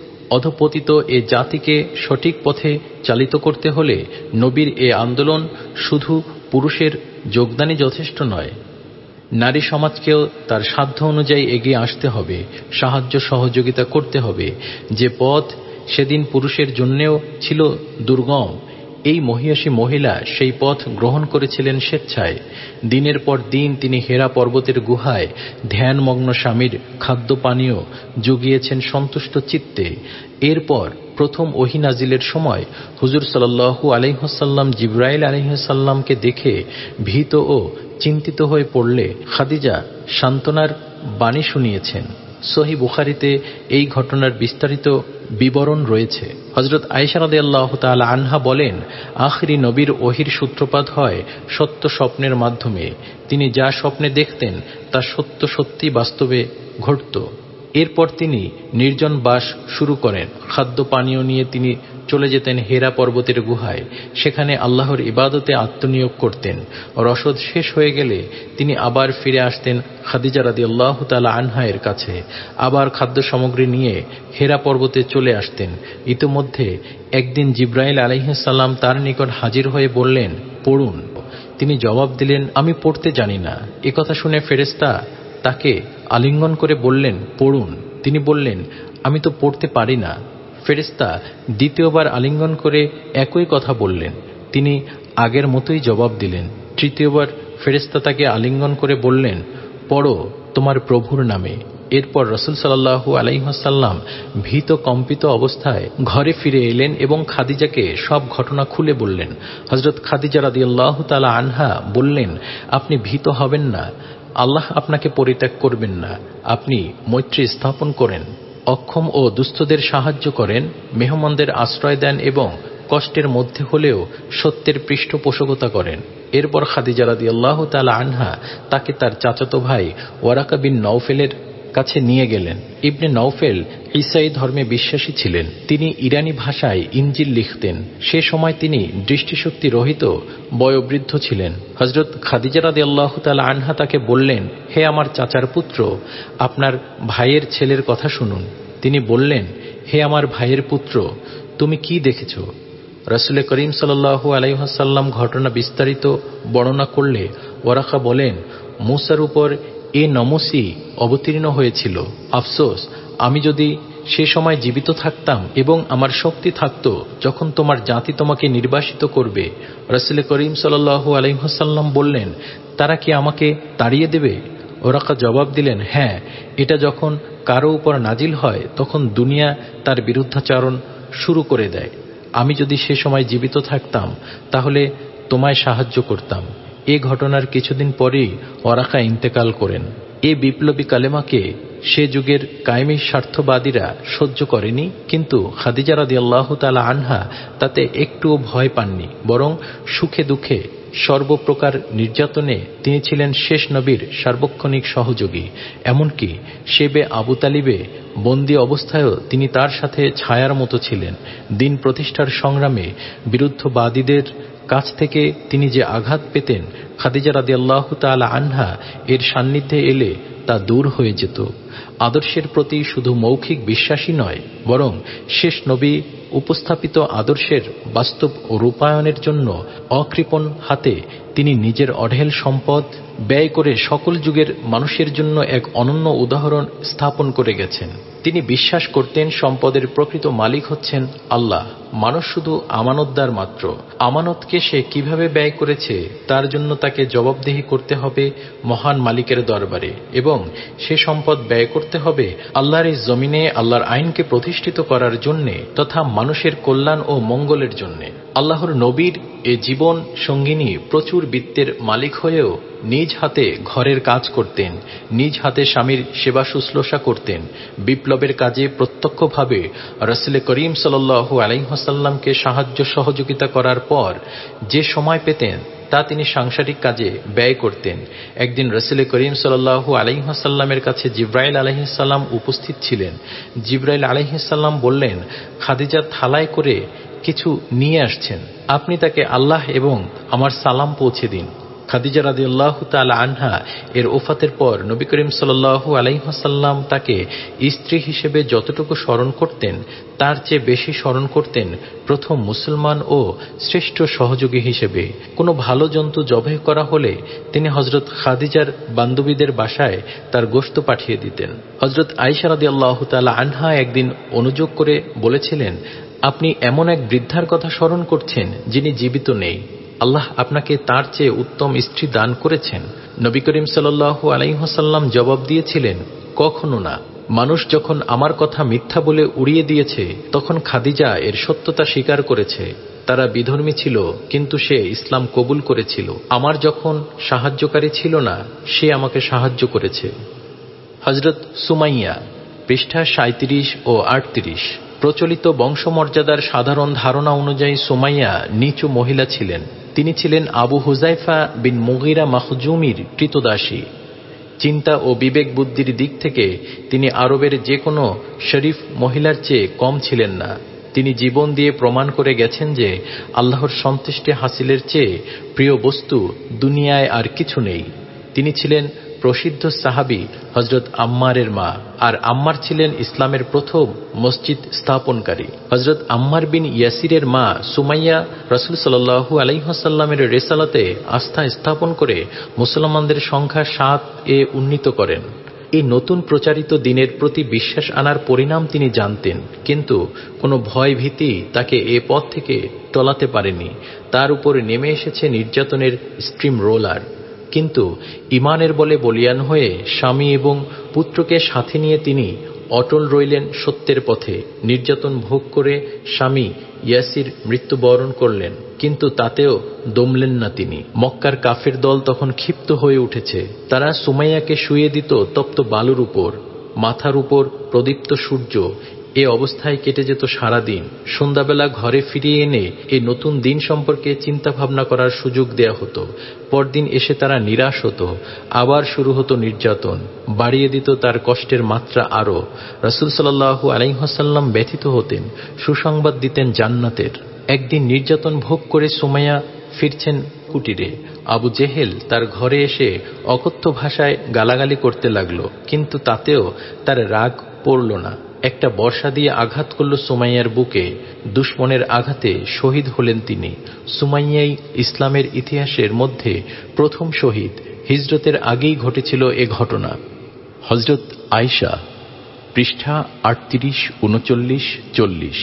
অধপতিত এ জাতিকে সঠিক পথে চালিত করতে হলে নবীর এ আন্দোলন শুধু পুরুষের যোগদানই যথেষ্ট নয়, নারী সমাজকেও তার সাধ্য অনুযায়ী এগিয়ে আসতে হবে, সাহায্য সহযোগিতা করতে হবে। যে পথ সেদিন পুরুষের জন্যেও ছিল দুর্গম, এই মহিয়সী মহিলা সেই পথ গ্রহণ করেছিলেন স্বেচ্ছায়। দিনের পর দিন তিনি হেরা পর্বতের গুহায় ধ্যানমগ্ন স্বামীর খাদ্য পানীয় জুগিয়েছেন সন্তুষ্ট চিত্তে। এরপর প্রথম ওহী নাজিলের সময় হুজুর সাল্লাল্লাহু আলাইহি ওয়াসাল্লাম জিবরাইল আলাইহিস সালামকে দেখে ভীত ও চিন্তিত হয়ে পড়লে খাদিজা সান্ত্বনার বাণী শুনিয়েছেন। সহিহ বুখারীতে এই ঘটনার বিস্তারিত বিবরণ রয়েছে। হযরত আয়েশা রাদিয়াল্লাহু তাআলা আনহা বলেন, আখিরি নবীর ওহীর সূত্রপাত হয় সত্য স্বপ্নের মাধ্যমে। তিনি যা স্বপ্নে দেখতেন তা সত্য সত্যি বাস্তবে ঘটত। এরপর তিনি নির্জন বাস শুরু করেন। খাদ্য পানীয় নিয়ে তিনি চলে যেতেন হেরা পর্বতের গুহায়, সেখানে আল্লাহর ইবাদতে আত্মনিয়োগ করতেন। রসদ শেষ হয়ে গেলে তিনি আবার ফিরে আসতেন খাদিজা রাদিয়াল্লাহু তাআলা আনহা এর কাছে, আবার খাদ্য সামগ্রী নিয়ে হেরা পর্বতে চলে আসতেন। ইতিমধ্যে একদিন জিবরাইল আলাইহিস সালাম তার নিকট হাজির হয়ে বললেন, পড়ুন। তিনি জবাব দিলেন, আমি পড়তে জানি না। একথা শুনে ফেরেশতা তাকে আলিঙ্গন করে বললেন, পড়ুন। তিনি বললেন, আমি তো পড়তে পারি না। ফেরেশতা দ্বিতীয়বার আলিঙ্গন করে একই কথা বললেন। তিনি আগের মতোই জবাব দিলেন। তৃতীয়বার ফেরেশতা তাকে আলিঙ্গন করে বললেন, পড়ো তোমার প্রভুর নামে। এরপর রাসূল সাল্লাল্লাহু আলাইহি ওয়াসাল্লাম ভীত কম্পিত অবস্থায় ঘরে ফিরে এলেন এবং খাদিজাকে সব ঘটনা খুলে বললেন। হযরত খাদিজা রাদিয়াল্লাহু তাআলা আনহা বললেন, আপনি ভীত হবেন না, আল্লাহ আপনাকে পরিত্যাগ করবেন না। আপনি মৈত্রী স্থাপন করেন, অক্ষম ও দুস্থদের সাহায্য করেন, মেহমানদের আশ্রয় দেন এবং কষ্টের মধ্যে হলেও সত্যের পৃষ্ঠপোষকতা করেন। এরপর খাদিজা রাদিয়াল্লাহু তাআলা আনহা তাকে তার চাচাতো ভাই ওয়ারাকা বিন নওফেলের কাছে নিয়ে গেলেন। ইবনে নওফেল ঈসাই ধর্মে বিশ্বাসী ছিলেন। তিনি ইরানি ভাষায় ইনজিল লিখতেন। সে সময় তিনি দৃষ্টিশক্তি রহিত বয়োবৃদ্ধ ছিলেন। হযরত খাদিজা রাদিয়াল্লাহু তাআলা আনহা তাকে বললেন, হে আমার চাচার পুত্র, আপনার ভাইয়ের ছেলের কথা শুনুন। তিনি বললেন, হে আমার ভাইয়ের পুত্র, তুমি কি দেখেছ? রাসূল করিম সাল্লাল্লাহু আলাইহি ওয়াসাল্লাম ঘটনা বিস্তারিত বর্ণনা করলে ওয়ারাকা বলেন, মূসার উপর এ নমসি অবতীর্ণ হয়েছিল। আফসোস, আমি যদি সে সময় জীবিত থাকতাম এবং আমার শক্তি থাকত যখন তোমার জাতি তোমাকে নির্বাসিত করবে। রাসূল করিম সাল্লাল্লাহু আলাইহি ওয়াসাল্লাম বললেন, তারা কি আমাকে তাড়িয়ে দেবে? ওরাকা জবাব দিলেন, হ্যাঁ, এটা যখন কারো উপর নাজিল হয় তখন দুনিয়া তার বিরুদ্ধাচরণ শুরু করে দেয়। আমি যদি সে সময় জীবিত থাকতাম তাহলে তোমায় সাহায্য করতাম। এ ঘটনার কিছুদিন পরেই ওরাকা ইন্তেকাল করেন। এ বিপ্লবী কালেমাকে সে যুগের কায়েমি স্বার্থবাদীরা সহ্য করেনি, কিন্তু খাদিজা রাদিয়াল্লাহু তাআলা আনহা তাতে একটুও ভয় পাননি, বরং সুখে দুঃখে সর্বপ্রকার নির্যাতনে তিনি ছিলেন শেষ নবীর সার্বক্ষণিক সহযোগী। এমনকি শেবে আবু তালিবে বন্দী অবস্থায়ও তিনি তার সাথে ছায়ার মতো ছিলেন। দিন প্রতিষ্ঠার সংগ্রামে বিরুদ্ধবাদীদের কাছ থেকে তিনি যে আঘাত পেতেন, খাদিজা রাদিয়াল্লাহু তাআলা আনহা এর সান্নিধ্যে এলে তা দূর হয়ে যেত। আদর্শের প্রতি শুধু মৌখিক বিশ্বাসী নয়, বরং শেষ নবী উপস্থাপিত আদর্শের বাস্তব রূপায়ণের জন্য অকৃপণ হাতে তিনি নিজের অঢেল সম্পদ ব্যয় করে সকল যুগের মানুষের জন্য এক অনন্য উদাহরণ স্থাপন করে গেছেন। তিনি বিশ্বাস করতেন সম্পদের প্রকৃত মালিক হচ্ছেন আল্লাহ, মানুষ শুধু আমানতদার মাত্র। আমানতকে সে কিভাবে ব্যয় করেছে তার জন্য তাকে জবাবদিহি করতে হবে মহান মালিকের দরবারে, এবং সে সম্পদ ব্যয় করতে হবে আল্লাহর এই জমিনে আল্লাহর আইনকে প্রতিষ্ঠিত করার জন্যে তথা মানুষের কল্যাণ ও মঙ্গলের জন্যে। আল্লাহর নবীর এ জীবন সঙ্গিনী প্রচুর বিত্তের মালিক হয়েও নিজ হাতে ঘরের কাজ করতেন, নিজ হাতে স্বামীর সেবা শুশ্রূষা করতেন। বিপ্লবের কাজে প্রত্যক্ষভাবে রাসূল করিম সাল্লাল্লাহু আলাইহি ওয়াসাল্লামকে সাহায্য সহযোগিতা করার পর যে সময় পেতেন তা তিনি সাংসারিক কাজে ব্যয় করতেন। একদিন রাসূল করিম সাল্লাল্লাহু আলাইহি ওয়াসাল্লামের কাছে জিবরাইল আলাইহিস সালাম উপস্থিত ছিলেন। জিবরাইল আলাইহিস সালাম বললেন, খাদিজা থালায় করে কিছু নিয়ে আসছেন, আপনি তাকে আল্লাহ এবং আমার সালাম পৌঁছে দিন। খাদিজা রাদিয়াল্লাহু তাআলা আনহা এর ওফাতের পর নবী করিম সাল্লাল্লাহু আলাইহি ওয়াসাল্লাম তাকে স্ত্রী হিসেবে যতটুকু স্মরণ করতেন তার চেয়ে বেশি স্মরণ করতেন প্রথম মুসলমান ও শ্রেষ্ঠ সহযোগী হিসেবে। কোনো ভালো জন্তু জবাই করা হলে তিনি হযরত খাদিজার বান্ধবীদের বাসায় তার গোশত পাঠিয়ে দিতেন। হযরত আয়েশা রাদিয়াল্লাহু তাআলা আনহা একদিন অনুযোগ করে বলেছিলেন, আপনি এমন এক বৃদ্ধার কথা স্মরণ করছেন যিনি জীবিত নেই। আল্লাহ আপনাকে তার চেয়ে উত্তম স্ত্রী দান করেছেন। নবী করিম সাল্লাল্লাহু আলাইহি ওয়াসাল্লাম জবাব দিয়েছিলেন, কখনো না। মানুষ যখন আমার কথা মিথ্যা বলে উড়িয়ে দিয়েছে তখন খাদিজা এর সত্যতা স্বীকার করেছে। তারা বিধর্মী ছিল, কিন্তু সে ইসলাম কবুল করেছিল। আমার যখন সাহায্যকারী ছিল না, সে আমাকে সাহায্য করেছে। হযরত সুমাইয়া, পৃষ্ঠা সাঁইত্রিশ ও আটত্রিশ। প্রচলিত বংশমর্যাদার সাধারণ ধারণা অনুযায়ী সুমাইয়া নিচু মহিলা ছিলেন। তিনি ছিলেন আবু হুযাইফা বিন মুগীরা মাখজুমির কৃতদাসী। চিন্তা ও বিবেক বুদ্ধির দিক থেকে তিনি আরবের যে কোনো শরীফ মহিলার চেয়ে কম ছিলেন না। তিনি জীবন দিয়ে প্রমাণ করে গেছেন যে আল্লাহর সন্তুষ্টি হাসিলের চেয়ে প্রিয় বস্তু দুনিয়ায় আর কিছু নেই। তিনি ছিলেন প্রসিদ্ধ সাহাবী হযরত আম্মারের মা, আর আম্মার ছিলেন ইসলামের প্রথম মসজিদ স্থাপনকারী। হযরত আম্মার বিন ইয়াসিরের মা সুমাইয়া রাসূল সাল্লাল্লাহু আলাইহি ওয়াসাল্লামের রিসালাতে আস্থা স্থাপন করে মুসলমানদের সংখ্যা সাত এ উন্নীত করেন। এই নতুন প্রচারিত দিনের প্রতি বিশ্বাস আনার পরিণাম তিনি জানতেন, কিন্তু কোনো ভয় ভীতি তাকে এ পথ থেকে টলাতে পারেনি। তার উপরে নেমে এসেছে নির্যাতনের স্ট্রিম রোলার, কিন্তু ইমানের বলে বলিয়ান হয়ে স্বামী এবং পুত্রকে সাথে নিয়ে তিনি অটল রইলেন সত্যের পথে। নির্যাতন ভোগ করে স্বামী ইয়াসির মৃত্যুবরণ করলেন, কিন্তু তাতেও দমলেন না তিনি। মক্কার কাফের দল তখন ক্ষিপ্ত হয়ে উঠেছে। তারা সুমাইয়াকে শুইয়ে দিত তপ্ত বালুর উপর, মাথার উপর প্রদীপ্ত সূর্য, এ অবস্থায় কেটে যেত সারাদিন। সন্ধ্যাবেলা ঘরে ফিরিয়ে এনে এই নতুন দিন সম্পর্কে চিন্তা ভাবনা করার সুযোগ দেয়া হতো। পরদিন এসে তারা নিরাশ হতো, আবার শুরু হতো নির্যাতন, বাড়িয়ে দিত তার কষ্টের মাত্রা আরো। রাসূল সাল্লাল্লাহু আলাইহি ওয়াসাল্লাম ব্যথিত হতেন, সুসংবাদ দিতেন জান্নাতের। একদিন নির্যাতন ভোগ করে সুমাইয়া ফিরছেন কুটিরে। আবু জেহেল তার ঘরে এসে অকথ্য ভাষায় গালাগালি করতে লাগলো, কিন্তু তাতেও তার রাগ পড়ল না। একটা বর্ষা দিয়ে আঘাত করল সুমাইয়ার বুকে। দুশমনের আঘাতে শহীদ হলেন তিনি। সুমাইয়াই ইসলামের ইতিহাসের মধ্যে প্রথম শহীদ। হিজরতের আগেই ঘটেছিল এ ঘটনা। হযরত আয়েশা, পৃষ্ঠা আটত্রিশ, উনচল্লিশ, চল্লিশ।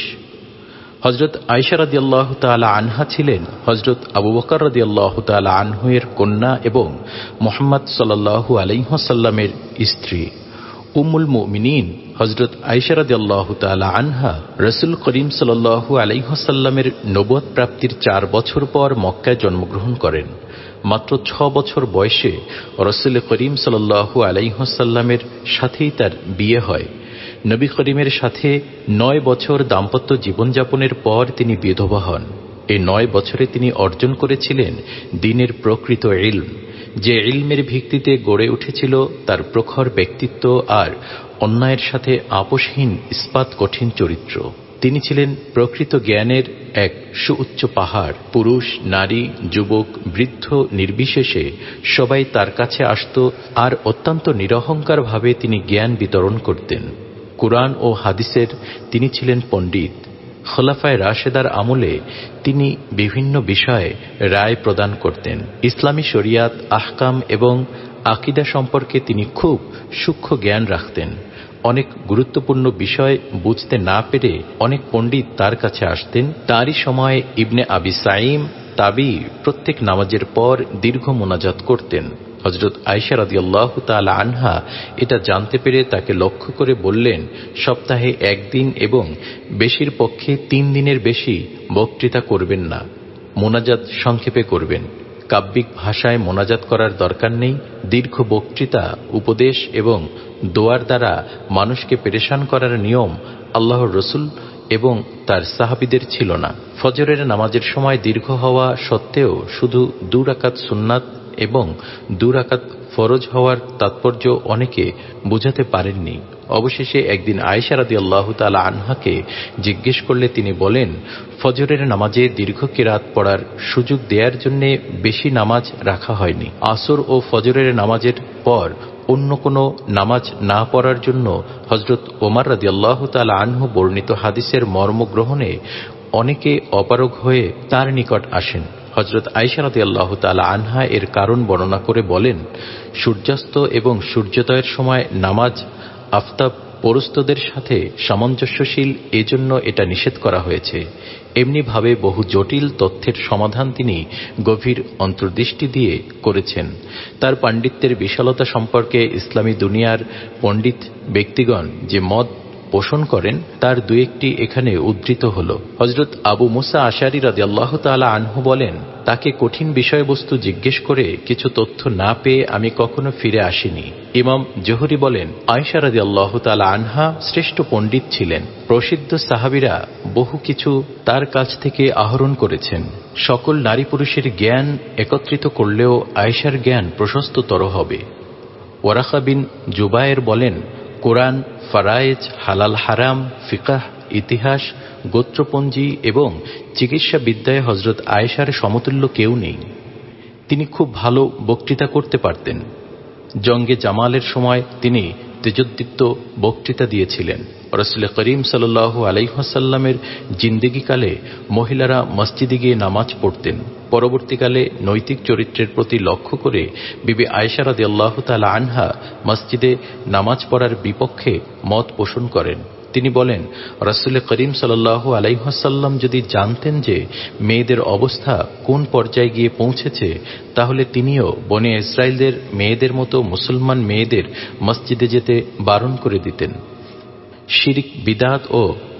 হযরত আয়েশা রাদিয়াল্লাহু তাআলা আনহা ছিলেন হযরত আবু বকর রাদিয়াল্লাহু তাআলা আনহু এর কন্যা এবং মুহাম্মদ সাল্লাল্লাহু আলাইহি ওয়াসাল্লামের স্ত্রী। উম্মুল মুমিনিন হযরত আয়েশা রাদিয়াল্লাহু তাআলা আনহা রাসূল করিম সাল্লাল্লাহু আলাইহি ওয়াসাল্লামের নবুয়ত প্রাপ্তির চার বছর পর মক্কায় জন্মগ্রহণ করেন। মাত্র ছ বছর বয়সে রাসূল করিম সাল্লাল্লাহু আলাইহি ওয়াসাল্লামের সাথেই তার বিয়ে হয়। নবী করিমের সাথে নয় বছর দাম্পত্য জীবনযাপনের পর তিনি বিধবা হন। এই নয় বছরে তিনি অর্জন করেছিলেন দ্বীনের প্রকৃত ইলম, যে ইলমের ভিত্তিতে গড়ে উঠেছিল তার প্রখর ব্যক্তিত্ব আর অন্যায়ের সাথে আপোষহীন ইস্পাত কঠিন চরিত্র। তিনি ছিলেন প্রকৃত জ্ঞানের এক সুউচ্চ পাহাড়। পুরুষ, নারী, যুবক, বৃদ্ধ নির্বিশেষে সবাই তার কাছে আসত, আর অত্যন্ত নিরহংকার ভাবে তিনি জ্ঞান বিতরণ করতেন। কুরআন ও হাদিসের তিনি ছিলেন পণ্ডিত। খোলাফায়ে রাশেদার আমলে তিনি বিভিন্ন বিষয়ে রায় প্রদান করতেন। ইসলামী শরিয়াত, আহকাম এবং আকীদা সম্পর্কে তিনি খুব সূক্ষ্ম জ্ঞান রাখতেন। অনেক গুরুত্বপূর্ণ বিষয় বুঝতে না পেরে অনেক পণ্ডিত তার কাছে আসতেন। তারই সময় ইবনে আবি সাঈম তাবি প্রত্যেক নামাজের পর দীর্ঘ মোনাজাত করতেন। হযরত আয়েশা রাদিয়াল্লাহু তাআলা আনহা এটা জানতে পেরে তাকে লক্ষ্য করে বললেন, সপ্তাহে একদিন এবং বেশির পক্ষে তিন দিনের বেশি বক্তৃতা করবেন না, মোনাজাত সংক্ষেপে করবেন। কাব্যিক ভাষায় মোনাজাত করার দরকার নেই। দীর্ঘ বক্তৃতা, উপদেশ এবং দোয়ার দ্বারা মানুষকে পেরেশান করার নিয়ম আল্লাহর রসুল এবং তার সাহাবীদের ছিল না। ফজরের নামাজের সময় দীর্ঘ হওয়া সত্ত্বেও শুধু দু রাকাত সুন্নাত এবং দু রাকাত ফরজ হওয়ার তাৎপর্য অনেকে বুঝাতে পারেননি। অবশেষে একদিন আয়েশা রাদিয়াল্লাহু তাআলা আনহাকে জিজ্ঞেস করলে তিনি বলেন, ফজরের নামাজে দীর্ঘ কিরাত পড়ার সুযোগ দেওয়ার জন্য বেশি নামাজ রাখা হয়নি। আসর ও ফজরের নামাজের পর অন্য কোনো নামাজ না পড়ার জন্য হযরত ওমর রাদিয়াল্লাহু তাআলা আনহু বর্ণিত হাদিসের মর্ম গ্রহণে অনেকে অপারগ হয়ে তার নিকট আসেন। হযরত আয়েশা রাদিয়াল্লাহু তাআলা আনহা এর কারণ বর্ণনা করে বলেন, সূর্যাস্ত এবং সূর্যোদয়ের সময় নামাজ আফতাব পরস্তদের সাথে সামঞ্জস্যশীল, এজন্য এটা নিষেধ করা হয়েছে। এমনি ভাবে বহু জটিল তথ্যের সমাধান তিনি গভীর অন্তর্দৃষ্টি দিয়ে করেছেন। তার পাণ্ডিত্যের বিশালতা সম্পর্কে ইসলামী দুনিয়ার পণ্ডিত ব্যক্তিগণ যে মত পোষণ করেন তার দু একটি এখানে উদ্ধৃত হল। হযরত আবু মুসা আশআরী রাদিয়াল্লাহু তাআলা আনহু বলেন, তাকে কঠিন বিষয়বস্তু জিজ্ঞেস করে কিছু তথ্য না পেয়ে আমি কখনো ফিরে আসিনি। ইমাম জোহরী বলেন, আয়েশা রাদিয়াল্লাহু তাআলা আনহা শ্রেষ্ঠ পণ্ডিত ছিলেন। প্রসিদ্ধ সাহাবীরা বহু কিছু তার কাছ থেকে আহরণ করেছেন। সকল নারী পুরুষের জ্ঞান একত্রিত করলেও আয়েশার জ্ঞান প্রশস্ততর হবে। ওয়ারাকা বিন জুবায়ের বলেন, কোরআন, ফারায়েজ, হালাল হারাম, ফিকাহ, ইতিহাস, গোত্রপঞ্জি এবং চিকিৎসা বিদ্যায় হযরত আয়েশার সমতুল্য কেউ নেই। তিনি খুব ভালো বক্তৃতা করতে পারতেন। জঙ্গে জামালের সময় তিনি তেজোদ্দীপ্ত বক্তৃতা দিয়েছিলেন। রাসূল করিম সাল্লাল্লাহু আলাইহি ওয়াসাল্লামের জিন্দেগীকালে মহিলারা মসজিদে গিয়ে নামাজ পড়তেন। পরবর্তীকালে নৈতিক চরিত্রের প্রতি লক্ষ্য করে বিবি আয়েশা রাদিয়াল্লাহু তাআলা আনহা মসজিদে নামাজ পড়ার বিপক্ষে মত পোষণ করেন। তিনি বলেন, রাসূল করিম সাল্লাল্লাহু আলাইহি ওয়াসাল্লাম যদি জানতেন যে মেয়েদের অবস্থা কোন পর্যায়ে গিয়ে পৌঁছেছে, তাহলে তিনিও বনে ইসরাইলদের মেয়েদের মতো মুসলমান মেয়েদের মসজিদে যেতে বারণ করে দিতেন। শিরক, বিদআত ও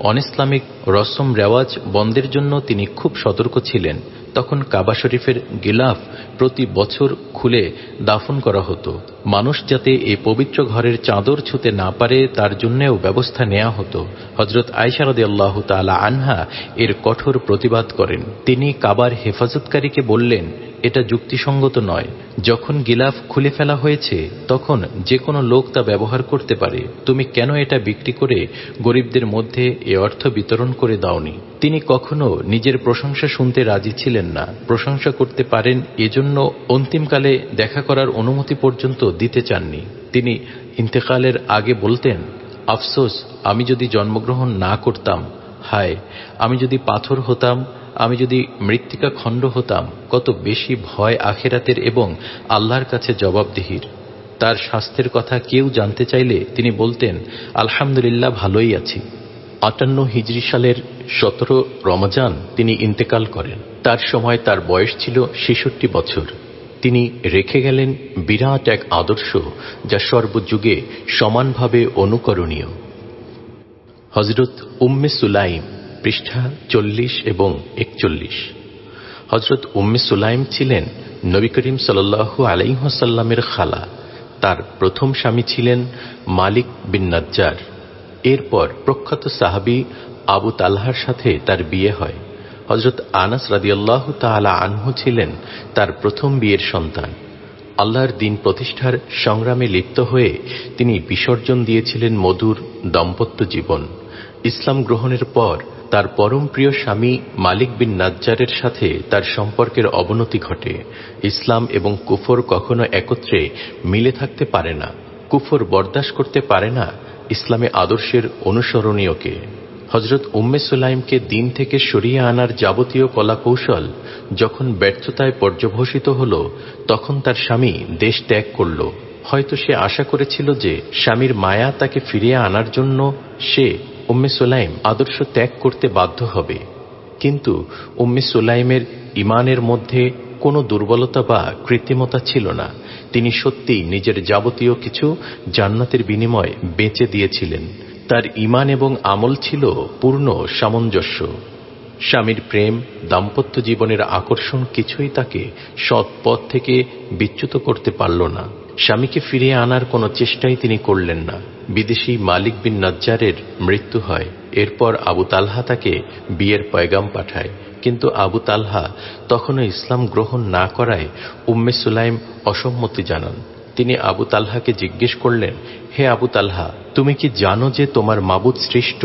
অনইসলামিক রসম রেওয়াজ বন্ধের জন্য তিনি খুব সতর্ক ছিলেন। তখন কাবা শরীফের গিলাফ প্রতি বছর খুলে দাফন করা হতো। মানুষ যাতে এই পবিত্র ঘরের চাদর ছুঁতে না পারে তার জন্যও ব্যবস্থা নেওয়া হতো। হযরত আয়েশা রাদিয়াল্লাহু তাআলা আনহা এর কঠোর প্রতিবাদ করেন। তিনি কাবার হেফাজতকারীকে বললেন, এটা যুক্তিসঙ্গত নয়। যখন গিলাফ খুলে ফেলা হয়েছে তখন যে কোনো লোক তা ব্যবহার করতে পারে। তুমি কেন এটা বিক্রি করে গরিবদের মধ্যে এ অর্থ বিতরণ করে দাওনি? তিনি কখনো নিজের প্রশংসা শুনতে রাজি ছিলেন না। প্রশংসা করতে পারেন এজন্য অন্তিমকালে দেখা করার অনুমতি পর্যন্ত দিতে চাননি। তিনি ইন্তেকালের আগে বলতেন, আফসোস, আমি যদি জন্মগ্রহণ না করতাম, হায় আমি যদি পাথর হতাম, আমি যদি মৃত্তিকা খণ্ড হতাম, কত বেশি ভয় আখেরাতের এবং আল্লাহর কাছে জবাবদিহির। তার স্বাস্থ্যের কথা কেউ জানতে চাইলে তিনি বলতেন, আলহামদুলিল্লাহ ভালোই আছি। আটান্ন হিজরি সালের সতেরো রমজান তিনি ইন্তেকাল করেন। তার সময় তার বয়স ছিল ছেষট্টি বছর। তিনি রেখে গেলেন বিরাট এক আদর্শ যা সর্বযুগে সমানভাবে অনুকরণীয়। হযরত উম্মে সুলাইম, পৃষ্ঠা চল্লিশ এবং একচল্লিশ। হযরত উম্মে সুলাইম ছিলেন নবী করিম সাল্লাল্লাহু আলাইহি ওয়াসাল্লামের খালা। তার প্রথম স্বামী ছিলেন মালিক বিন নাজ্জার। এরপর প্রখ্যাত সাহাবী আবু তালহার সাথে তার বিয়ে হয়। হযরত আনাস রাদিয়াল্লাহু তাআলা আনহু ছিলেন তার প্রথম বিয়ের সন্তান। আল্লাহর দ্বীন প্রতিষ্ঠার সংগ্রামে লিপ্ত হয়ে তিনি বিসর্জন দিয়েছিলেন মধুর দাম্পত্য জীবন। ইসলাম গ্রহণের পর তার পরম প্রিয় স্বামী মালিক বিন নাজ্জারের সাথে তার সম্পর্কের অবনতি ঘটে। ইসলাম এবং কুফর কখনো একত্রে মিলে থাকতে পারে না। কুফর বরদাস্ত করতে পারে না ইসলামে আদর্শের অনুসরণীয়কে। হযরত উম্মে সুলাইমকে দিন থেকে সরিয়ে আনার যাবতীয় কলাকৌশল যখন ব্যর্থতায় পর্যবসিত হল, তখন তার স্বামী দেশ ত্যাগ করল। হয়তো সে আশা করেছিল যে স্বামীর মায়া তাকে ফিরিয়ে আনার জন্য সে উম্মে সুলাইম আদর্শ ত্যাগ করতে বাধ্য হবে। কিন্তু উম্মে সুলাইমের ঈমানের মধ্যে কোনো দুর্বলতা বা কৃত্রিমতা ছিল না। তিনি সত্যিই নিজের যাবতীয় কিছু জান্নাতের বিনিময়ে বেচে দিয়েছিলেন। তার ঈমান এবং আমল ছিল পূর্ণ সামঞ্জস্য। স্বামীর প্রেম, দাম্পত্য জীবনের আকর্ষণ কিছুই তাকে সৎ পথ থেকে বিচ্যুত করতে পারল না। স্বামীকে ফিরিয়ে আনার কোনো চেষ্টাই তিনি করলেন না। বিদেশী মালিক বিন নাজ্জারের মৃত্যু হয়। এরপর আবু তালহা তাকে বিয়ের পয়গাম পাঠায়। কিন্তু আবু তালহা তখনও ইসলাম গ্রহণ না করায় উম্মে সুলাইম অসম্মতি জানান। তিনি আবু তালহাকে জিজ্ঞেস করলেন, হে আবু তালহা, তুমি কি জানো যে তোমার মাবুদ সৃষ্ট?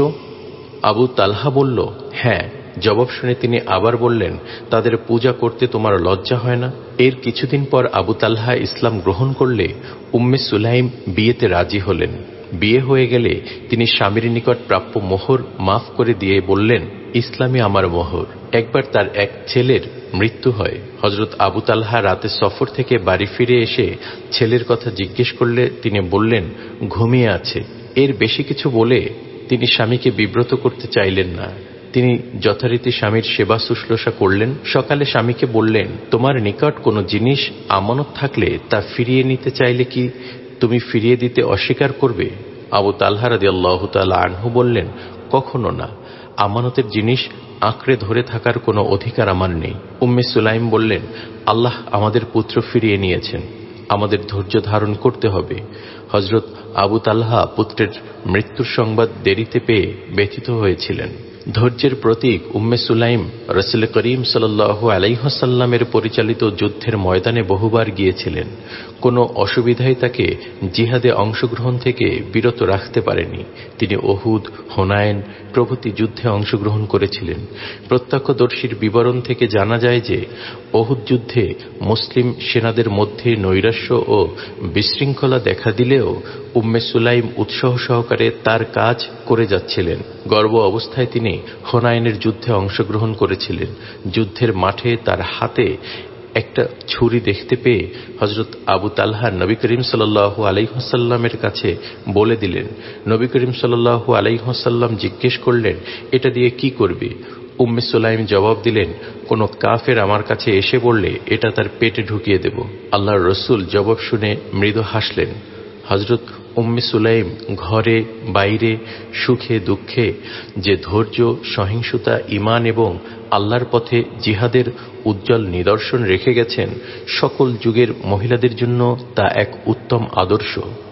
আবু তালহা বলল, হ্যাঁ। জবাব শুনে তিনি আবার বললেন, তাদের পূজা করতে তোমার লজ্জা হয় না? এর কিছুদিন পর আবু তালহা ইসলাম গ্রহণ করলে উম্মে সুলাইম বিয়েতে রাজি হলেন। বিয়ে হয়ে গেলে তিনি স্বামীর নিকট প্রাপ্য মোহর মাফ করে দিয়ে বললেন, ইসলামই আমার মোহর। একবার তার এক ছেলের মৃত্যু হয়। হযরত আবু তালহা রাতে সফর থেকে বাড়ি ফিরে এসে ছেলের কথা জিজ্ঞেস করলে তিনি বললেন, ঘুমিয়ে আছে। এর বেশি কিছু বলে তিনি স্বামীকে বিব্রত করতে চাইলেন না। তিনি যথারীতি স্বামীর সেবা শুশ্রূষা করলেন। সকালে স্বামীকে বললেন, তোমার নিকট কোনো জিনিস আমানত থাকলে তা ফিরিয়ে নিতে চাইলে কি তুমি ফিরিয়ে দিতে অস্বীকার করবে? আবু তালহা রাদিয়াল্লাহু তাআলা আনহু বললেন, কখনো না। আমানতের জিনিস আঁকড়ে ধরে থাকার কোনো অধিকার আমার নেই। উম্মে সুলাইম বললেন, আল্লাহ আমাদের পুত্র ফিরিয়ে নিয়েছেন, আমাদের ধৈর্য ধারণ করতে হবে। হযরত আবু তালহা পুত্রের মৃত্যুর সংবাদ দেরিতে পেয়ে ব্যথিত হয়েছিলেন। ধৈর্যের প্রতীক উম্মে সুলাইম রাসূল করিম সাল্লাল্লাহু আলাইহি ওয়াসাল্লামের পরিচালিত যুদ্ধের ময়দানে বহুবার গিয়েছিলেন। কোনো অসুবিধাই তাকে জিহাদে অংশগ্রহণ থেকে বিরত রাখতে পারেনি। তিনি উহুদ, হুনাইন প্রভৃতি যুদ্ধে অংশগ্রহণ করেছিলেন। প্রত্যক্ষদর্শীর বিবরণ থেকে জানা যায় যে উহুদ যুদ্ধে মুসলিম সেনাদের মধ্যে নৈরাশ্য ও বিশৃঙ্খলা দেখা দিলেও উম্মে সুলাইম উৎসাহ সহকারে তার কাজ করে যাচ্ছিলেন। গর্ভ অবস্থায় তিনি হুনাইনের যুদ্ধে অংশগ্রহণ করেছিলেন। যুদ্ধের মাঠে তার হাতে একটা ছুরি দেখতে পেয়ে হযরত আবু তালহা নবী করিম সাল্লাল্লাহু আলাইহি ওয়াসাল্লামের কাছে বলে দিলেন। নবী করিম সাল্লাল্লাহু আলাইহি ওয়াসাল্লাম জিজ্ঞেস করলেন, এটা দিয়ে কি করবে? উম্মে সুলাইম জবাব দিলেন, কোন কাফের আমার কাছে এসে বললে এটা তার পেটে ঢুকিয়ে দেব। আল্লাহর রসুল জবাব শুনে মৃদু হাসলেন। হযরত উম্মে সুলাইম ঘরে বাইরে সুখে দুঃখে যে ধৈর্য, সহিংসতা, ঈমান এবং আল্লাহর পথে জিহাদের উজ্জ্বল নিদর্শন রেখে গেছেন, সকল যুগের মহিলাদের জন্য তা এক উত্তম আদর্শ।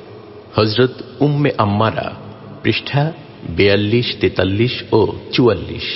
হযরত উম্মে আম্মারা, পৃষ্ঠা বিয়াল্লিশ, তেতাল্লিশ ও চুয়াল্লিশ।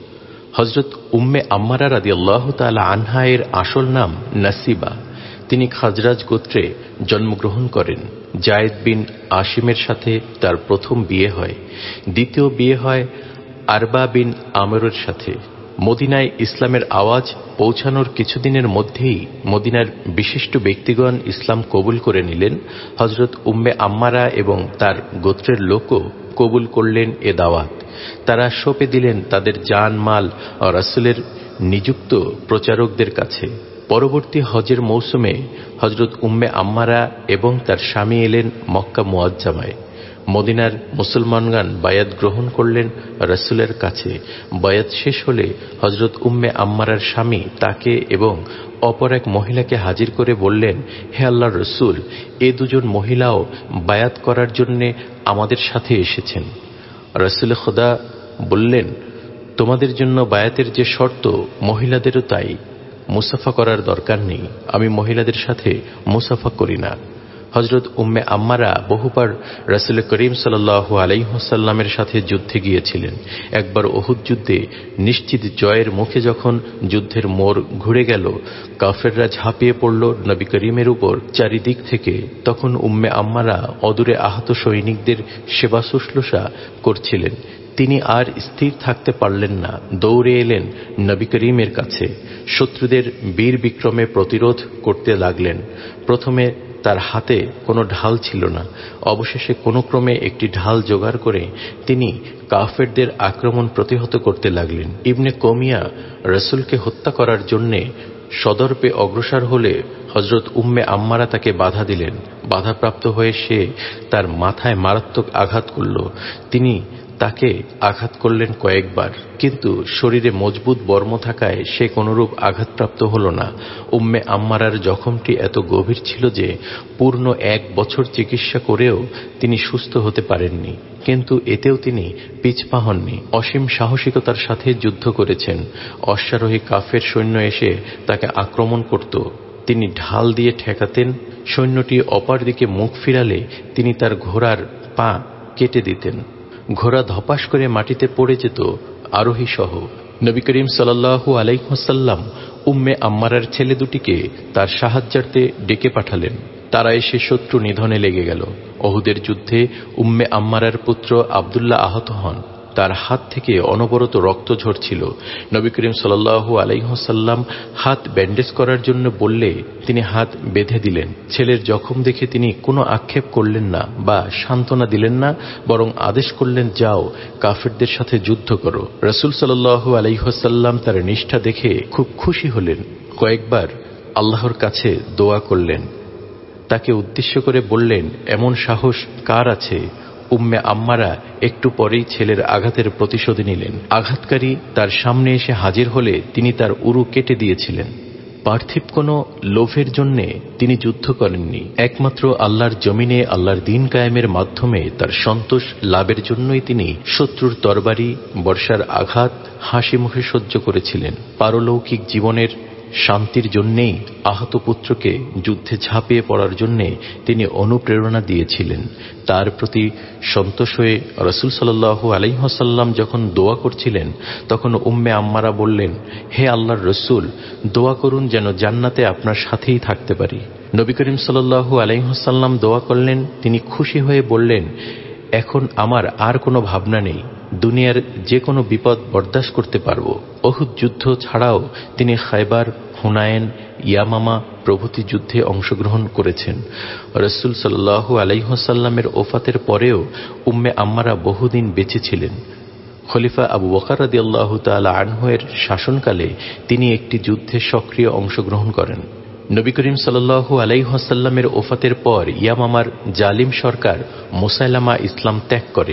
হযরত উম্মে আম্মারা রাদিয়াল্লাহু তাআলা আনহা এর আসল নাম নাসিবা। তিনি খাজরাজ গোত্রে জন্মগ্রহণ করেন। জায়েদ বিন আসিমের সাথে তার প্রথম বিয়ে হয়। দ্বিতীয় বিয়ে হয় আরবা বিন আমরের সাথে। মদিনায় ইসলামের আওয়াজ পৌঁছানোর কিছুদিনের মধ্যেই মদিনার বিশিষ্ট ব্যক্তিগণ ইসলাম কবুল করে নিলেন। হযরত উম্মে আম্মারা এবং তার গোত্রের লোকও কবুল করলেন এ দাওয়াত। তারা সঁপে দিলেন তাদের জান মাল ও রাসূলের নিযুক্ত প্রচারকদের কাছে। পরবর্তী হজের মৌসুমে হযরত উম্মে আম্মারা এবং তার স্বামী এলেন মক্কা মুআজ্জামায়। মদিনার মুসলমানগণ বায়াত গ্রহণ করলেন রাসূলের কাছে। বায়াত শেষ হলে হযরত উম্মে আম্মারার স্বামী তাকে এবং অপর এক মহিলাকে হাজির করে বললেন, হে আল্লাহর রাসূল, এ দুজন মহিলাও বায়াত করার জন্য আমাদের সাথে এসেছেন। রাসূল খোদা বললেন, তোমাদের জন্য বায়াতের যে শর্ত, মহিলাদেরও তাই। মুসাফা করার দরকার নেই, আমি মহিলাদের সাথে মুসাফা করি না। হযরত উম্মে আম্মারা বহুবার রাসূল করিম সাল্লাল্লাহু আলাইহি ওয়াসাল্লামের সাথে যুদ্ধে গিয়েছিলেন। একবার উহুদ যুদ্ধে নিশ্চিত জয়ের মুখে যখন যুদ্ধের মোড় ঘুরে গেল, কাফেররা ঝাঁপিয়ে পড়ল নবী করিমের উপর চারিদিক থেকে, তখন উম্মে আম্মারা অদূরে আহত সৈনিকদের সেবা শুশ্রূষা করছিলেন। তিনি আর স্থির থাকতে পারলেন না, দৌড়ে এলেন নবী করিমের কাছে। শত্রুদের বীর বিক্রমে প্রতিরোধ করতে লাগলেন। প্রথমে তার হাতে কোনো ঢাল ছিল না। অবশেষে কোনো ক্রমে একটি ঢাল জোগাড় করে তিনি কাফেরদের আক্রমণ প্রতিহত করতে লাগলেন। ইবনে কমিয়া রাসূলকে হত্যা করার জন্যে সদর্পে অগ্রসর হলে হযরত উম্মে আম্মারা তাকে বাধা দিলেন। বাধাপ্রাপ্ত হয়ে সে তার মাথায় মারাত্মক আঘাত করল। তিনি তাকে আঘাত করলেন কয়েকবার, কিন্তু শরীরে মজবুত বর্ম থাকায় সে কোনরূপ আঘাতপ্রাপ্ত হল না। উম্মে আম্মারার জখমটি এত গভীর ছিল যে পূর্ণ এক বছর চিকিৎসা করেও তিনি সুস্থ হতে পারেননি, কিন্তু এতেও তিনি পিছপা হননি। অসীম সাহসিকতার সাথে যুদ্ধ করেছেন। অশ্বারোহী কাফের সৈন্য এসে তাকে আক্রমণ করত, তিনি ঢাল দিয়ে ঠেকাতেন। সৈন্যটি অপর দিকে মুখ ফিরালে তিনি তার ঘোড়ার পা কেটে দিতেন। ঘোড়া ধপাস করে মাটিতে পড়ে যেত আরোহী সহ। নবী করিম সাল্লাল্লাহু আলাইহি ওয়াসাল্লাম উম্মে আম্মারার ছেলে দুটিকে তার সাহায্যার্থে ডেকে পাঠালেন। তারা এসে শত্রু নিধনে লেগে গেল। উহুদের যুদ্ধে উম্মে আম্মারার পুত্র আব্দুল্লাহ আহত হন। তার হাত থেকে অনবরত রক্ত ঝরছিল। নবী করিম সাল্লাল্লাহু আলাইহি ওয়াসাল্লাম হাত ব্যান্ডেজ করার জন্য বললে তিনি হাত বেঁধে দিলেন। ছেলের জখম দেখে তিনি কোনো আক্ষেপ করলেন না বা সান্ত্বনা দিলেন না, বরং আদেশ করলেন, যাও কাফেরদের সাথে যুদ্ধ করো। রাসূল সাল্লাল্লাহু আলাইহি ওয়াসাল্লাম তার নিষ্ঠা দেখে খুব খুশি হলেন। কয়েকবার আল্লাহর কাছে দোয়া করলেন। তাকে উদ্দেশ্য করে বললেন, এমন সাহস কার আছে? উম্মে আম্মারা একটু পরেই ছেলের আঘাতের প্রতিশোধ নিলেন। আঘাতকারী তার সামনে এসে হাজির হলে তিনি তার উরু কেটে দিয়েছিলেন। পার্থিব কোনো লোভের জন্যে তিনি যুদ্ধ করেননি। একমাত্র আল্লাহর জমিনে আল্লাহর দ্বীন কায়েমের মাধ্যমে তার সন্তোষ লাভের জন্যই তিনি শত্রুর তরবারি বর্ষার আঘাত হাসি মুখে সহ্য করেছিলেন। পারলৌকিক জীবনের শান্তির জন্যেই আহত পুত্রকে যুদ্ধে ঝাঁপিয়ে পড়ার জন্যে তিনি অনুপ্রেরণা দিয়েছিলেন। তার প্রতি সন্তোষ হয়ে রাসূল সাল্লাল্লাহু আলাইহি ওয়াসাল্লাম যখন দোয়া করছিলেন, তখন উম্মে আম্মারা বললেন, হে আল্লাহর রাসূল, দোয়া করুন যেন জান্নাতে আপনার সাথেই থাকতে পারি। নবী করিম সাল্লাল্লাহু আলাইহি ওয়াসাল্লাম দোয়া করলেন। তিনি খুশি হয়ে বললেন, এখন আমার আর কোনো ভাবনা নেই, দুনিয়ার যে কোনো বিপদ বরদাস্ত করতে পারব। উহুদ যুদ্ধ ছাড়াও তিনি খায়বার, হুনায়ন, ইয়ামামা প্রভৃতি যুদ্ধে অংশগ্রহণ করেছেন। রাসূল সাল্লাল্লাহু আলাইহি ওয়াসাল্লামের ওফাতের পরেও উম্মে আম্মারা বহুদিন বেঁচে ছিলেন। খলিফা আবু বকর রাদিয়াল্লাহু তাআলা আনহু এর শাসনকালে তিনি একটি যুদ্ধে সক্রিয় অংশগ্রহণ করেন। নবী করিম সাল্লাল্লাহু আলাইহি ওয়াসাল্লামের ওফাতের পর ইয়ামামার জালিম সরকার মুসাইলামা ইসলাম ত্যাগ করে।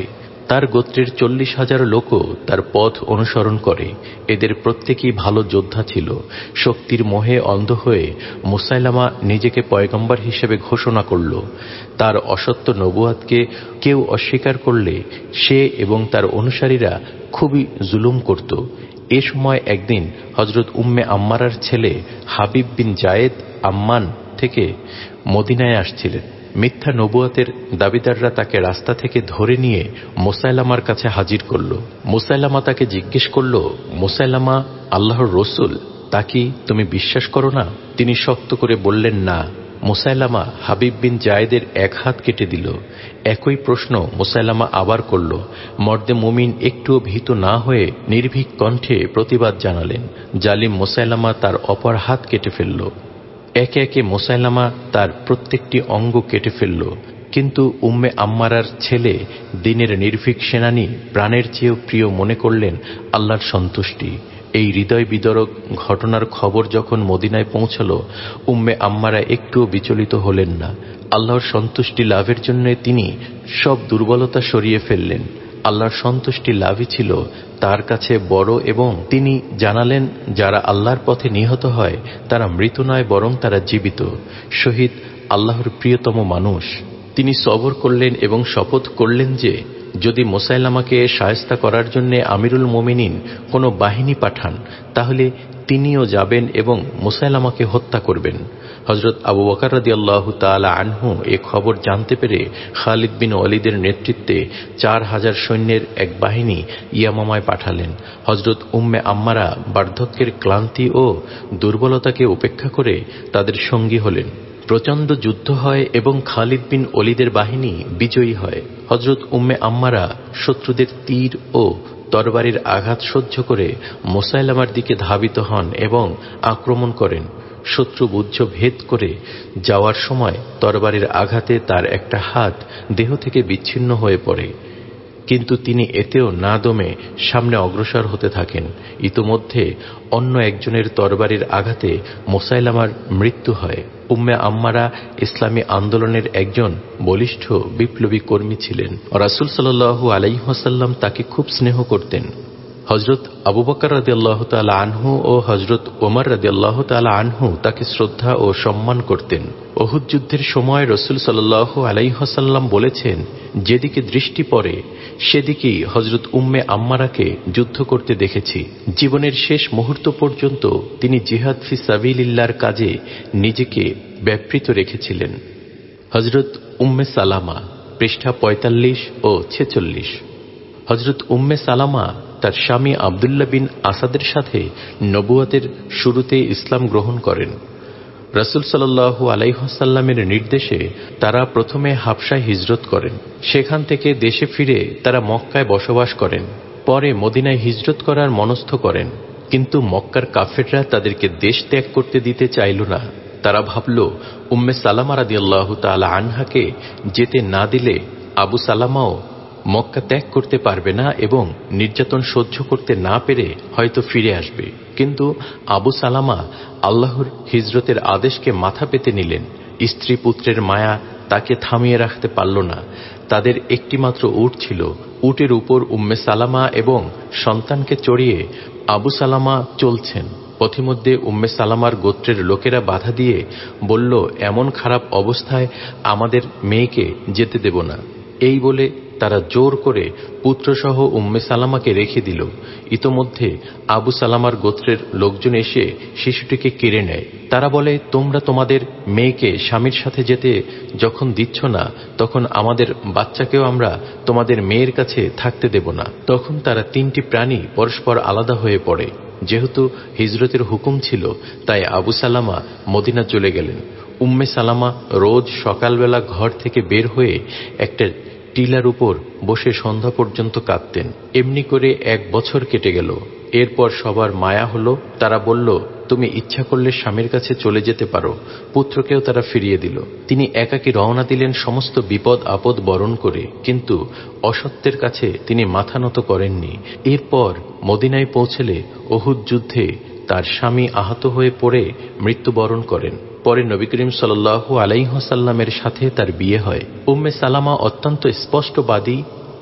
তার গোত্রের চল্লিশ হাজার লোকও তার পথ অনুসরণ করে। এদের প্রত্যেকেই ভালো যোদ্ধা ছিল। শক্তির মোহে অন্ধ হয়ে মুসাইলামা নিজেকে পয়গম্বর হিসেবে ঘোষণা করল। তার অসত্য নবুয়াতকে কেউ অস্বীকার করলে সে এবং তার অনুসারীরা খুবই জুলুম করত। এ সময় একদিন হজরত উম্মে আম্মারার ছেলে হাবিব বিন জায়েদ আম্মান থেকে মদিনায় আসছিলেন। মিথ্যা নবুয়াতের দাবিদাররা তাকে রাস্তা থেকে ধরে নিয়ে মুসাইলামার কাছে হাজির করল। মুসাইলামা তাকে জিজ্ঞেস করল, মুসাইলামা আল্লাহর রসুল, তা কি তুমি বিশ্বাস করো না? তিনি শক্ত করে বললেন, না। মুসাইলামা হাবিব বিন জায়েদের এক হাত কেটে দিল। একই প্রশ্ন মুসাইলামা আবার করল। মর্দে মুমিন একটুও ভীত না হয়ে নির্ভীক কণ্ঠে প্রতিবাদ জানালেন। জালিম মুসাইলামা তার অপর হাত কেটে ফেলল। একে একে মুসাইলামা তার প্রত্যেকটি অঙ্গ কেটে ফেলল। কিন্তু উম্মে আম্মারার ছেলে দিনের নির্ভীক সেনানী প্রাণের চেয়েও প্রিয় মনে করলেন আল্লাহর সন্তুষ্টি। এই হৃদয় বিদরক ঘটনার খবর যখন মদিনায় পৌঁছল, উম্মে আম্মারা একটুও বিচলিত হলেন না। আল্লাহর সন্তুষ্টি লাভের জন্য তিনি সব দুর্বলতা সরিয়ে ফেললেন। আল্লাহর সন্তুষ্টি লাভই ছিল তার কাছে বড়, এবং তিনি জানালেন, যারা আল্লাহর পথে নিহত হয় তারা মৃত নয়, বরং তারা জীবিত। শহীদ আল্লাহর প্রিয়তম মানুষ। তিনি সবর করলেন এবং শপথ করলেন যে যদি মুসাইলামাকে শায়েস্তা করার জন্য আমিরুল মোমিনিন কোনো বাহিনী পাঠান, তাহলে তিনিও যাবেন এবং মুসাইলামাকে হত্যা করবেন। হজরত আবু বকর রাদিয়াল্লাহু তাআলা আনহু এ খবর জানতে পেরে খালিদ বিন ওয়ালিদের নেতৃত্বে চার হাজার সৈন্যের এক বাহিনী ইয়ামামায় পাঠালেন। হজরত উম্মে আম্মারা বার্ধক্যের ক্লান্তি ও দুর্বলতাকে উপেক্ষা করে তাদের সঙ্গী হলেন। প্রচণ্ড যুদ্ধ হয় এবং খালিদ বিন ওয়ালিদের বাহিনী বিজয়ী হয়। হজরত উম্মে আম্মারা শত্রুদের তীর ও তরবারির আঘাত সহ্য করে মুসাইলামার দিকে ধাবিত হন এবং আক্রমণ করেন। শত্রু বুদ্ধ ভেদ করে যাওয়ার সময় তরবারির আঘাতে তার একটা হাত দেহ থেকে বিচ্ছিন্ন হয়ে পড়ে, কিন্তু তিনি এতেও না দমে সামনে অগ্রসর হতে থাকেন। ইতোমধ্যে অন্য একজনের তরবারির আঘাতে মুসাইলামার মৃত্যু হয়। উম্মে আম্মারা ইসলামী আন্দোলনের একজন বলিষ্ঠ বিপ্লবী কর্মী ছিলেন। রাসূল সাল্লাল্লাহু আলাইহি ওয়াসাল্লাম তাকে খুব স্নেহ করতেন। হজরত আবু বকর রাদিয়াল্লাহু তাআলা আনহু ও হজরত ওমর রাদিয়াল্লাহু তাআলা আনহু তাকে শ্রদ্ধা ও সম্মান করতেন। উহুদ যুদ্ধের সময় রাসূল সাল্লাল্লাহু আলাইহি ওয়াসাল্লাম বলেছেন, যেদিকে দৃষ্টি পড়ে সেদিকেই হজরত উম্মে আম্মারাকে যুদ্ধ করতে দেখেছি। জীবনের শেষ মুহূর্ত পর্যন্ত তিনি জিহাদ ফি সাবিলিল্লাহর কাজে নিজেকে ব্যাপৃত রেখেছিলেন। হজরত উম্মে সালামা, পৃষ্ঠা পঁয়তাল্লিশ ও ছেচল্লিশ। হজরত উম্মে সালামা তার স্বামী আব্দুল্লাহ বিন আসাদের সাথে নবুয়াতের শুরুতে ইসলাম গ্রহণ করেন। রাসূল সাল্লাল্লাহু আলাইহি ওয়াসাল্লামের নির্দেশে তারা প্রথমে হাবশায় হিজরত করেন। সেখান থেকে দেশে ফিরে তারা মক্কায় বসবাস করেন। পরে মদিনায় হিজরত করার মনস্থ করেন, কিন্তু মক্কার কাফেররা তাদেরকে দেশ ত্যাগ করতে দিতে চাইল না। তারা ভাবল, উম্মে সালামা রাদিয়াল্লাহু তাআলা আনহাকে যেতে না দিলে আবু সালামাও মক্কা ত্যাগ করতে পারবে না এবং নির্যাতন সহ্য করতে না পেরে হয়তো ফিরে আসবে। কিন্তু আবু সালামা আল্লাহর হিজরতের আদেশকে মাথা পেতে নিলেন। স্ত্রী পুত্রের মায়া তাকে থামিয়ে রাখতে পারল না। তাদের একটিমাত্র উট ছিল। উটের উপর উম্মে সালামা এবং সন্তানকে চড়িয়ে আবু সালামা চলছেন। পথিমধ্যে উম্মে সালামার গোত্রের লোকেরা বাধা দিয়ে বলল, এমন খারাপ অবস্থায় আমাদের মেয়েকে যেতে দেব না। এই বলে তারা জোর করে পুত্রসহ উম্মে সালামাকে রেখে দিল। ইতোমধ্যে আবু সালামার গোত্রের লোকজন এসে শিশুটিকে কেড়ে নেয়। তারা বলে, তোমরা তোমাদের মেয়েকে স্বামীর সাথে যেতে যখন দিচ্ছ না, তখন আমাদের বাচ্চাকেও আমরা তোমাদের মেয়ের কাছে থাকতে দেব না। তখন তারা তিনটি প্রাণী পরস্পর আলাদা হয়ে পড়ে। যেহেতু হিজরতের হুকুম ছিল, তাই আবু সালামা মদিনা চলে গেলেন। উম্মে সালামা রোজ সকালবেলা ঘর থেকে বের হয়ে একটা টিলার উপর বসে সন্ধ্যা পর্যন্ত কাঁদতেন। এমনি করে এক বছর কেটে গেল। এরপর সবার মায়া হলো। তারা বলল, তুমি ইচ্ছা করলে স্বামীর কাছে চলে যেতে পারো। পুত্রকেও তারা ফিরিয়ে দিল। তিনি একাকী রওনা দিলেন সমস্ত বিপদ আপদ বরণ করে, কিন্তু অসত্যের কাছে তিনি মাথা নত করেননি। এরপর মদিনায় পৌঁছলে উহুদ যুদ্ধে তার স্বামী আহত হয়ে পড়ে মৃত্যুবরণ করেন। পরে নবী করিম সাল্লাল্লাহু আলাইহি ওয়াসাল্লামের সাথে তার বিয়ে হয়। উম্মে সালামা অত্যন্ত স্পষ্টবাদী ও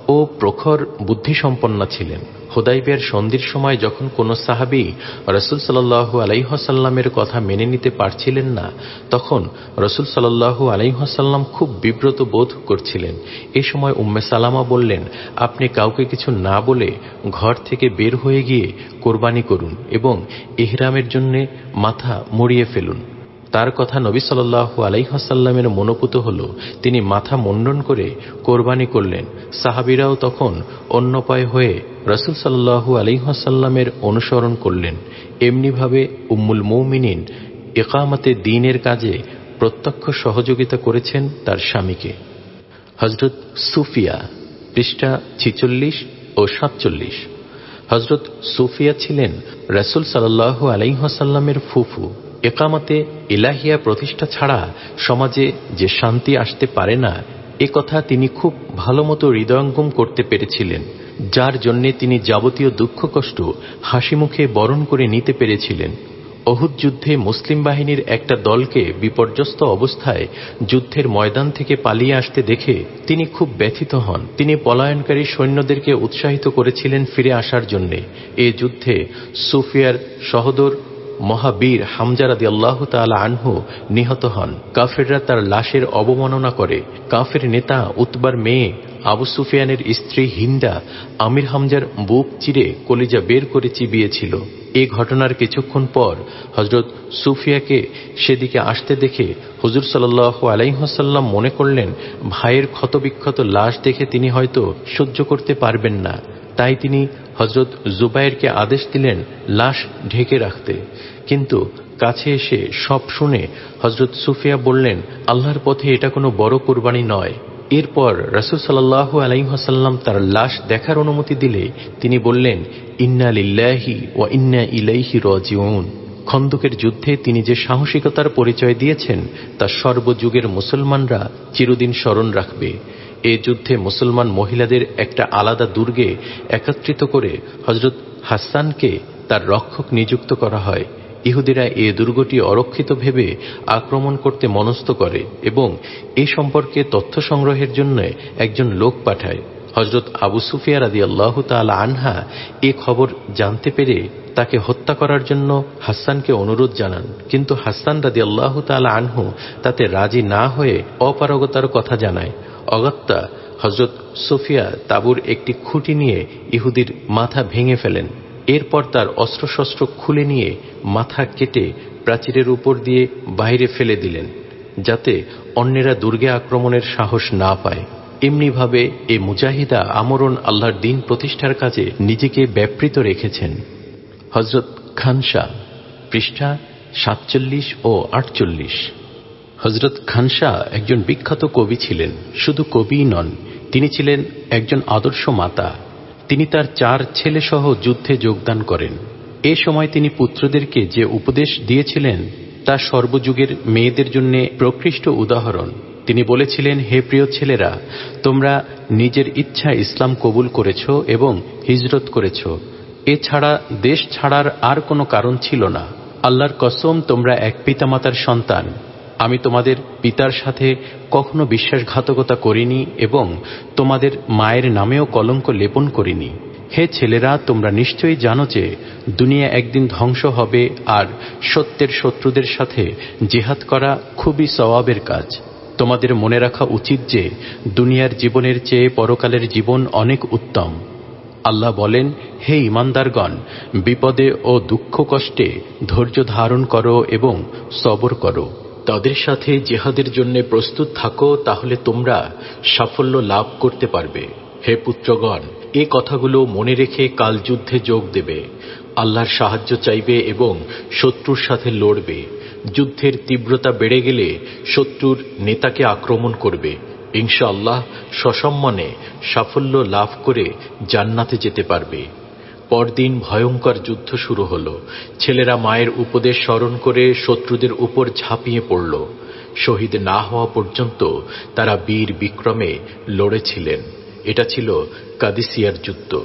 ও প্রখর বুদ্ধিসম্পন্না ছিলেন। হুদাইবিয়ার সন্ধির সময় যখন কোন সাহাবী রাসূল সাল্লাল্লাহু আলাইহি ওয়াসাল্লামের কথা মেনে নিতে পারছিলেন না, তখন রাসূল সাল্লাল্লাহু আলাইহি ওয়াসাল্লাম খুব বিব্রত বোধ করছিলেন। এ সময় উম্মে সালামা বললেন, আপনি কাউকে কিছু না বলে ঘর থেকে বের হয়ে গিয়ে কোরবানি করুন এবং ইহরামের জন্য মাথা মুড়িয়ে ফেলুন। তার কথা নবী সাল্লাল্লাহু আলাইহি ওয়াসাল্লামের মনোপুত হল। তিনি মাথা মুন্ডন করে কোরবানি করলেন। সাহাবীরাও তখন অন্যপায় হয়ে রাসূল সাল্লাল্লাহু আলাইহি ওয়াসাল্লামের অনুসরণ করলেন। এমনিভাবে উম্মুল মুমিনিন ইকামতে দ্বীনের কাজে প্রত্যক্ষ সহযোগিতা করেছেন তার স্বামীকে। হযরত সুফিয়া, পৃষ্ঠা ছিচল্লিশ ও সাতচল্লিশ। হযরত সুফিয়া ছিলেন রাসূল সাল্লাল্লাহু আলাইহি ওয়াসাল্লামের ফুফু। ইকামতে ইলাহিয়া প্রতিষ্ঠা ছাড়া সমাজে যে শান্তি আসতে পারে না, এ কথা তিনি খুব ভালোমতো হৃদয়ঙ্গম করতে পেরেছিলেন, যার জন্যে তিনি যাবতীয় দুঃখ কষ্ট হাসি মুখে বরণ করে নিতে পেরেছিলেন। অহুদ যুদ্ধে মুসলিম বাহিনীর একটা দলকে বিপর্যস্ত অবস্থায় যুদ্ধের ময়দান থেকে পালিয়ে আসতে দেখে তিনি খুব ব্যথিত হন। তিনি পলায়নকারী সৈন্যদেরকে উৎসাহিত করেছিলেন ফিরে আসার জন্য। এ যুদ্ধে সুফিয়ার সহোদর মহাবীর হামজা রাদিয়াল্লাহু তাআলা আনহু নিহত হন। কাফেররা তার লাশের অবমাননা করে। কাফের নেতা উতবার মেয়ে আবু সুফিয়ানের স্ত্রী হিন্দা আমির হামজার বুক চিরে কলিজা বের করে চিবিয়েছিল। এই ঘটনার কিছুক্ষণ পর হযরত সুফিয়াকে সেদিকে আসতে দেখে হুজুর সাল্লাল্লাহু আলাইহি ওয়াসাল্লাম মনে করলেন, ভাইয়ের ক্ষতবিক্ষত লাশ দেখে তিনি হয়তো সহ্য করতে পারবেন না। তাই তিনি হযরত জুবাইরকে আদেশ দিলেন লাশ ঢেকে রাখতে। কিন্তু কাছে এসে সব শুনে হযরত সুফিয়া বললেন, আল্লাহর পথে এটা কোনো বড় কুরবানি নয়। এরপর রাসূল সাল্লাল্লাহু আলাইহি ওয়াসাল্লাম তার লাশ দেখার অনুমতি দিলে তিনি বললেন, ইন্না লিল্লাহি ওয়া ইন্না ইলাইহি রাজিউন। খন্দকের যুদ্ধে তিনি যে সাহসিকতার পরিচয় দিয়েছেন তা সর্বযুগের মুসলমানরা চিরদিন স্মরণ রাখবে। এ যুদ্ধে মুসলমান মহিলাদের একটা আলাদা দুর্গে একত্রিত করে হযরত হাসানকে তার রক্ষক নিযুক্ত করা হয়। ইহুদিরা এ দুর্গটি অরক্ষিত ভেবে আক্রমণ করতে মনস্থ করে এবং এ সম্পর্কে তথ্য সংগ্রহের জন্য একজন লোক পাঠায়। হযরত আবু সুফিয়া রাদিয়াল্লাহু তাআলা আনহা এ খবর জানতে পেরে তাকে হত্যা করার জন্য হাসানকে অনুরোধ জানান, কিন্তু হাসান রাদিয়াল্লাহু তাআলা আনহু তাতে রাজি না হয়ে অপারগতার কথা জানায়। অগত্যা হযরত সুফিয়া তাবুর একটি খুঁটি নিয়ে ইহুদির মাথা ভেঙে ফেলেন। এরপর তার অস্ত্রশস্ত্র খুলে নিয়ে মাথা কেটে প্রাচীরের উপর দিয়ে বাইরে ফেলে দিলেন, যাতে অন্যেরা দুর্গে আক্রমণের সাহস না পায়। এমনিভাবে এ মুজাহিদা আমরণ আল্লাহর দ্বীন প্রতিষ্ঠার কাজে নিজেকে ব্যাপৃত রেখেছেন। হযরত খানসা, পৃষ্ঠা সাতচল্লিশ ও আটচল্লিশ। হযরত খানসা একজন বিখ্যাত কবি ছিলেন। শুধু কবিই নন, তিনি ছিলেন একজন আদর্শ মাতা। তিনি তার চার ছেলেসহ যুদ্ধে যোগদান করেন। এ সময় তিনি পুত্রদেরকে যে উপদেশ দিয়েছিলেন তা সর্বযুগের মেয়েদের জন্য প্রকৃষ্ট উদাহরণ। তিনি বলেছিলেন, হে প্রিয় ছেলেরা, তোমরা নিজের ইচ্ছা ইসলাম কবুল করেছ এবং হিজরত করেছ। এছাড়া দেশ ছাড়ার আর কোনো কারণ ছিল না। আল্লাহর কসম, তোমরা এক পিতামাতার সন্তান। আমি তোমাদের পিতার সাথে কখনো বিশ্বাসঘাতকতা করিনি এবং তোমাদের মায়ের নামেও কলঙ্ক লেপন করিনি। হে ছেলেরা, তোমরা নিশ্চয়ই জানো যে দুনিয়া একদিন ধ্বংস হবে আর সত্যের শত্রুদের সাথে জিহাদ করা খুবই সওয়াবের কাজ। তোমাদের মনে রাখা উচিত যে দুনিয়ার জীবনের চেয়ে পরকালের জীবন অনেক উত্তম। আল্লাহ বলেন, হে ঈমানদারগণ, বিপদে ও দুঃখ কষ্টে ধৈর্য ধারণ করো এবং সবর করো। তাদের সাথে জিহাদের জন্য প্রস্তুত থাকো, তাহলে তোমরা সাফল্য লাভ করতে পারবে। হে পুত্রগণ, এ কথাগুলো মনে রেখে কাল যুদ্ধে যোগ দেবে, আল্লাহর সাহায্য চাইবে এবং শত্রুর সাথে লড়বে। যুদ্ধের তীব্রতা বেড়ে গেলে শত্রুর নেতাকে আক্রমণ করবে। ইনশাআল্লাহ সসম্মানে সাফল্য লাভ করে জান্নাতে যেতে পারবে। পরদিন ভয়ঙ্কর যুদ্ধ শুরু হল। ছেলেরা মায়ের উপদেশ স্মরণ করে শত্রুদের উপর ঝাঁপিয়ে পড়ল। শহীদ না হওয়া পর্যন্ত তারা বীর বিক্রমে লড়েছিলেন। এটা ছিল কাদিসিয়ার যুদ্ধ।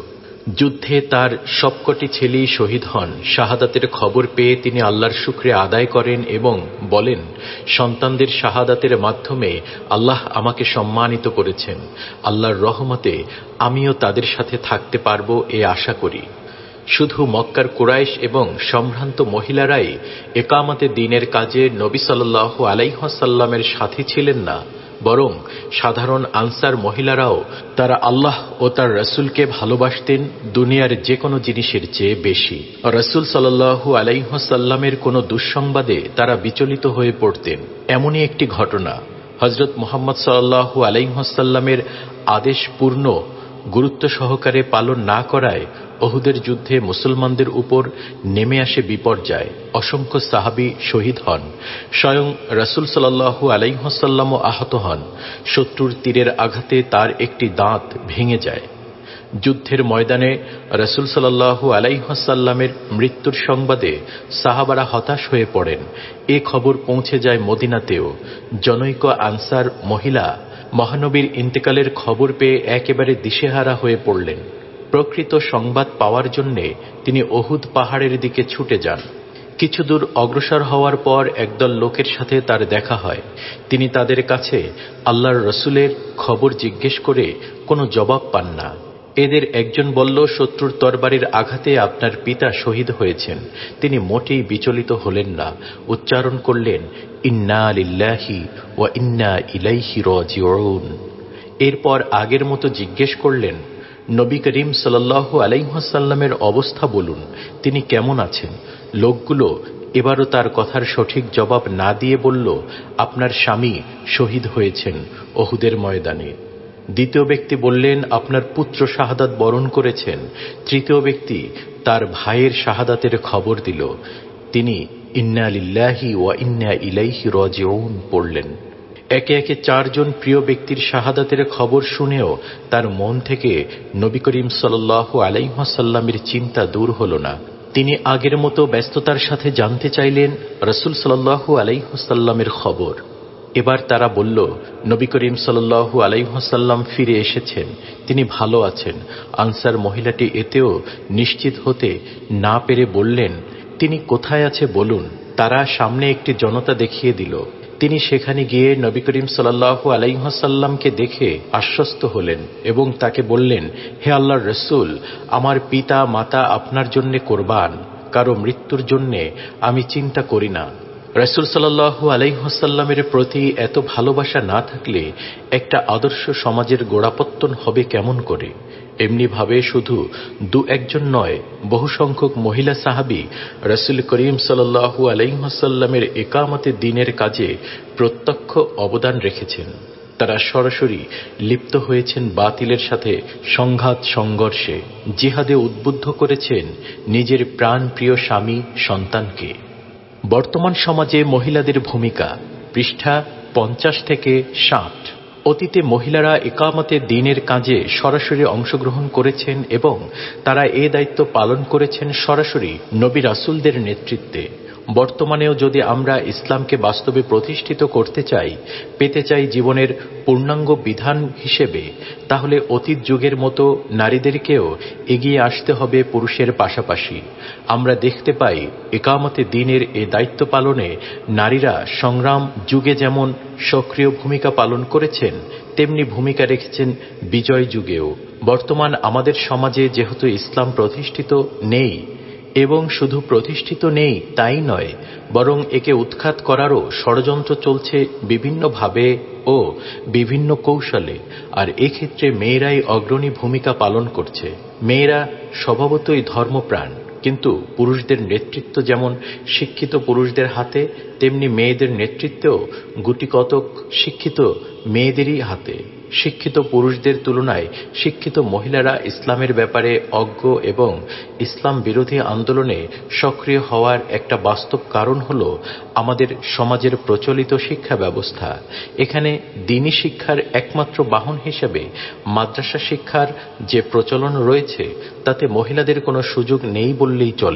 যুদ্ধে তার সবকটি ছেলেই শহীদ হন। শাহাদাতের খবর পেয়ে তিনি আল্লাহর শুকরিয়া আদায় করেন এবং বলেন, সন্তানদের শাহাদাতের মাধ্যমে আল্লাহ আমাকে সম্মানিত করেছেন। আল্লাহর রহমতে আমিও তাদের সাথে থাকতে পারব এ আশা করি। শুধু মক্কার কুরাইশ এবং সম্ভ্রান্ত মহিলারাই একামতে দ্বীনের কাজে নবী সাল্লাল্লাহু আলাইহি ওয়াসাল্লামের সাথী ছিলেন না, বরং সাধারণ আনসার মহিলারাও তারা আল্লাহ ও তার রাসূলকে ভালোবাসতেন দুনিয়ার যে কোনো জিনিসের চেয়ে বেশি। রাসূল সাল্লাল্লাহু আলাইহি ওয়াসাল্লামের কোনো দুঃসংবাদে তারা বিচলিত হয়ে পড়তেন। এমনই একটি ঘটনা হযরত মুহাম্মদ সাল্লাল্লাহু আলাইহি ওয়াসাল্লামের আদেশ পূর্ণ গুরুত্ব সহকারে পালন না করায় উহুদের যুদ্ধে মুসলমানদের উপর নেমে আসে বিপর্যয়। অসংখ্য সাহাবী শহীদ হন। স্বয়ং রাসূল সাল্লাল্লাহু আলাইহি ওয়াসাল্লামও আহত হন। শত্রুর তীরের আঘাতে তার একটি দাঁত ভেঙে যায়। যুদ্ধের ময়দানে রাসূল সাল্লাল্লাহু আলাইহি ওয়াসাল্লামের মৃত্যুর সংবাদে সাহাবারা হতাশ হয়ে পড়েন। এ খবর পৌঁছে যায় মদিনাতেও। জনৈক আনসার মহিলা মহানবীর ইন্তেকালের খবর পেয়ে একেবারে দিশেহারা হয়ে পড়লেন। প্রকৃত সংবাদ পাওয়ার জন্যে তিনি উহুদ পাহাড়ের দিকে ছুটে যান। কিছু দূর অগ্রসর হওয়ার পর একদল লোকের সাথে তার দেখা হয়। তিনি তাদের কাছে আল্লাহর রসুলের খবর জিজ্ঞেস করে কোনো জবাব পান না। এদের একজন বলল, শত্রুর তরবারির আঘাতে আপনার পিতা শহীদ হয়েছেন। তিনি মোটেই বিচলিত হলেন না, উচ্চারণ করলেন, ইন্না লিল্লাহি ওয়া ইন্না ইলাইহি রাজিউন। এরপর আগের মতো জিজ্ঞেস করলেন, নবী করিম সাল্লাল্লাহু আলাইহি ওয়াসাল্লামের অবস্থা বলুন, তিনি কেমন আছেন? লোকগুলো এবারও তার কথার সঠিক জবাব না দিয়ে বলল, আপনার স্বামী শহীদ হয়েছেন উহুদের ময়দানে। দ্বিতীয় ব্যক্তি বললেন, আপনার পুত্র শাহাদাত বরণ করেছেন। তৃতীয় ব্যক্তি তার ভাইয়ের শাহাদাতের খবর দিল। তিনি ইন্না লিল্লাহি ওয়া ইন্না ইলাইহি রাজিউন পড়লেন। একে একে চারজন প্রিয় ব্যক্তির শাহাদাতের খবর শুনেও তার মন থেকে নবী করিম সাল্লাল্লাহু আলাইহি ওয়াসাল্লামের চিন্তা দূর হল না। তিনি আগের মতো ব্যস্ততার সাথে জানতে চাইলেন রাসূল সাল্লাল্লাহু আলাইহি ওয়াসাল্লামের খবর। এবার তারা বলল, নবী করিম সাল্লাল্লাহু আলাইহি ওয়াসাল্লাম ফিরে এসেছেন, তিনি ভালো আছেন। আনসার মহিলাটি এতেও নিশ্চিত হতে না পেরে বললেন, তিনি কোথায় আছে বলুন। তারা সামনে একটি জনতা দেখিয়ে দিল। তিনি সেখানে গিয়ে নবী করিম সাল্লাল্লাহু আলাইহি ওয়াসাল্লামকে দেখে আশ্বস্ত হলেন এবং তাকে বললেন, হে আল্লাহর রাসূল, আমার পিতা মাতা আপনার জন্যে কোরবান, কারো মৃত্যুর জন্যে আমি চিন্তা করি না। রাসূল সাল্লাল্লাহু আলাইহি ওয়াসাল্লামের প্রতি এত ভালোবাসা না থাকলে একটা আদর্শ সমাজের গোড়াপত্তন হবে কেমন করে? এমনি ভাবে শুধু দু একজন নয়, বহু সংখ্যক মহিলা সাহাবী রাসূল করিম সাল্লাল্লাহু আলাইহি ওয়াসাল্লামের ইকামতে দ্বীনের কাজে প্রত্যক্ষ অবদান রেখেছেন। তারা সরাসরি লিপ্ত হয়েছেন বাতিলের সাথে সংঘাত সংঘর্ষে, জিহাদে উদ্বুদ্ধ করেছেন নিজের প্রাণ প্রিয় স্বামী সন্তানকে। বর্তমান সমাজে মহিলাদের ভূমিকা, পৃষ্ঠা পঞ্চাশ থেকে ষাট। অতীতে মহিলারা ইকামতে দ্বীনের কাজে সরাসরি অংশগ্রহণ করেছেন এবং তারা এ দায়িত্ব পালন করেছেন সরাসরি নবী রাসূলদের নেতৃত্বে। বর্তমানেও যদি আমরা ইসলামকে বাস্তবে প্রতিষ্ঠিত করতে চাই, পেতে চাই জীবনের পূর্ণাঙ্গ বিধান হিসেবে, তাহলে অতীত যুগের মতো নারীদেরকেও এগিয়ে আসতে হবে পুরুষের পাশাপাশি। আমরা দেখতে পাই ইকামতে দ্বীনের এ দায়িত্ব পালনে নারীরা সংগ্রাম যুগে যেমন সক্রিয় ভূমিকা পালন করেছেন, তেমনি ভূমিকা রেখেছেন বিজয় যুগেও। বর্তমান আমাদের সমাজে যেহেতু ইসলাম প্রতিষ্ঠিত নেই, এবং শুধু প্রতিষ্ঠিত নেই তাই নয়, বরং একে উৎখাত করারও ষড়যন্ত্র চলছে বিভিন্নভাবে ও বিভিন্ন কৌশলে। আর এক্ষেত্রে মেয়েরাই অগ্রণী ভূমিকা পালন করছে। মেয়েরা স্বভাবতই ধর্মপ্রাণ, কিন্তু পুরুষদের নেতৃত্ব যেমন শিক্ষিত পুরুষদের হাতে, তেমনি মেয়েদের নেতৃত্বেও গুটি কতক শিক্ষিত মেয়েদেরই হাতে। শিক্ষিত পুরুষদের তুলনায় শিক্ষিত মহিলারা ইসলামের ব্যাপারে অজ্ঞ এবং ইসলাম বিরোধী আন্দোলনে সক্রিয় হওয়ার একটা বাস্তব কারণ হল আমাদের সমাজের প্রচলিত শিক্ষা ব্যবস্থা। এখানে দ্বীনী শিক্ষার একমাত্র বাহন হিসেবে মাদ্রাসা শিক্ষার যে প্রচলন রয়েছে, তাতে মহিলাদের কোনো সুযোগ নেই বললেই চলে।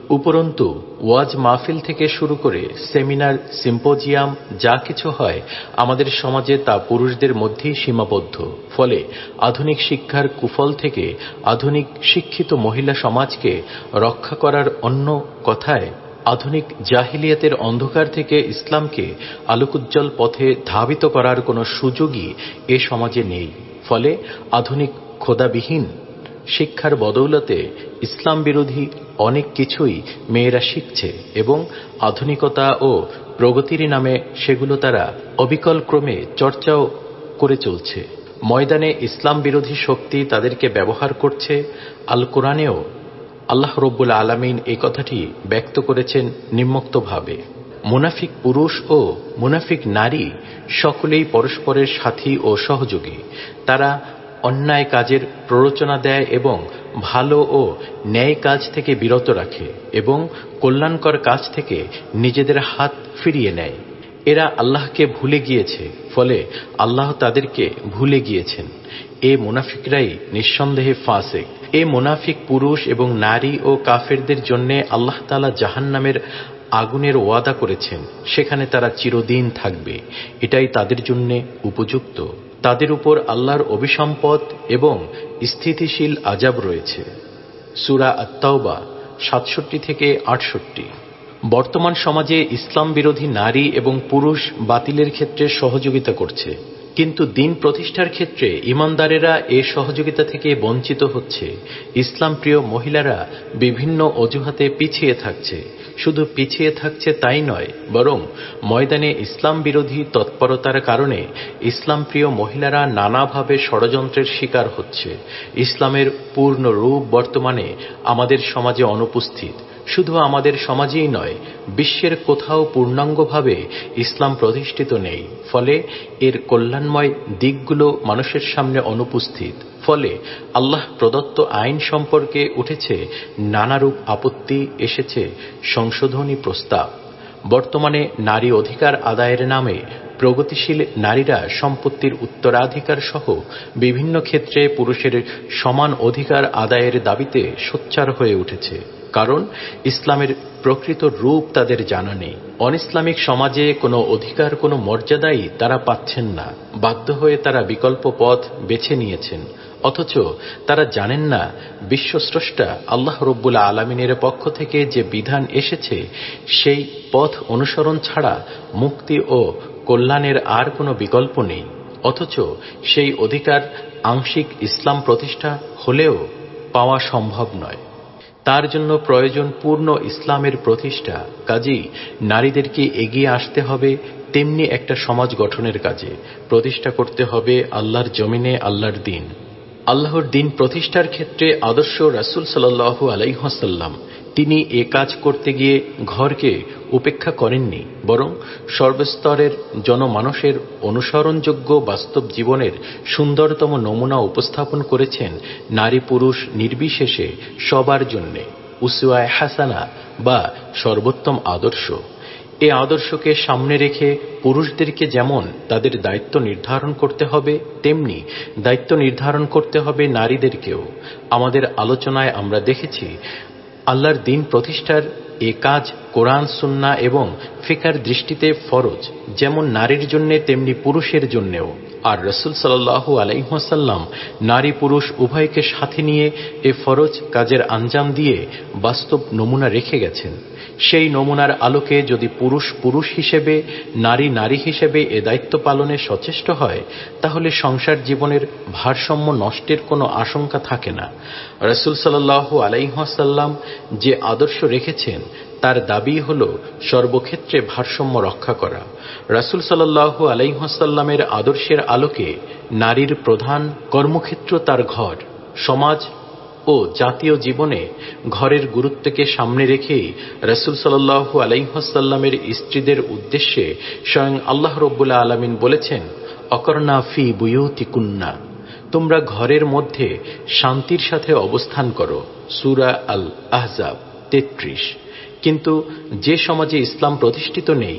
উপরন্তু ওয়াজ মাহফিল থেকে শুরু করে সেমিনার, সিম্পোজিয়াম যা কিছু হয় আমাদের সমাজে তা পুরুষদের মধ্যেই সীমাবদ্ধ। ফলে আধুনিক শিক্ষার কুফল থেকে আধুনিক শিক্ষিত মহিলা সমাজকে রক্ষা করার অন্য কথায় আধুনিক জাহিলিয়াতের অন্ধকার থেকে ইসলামকে আলোকোজ্জ্বল পথে ধাবিত করার কোনো সুযোগই এ সমাজে নেই। ফলে আধুনিক খোদাবিহীন শিক্ষার বদৌলতে ইসলাম বিরোধী অনেক কিছুই মেয়েরা শিখছে এবং আধুনিকতা ও প্রগতির নামে সেগুলো তারা অবিকল ক্রমে চর্চাও করে চলছে। ময়দানে ইসলাম বিরোধী শক্তি তাদেরকে ব্যবহার করছে। আল কোরআনেও আল্লাহ রব্বুল আলামিন এই কথাটি ব্যক্ত করেছেন নিম্নোক্তভাবে, মুনাফিক পুরুষ ও মুনাফিক নারী সকলেই পরস্পরের সাথী ও সহযোগী। তারা অন্যায় কাজের প্ররোচনা দেয় এবং ভালো ও ন্যায় কাজ থেকে বিরত রাখে এবং কল্যাণকর কাজ থেকে নিজেদের হাত ফিরিয়ে নেয়। এরা আল্লাহকে ভুলে গিয়েছে, ফলে আল্লাহ তাদেরকে ভুলে গিয়েছেন। এ মুনাফিকরাই নিঃসন্দেহে ফাসিক। এ মুনাফিক পুরুষ এবং নারী ও কাফেরদের জন্য আল্লাহ তাআলা জাহান্নামের আগুনের ওয়াদা করেছেন, সেখানে তারা চিরদিন থাকবে। এটাই তাদের জন্য উপযুক্ত। তাদের উপর আল্লাহর অভিসম্পদ এবং স্থিতিশীল আযাব রয়েছে। সূরা আত-তাওবা সাতষট্টি থেকে আটষট্টি। বর্তমান সমাজে ইসলাম বিরোধী নারী এবং পুরুষ বাতিলের ক্ষেত্রে সহযোগিতা করছে, কিন্তু দিন প্রতিষ্ঠার ক্ষেত্রে ঈমানদারেরা এ সহযোগিতা থেকে বঞ্চিত হচ্ছে। ইসলাম প্রিয় মহিলারা বিভিন্ন অজুহাতে পিছিয়ে থাকছে। শুধু পিছিয়ে থাকছে তাই নয়, বরং ময়দানে ইসলাম বিরোধী তৎপরতার কারণে ইসলাম প্রিয় মহিলারা নানাভাবে ষড়যন্ত্রের শিকার হচ্ছে। ইসলামের পূর্ণ রূপ বর্তমানে আমাদের সমাজে অনুপস্থিত। শুধু আমাদের সমাজেই নয়, বিশ্বের কোথাও পূর্ণাঙ্গভাবে ইসলাম প্রতিষ্ঠিত নেই। ফলে এর কল্যাণময় দিকগুলো মানুষের সামনে অনুপস্থিত। ফলে আল্লাহ প্রদত্ত আইন সম্পর্কে উঠেছে নানারূপ আপত্তি, এসেছে সংশোধনী প্রস্তাব। বর্তমানে নারী অধিকার আদায়ের নামে প্রগতিশীল নারীরা সম্পত্তির উত্তরাধিকার সহ বিভিন্ন ক্ষেত্রে পুরুষের সমান অধিকার আদায়ের দাবিতে সোচ্চার হয়ে উঠেছে, কারণ ইসলামের প্রকৃত রূপ তাদের জানা নেই। অনইসলামিক সমাজে কোনো অধিকার, কোনো মর্যাদাই তারা পাচ্ছেন না। বাধ্য হয়ে তারা বিকল্প পথ বেছে নিয়েছেন, অথচ তারা জানেন না বিশ্বস্রষ্টা আল্লাহ রব্বুল আলামিনের পক্ষ থেকে যে বিধান এসেছে সেই পথ অনুসরণ ছাড়া মুক্তি ও কল্যাণের আর কোনো বিকল্প নেই। অথচ সেই অধিকার আংশিক ইসলাম প্রতিষ্ঠা হলেও পাওয়া সম্ভব নয়। তার জন্য প্রয়োজন পূর্ণ ইসলামের প্রতিষ্ঠা। কাজেই নারীদেরকে এগিয়ে আসতে হবে তেমনি একটা সমাজ গঠনের কাজে। প্রতিষ্ঠা করতে হবে আল্লাহর জমিনে আল্লাহর দিন। আল্লাহর দিন প্রতিষ্ঠার ক্ষেত্রে আদর্শ রাসূল সাল্লাল্লাহু আলাইহি ওয়াসাল্লাম তিনি এ কাজ করতে গিয়ে ঘরকে উপেক্ষা করেননি, বরং সর্বস্তরের জনমানুষের অনুসরণযোগ্য বাস্তব জীবনের সুন্দরতম নমুনা উপস্থাপন করেছেন নারী পুরুষ নির্বিশেষে সবার জন্যে উসওয়ায়ে হাসানা বা সর্বোত্তম আদর্শ। এ আদর্শকে সামনে রেখে পুরুষদেরকে যেমন তাদের দায়িত্ব নির্ধারণ করতে হবে, তেমনি দায়িত্ব নির্ধারণ করতে হবে নারীদেরকেও। আমাদের আলোচনায় আমরা দেখেছি আল্লাহর দিন প্রতিষ্ঠার এ কাজ কোরআন, সুন্নাহ এবং ফিকহের দৃষ্টিতে ফরজ, যেমন নারীর জন্য তেমনি পুরুষের জন্যেও। আর রাসূল সাল্লাল্লাহু আলাইহি ওয়াসাল্লাম নারী পুরুষ উভয়কে সাথে নিয়ে এ ফরজ কাজের আঞ্জাম দিয়ে বাস্তব নমুনা রেখে গেছেন। সেই নমুনার আলোকে যদি পুরুষ পুরুষ হিসেবে, নারী নারী হিসেবে এ দায়িত্ব পালনে সচেষ্ট হয়, তাহলে সংসার জীবনের ভারসাম্য নষ্টের কোনো আশঙ্কা থাকে না। রাসূল সাল্লাল্লাহু আলাইহি ওয়াসাল্লাম যে আদর্শ রেখেছেন তার দাবি হল সর্বক্ষেত্রে ভারসাম্য রক্ষা করা। রাসূল সাল্লাল্লাহু আলাইহি ওয়াসাল্লামের আদর্শের আলোকে নারীর প্রধান কর্মক্ষেত্র তার ঘর। সমাজ ও জাতীয় জীবনে ঘরের গুরুত্বকে সামনে রেখেই রাসূল সাল্লাল্লাহু আলাইহি ওয়াসাল্লামের স্ত্রীদের উদ্দেশ্যে স্বয়ং আল্লাহ রব্বুল আলামিন বলেছেন, অকরনা ফি বুয়ুতিকুন্না, তোমরা ঘরের মধ্যে শান্তির সাথে অবস্থান করো। সূরা আল আহজাব তেত্রিশ। কিন্তু যে সমাজে ইসলাম প্রতিষ্ঠিত নেই,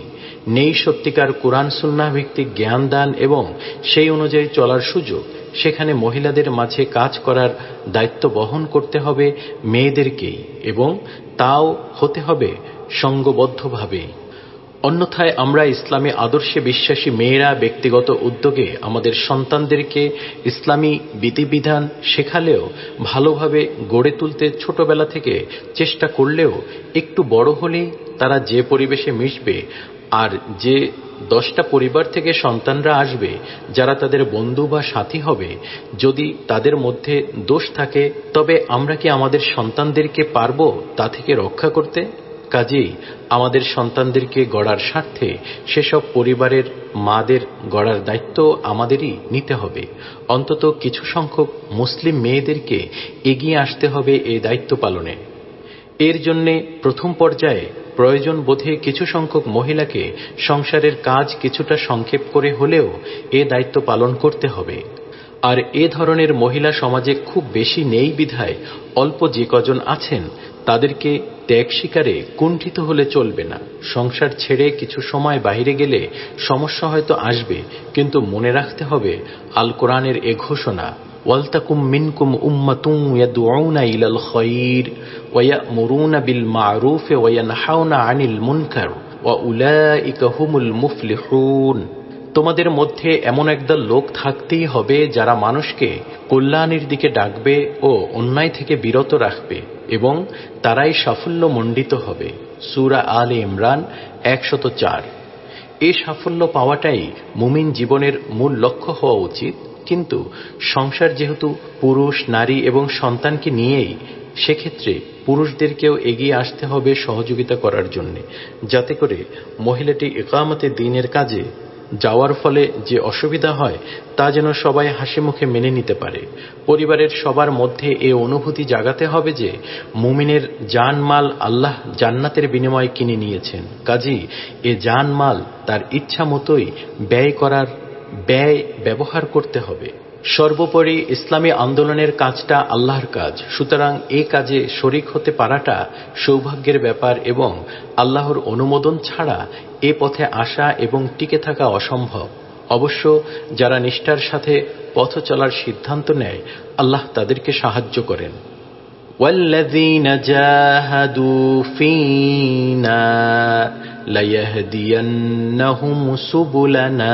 নেই সত্যিকার কোরআন সুন্নাহ ভিত্তিক জ্ঞান দান এবং সেই অনুযায়ী চলার সুযোগ, সেখানে মহিলাদের মাঝে কাজ করার দায়িত্ব বহন করতে হবে মেয়েদেরকেই, এবং তাও হতে হবে সঙ্গবদ্ধভাবেই। অন্যথায় আমরা ইসলামী আদর্শে বিশ্বাসী মেয়েরা ব্যক্তিগত উদ্যোগে আমাদের সন্তানদেরকে ইসলামী বিধিবিধান শেখালেও, ভালোভাবে গড়ে তুলতে ছোটবেলা থেকে চেষ্টা করলেও, একটু বড় হলেই তারা যে পরিবেশে মিশবে আর যে দশটা পরিবার থেকে সন্তানরা আসবে যারা তাদের বন্ধু বা সাথী হবে, যদি তাদের মধ্যে দোষ থাকে, তবে আমরা কি আমাদের সন্তানদেরকে পারব তা থেকে রক্ষা করতে? কাজেই আমাদের সন্তানদেরকে গড়ার স্বার্থে সেসব পরিবারের মাদের গড়ার দায়িত্ব আমাদেরই নিতে হবে। অন্তত কিছু সংখ্যক মুসলিম মেয়েদেরকে এগিয়ে আসতে হবে এই দায়িত্ব পালনে। এর জন্যে প্রথম পর্যায়ে প্রয়োজন বোধে কিছু সংখ্যক মহিলাকে সংসারের কাজ কিছুটা সংক্ষেপ করে হলেও এ দায়িত্ব পালন করতে হবে। আর এ ধরনের মহিলা সমাজে খুব বেশি নেই বিধায় অল্প যে কজন আছেন তাদেরকে ত্যাগ স্বীকারে কুণ্ঠিত হলে চলবে না। সংসার ছেড়ে কিছু সময় বাইরে গেলে সমস্যা হয়তো আসবে, কিন্তু মনে রাখতে হবে আল কোরআনের এ ঘোষণা, ওয়ালতাকুম মিনকুম উম্মাতুন ইয়াদউনা ইলাল খায়র ওয়া ইয়ামুরুনা বিল মা'রুফ ওয়া ইয়ানহাউনা আনিল মুনকার ওয়া উলাইকা হুমুল মুফলিহুন। তোমাদের মধ্যে এমন একদল লোক থাকতেই হবে যারা মানুষকে কল্যাণের দিকে ডাকবে ও অন্যায় থেকে বিরত রাখবে, এবং তারাই সাফল্যমণ্ডিত হবে। সূরা আলে ইমরান একশত চার। এই সাফল্য পাওয়াটাই মুমিন জীবনের মূল লক্ষ্য হওয়া উচিত। কিন্তু সংসার যেহেতু পুরুষ, নারী এবং সন্তানকে নিয়েই, সেক্ষেত্রে পুরুষদেরকেও এগিয়ে আসতে হবে সহযোগিতা করার জন্য, যাতে করে মহিলাটি ইকামতে দ্বীনের কাজে যাওয়ার ফলে যে অসুবিধা হয় তা যেন সবাই হাসি মুখে মেনে নিতে পারে। পরিবারের সবার মধ্যে এ অনুভূতি জাগাতে হবে যে মুমিনের জানমাল আল্লাহ জান্নাতের বিনিময়ে কিনে নিয়েছেন, কাজেই এ জানমাল তার ইচ্ছা মতোই ব্যয় করার ব্যয় ব্যবহার করতে হবে। সর্বোপরি ইসলামী আন্দোলনের কাজটা আল্লাহর কাজ, সুতরাং এ কাজে শরিক হতে পারাটা সৌভাগ্যের ব্যাপার, এবং আল্লাহর অনুমোদন ছাড়া এ পথে আসা এবং টিকে থাকা অসম্ভব। অবশ্য যারা নিষ্ঠার সাথে পথ চলার সিদ্ধান্ত নেয়, আল্লাহ তাদেরকে সাহায্য করেন। ওয়াল্লাযীনা জাহাদু ফীনা লায়াহদিয়ান্নাহুম সুবুলানা।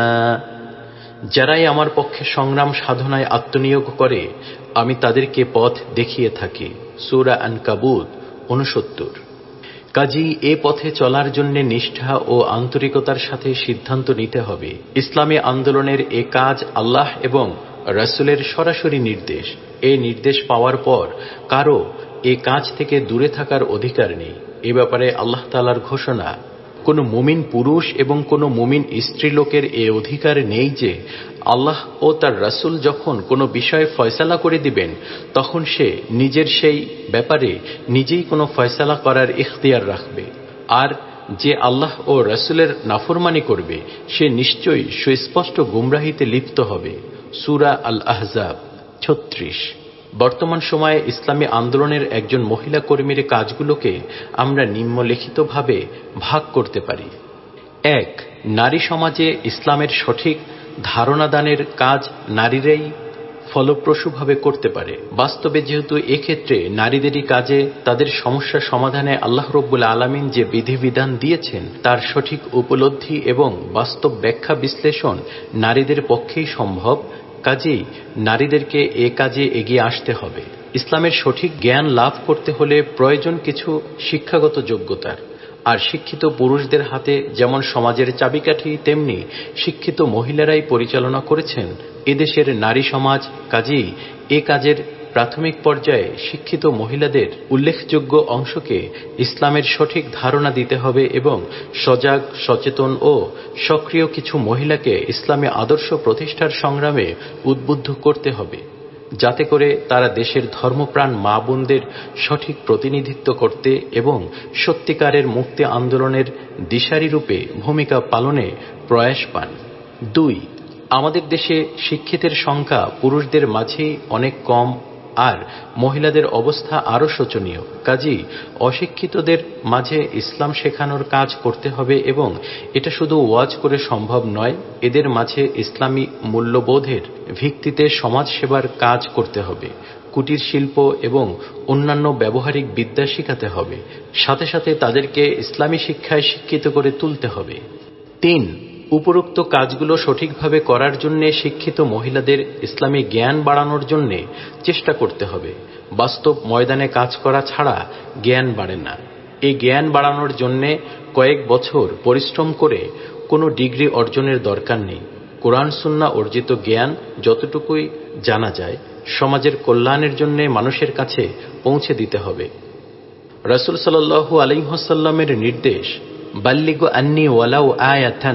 যারাই আমার পক্ষে সংগ্রাম সাধনায় আত্মনিয়োগ করে আমি তাদেরকে পথ দেখিয়ে থাকি। সূরা আনকাবুত ঊনসত্তর। কাজী এ পথে চলার জন্য নিষ্ঠা ও আন্তরিকতার সাথে সিদ্ধান্ত নিতে হবে। ইসলামী আন্দোলনের এ কাজ আল্লাহ এবং রাসূলের সরাসরি নির্দেশ। এই নির্দেশ পাওয়ার পর কারো এ কাজ থেকে দূরে থাকার অধিকার নেই। এ ব্যাপারে আল্লাহ তাআলার ঘোষণা, কোন মুমিন পুরুষ এবং কোন মুমিন স্ত্রীলোকের এ অধিকার নেই যে আল্লাহ ও তার রাসূল যখন কোনো বিষয়ে ফয়সালা করে দিবেন তখন সে নিজের সেই ব্যাপারে নিজেই কোনো ফয়সালা করার ইখতিয়ার রাখবে। আর যে আল্লাহ ও রাসূলের নাফরমানি করবে সে নিশ্চয়ই সুস্পষ্ট গুমরাহিতে লিপ্ত হবে। সূরা আল আহজাব ছত্রিশ। বর্তমান সময়ে ইসলামী আন্দোলনের একজন মহিলা কর্মীর কাজগুলোকে আমরা নিম্নলিখিতভাবে ভাগ করতে পারি। এক, নারী সমাজে ইসলামের সঠিক ধারণাদানের কাজ নারীরাই ফলপ্রসূভাবে করতে পারে। বাস্তবে যেহেতু এক্ষেত্রে নারীদেরই কাজে তাদের সমস্যা সমাধানে আল্লাহ রব্বুল আলামিন যে বিধিবিধান দিয়েছেন তার সঠিক উপলব্ধি এবং বাস্তব ব্যাখ্যা বিশ্লেষণ নারীদের পক্ষেই সম্ভব। কাজেই নারীদেরকে এ কাজে এগিয়ে আসতে হবে। ইসলামের সঠিক জ্ঞান লাভ করতে হলে প্রয়োজন কিছু শিক্ষাগত যোগ্যতার। আর শিক্ষিত পুরুষদের হাতে যেমন সমাজের চাবিকাঠি, তেমনি শিক্ষিত মহিলারাই পরিচালনা করেছেন এদেশের নারী সমাজ। কাজেই এ কাজের প্রাথমিক পর্যায়ে শিক্ষিত মহিলাদের উল্লেখযোগ্য অংশকে ইসলামের সঠিক ধারণা দিতে হবে এবং সজাগ, সচেতন ও সক্রিয় কিছু মহিলাকে ইসলামী আদর্শ প্রতিষ্ঠার সংগ্রামে উদ্বুদ্ধ করতে হবে, যাতে করে তারা দেশের ধর্মপ্রাণ মা বোনদের সঠিক প্রতিনিধিত্ব করতে এবং সত্যিকারের মুক্তি আন্দোলনের দিশারি রূপে ভূমিকা পালনে প্রয়াস পান। দুই, আমাদের দেশে শিক্ষিতের সংখ্যা পুরুষদের মাঝেই অনেক কম আর মহিলাদের অবস্থা আরো শোচনীয়। কাজেই অশিক্ষিতদের মাঝে ইসলাম শেখানোর কাজ করতে হবে এবং এটা শুধু ওয়াজ করে সম্ভব নয়, এদের মাঝে ইসলামী মূল্যবোধের ভিত্তিতে সমাজ সেবার কাজ করতে হবে। কুটির শিল্প এবং অন্যান্য ব্যবহারিক বিদ্যা শিখাতে হবে, সাথে সাথে তাদেরকে ইসলামী শিক্ষায় শিক্ষিত করে তুলতে হবে। তিন, উপরোক্ত কাজগুলো সঠিকভাবে করার জন্য শিক্ষিত মহিলাদের ইসলামী জ্ঞান বাড়ানোর জন্য চেষ্টা করতে হবে। বাস্তব ময়দানে কাজ করা ছাড়া জ্ঞান বাড়ে না। এই জ্ঞান বাড়ানোর জন্য কয়েক বছর পরিশ্রম করে কোনো ডিগ্রি অর্জনের দরকার নেই। কোরআন সুন্নাহ অর্জিত জ্ঞান যতটুকুই জানা যায় সমাজের কল্যাণের জন্য মানুষের কাছে পৌঁছে দিতে হবে। রাসূল সাল্লাল্লাহু আলাইহি ওয়াসাল্লামের নির্দেশ, বাল্লিগু আন্নী ওয়ালাউ আয়াতান,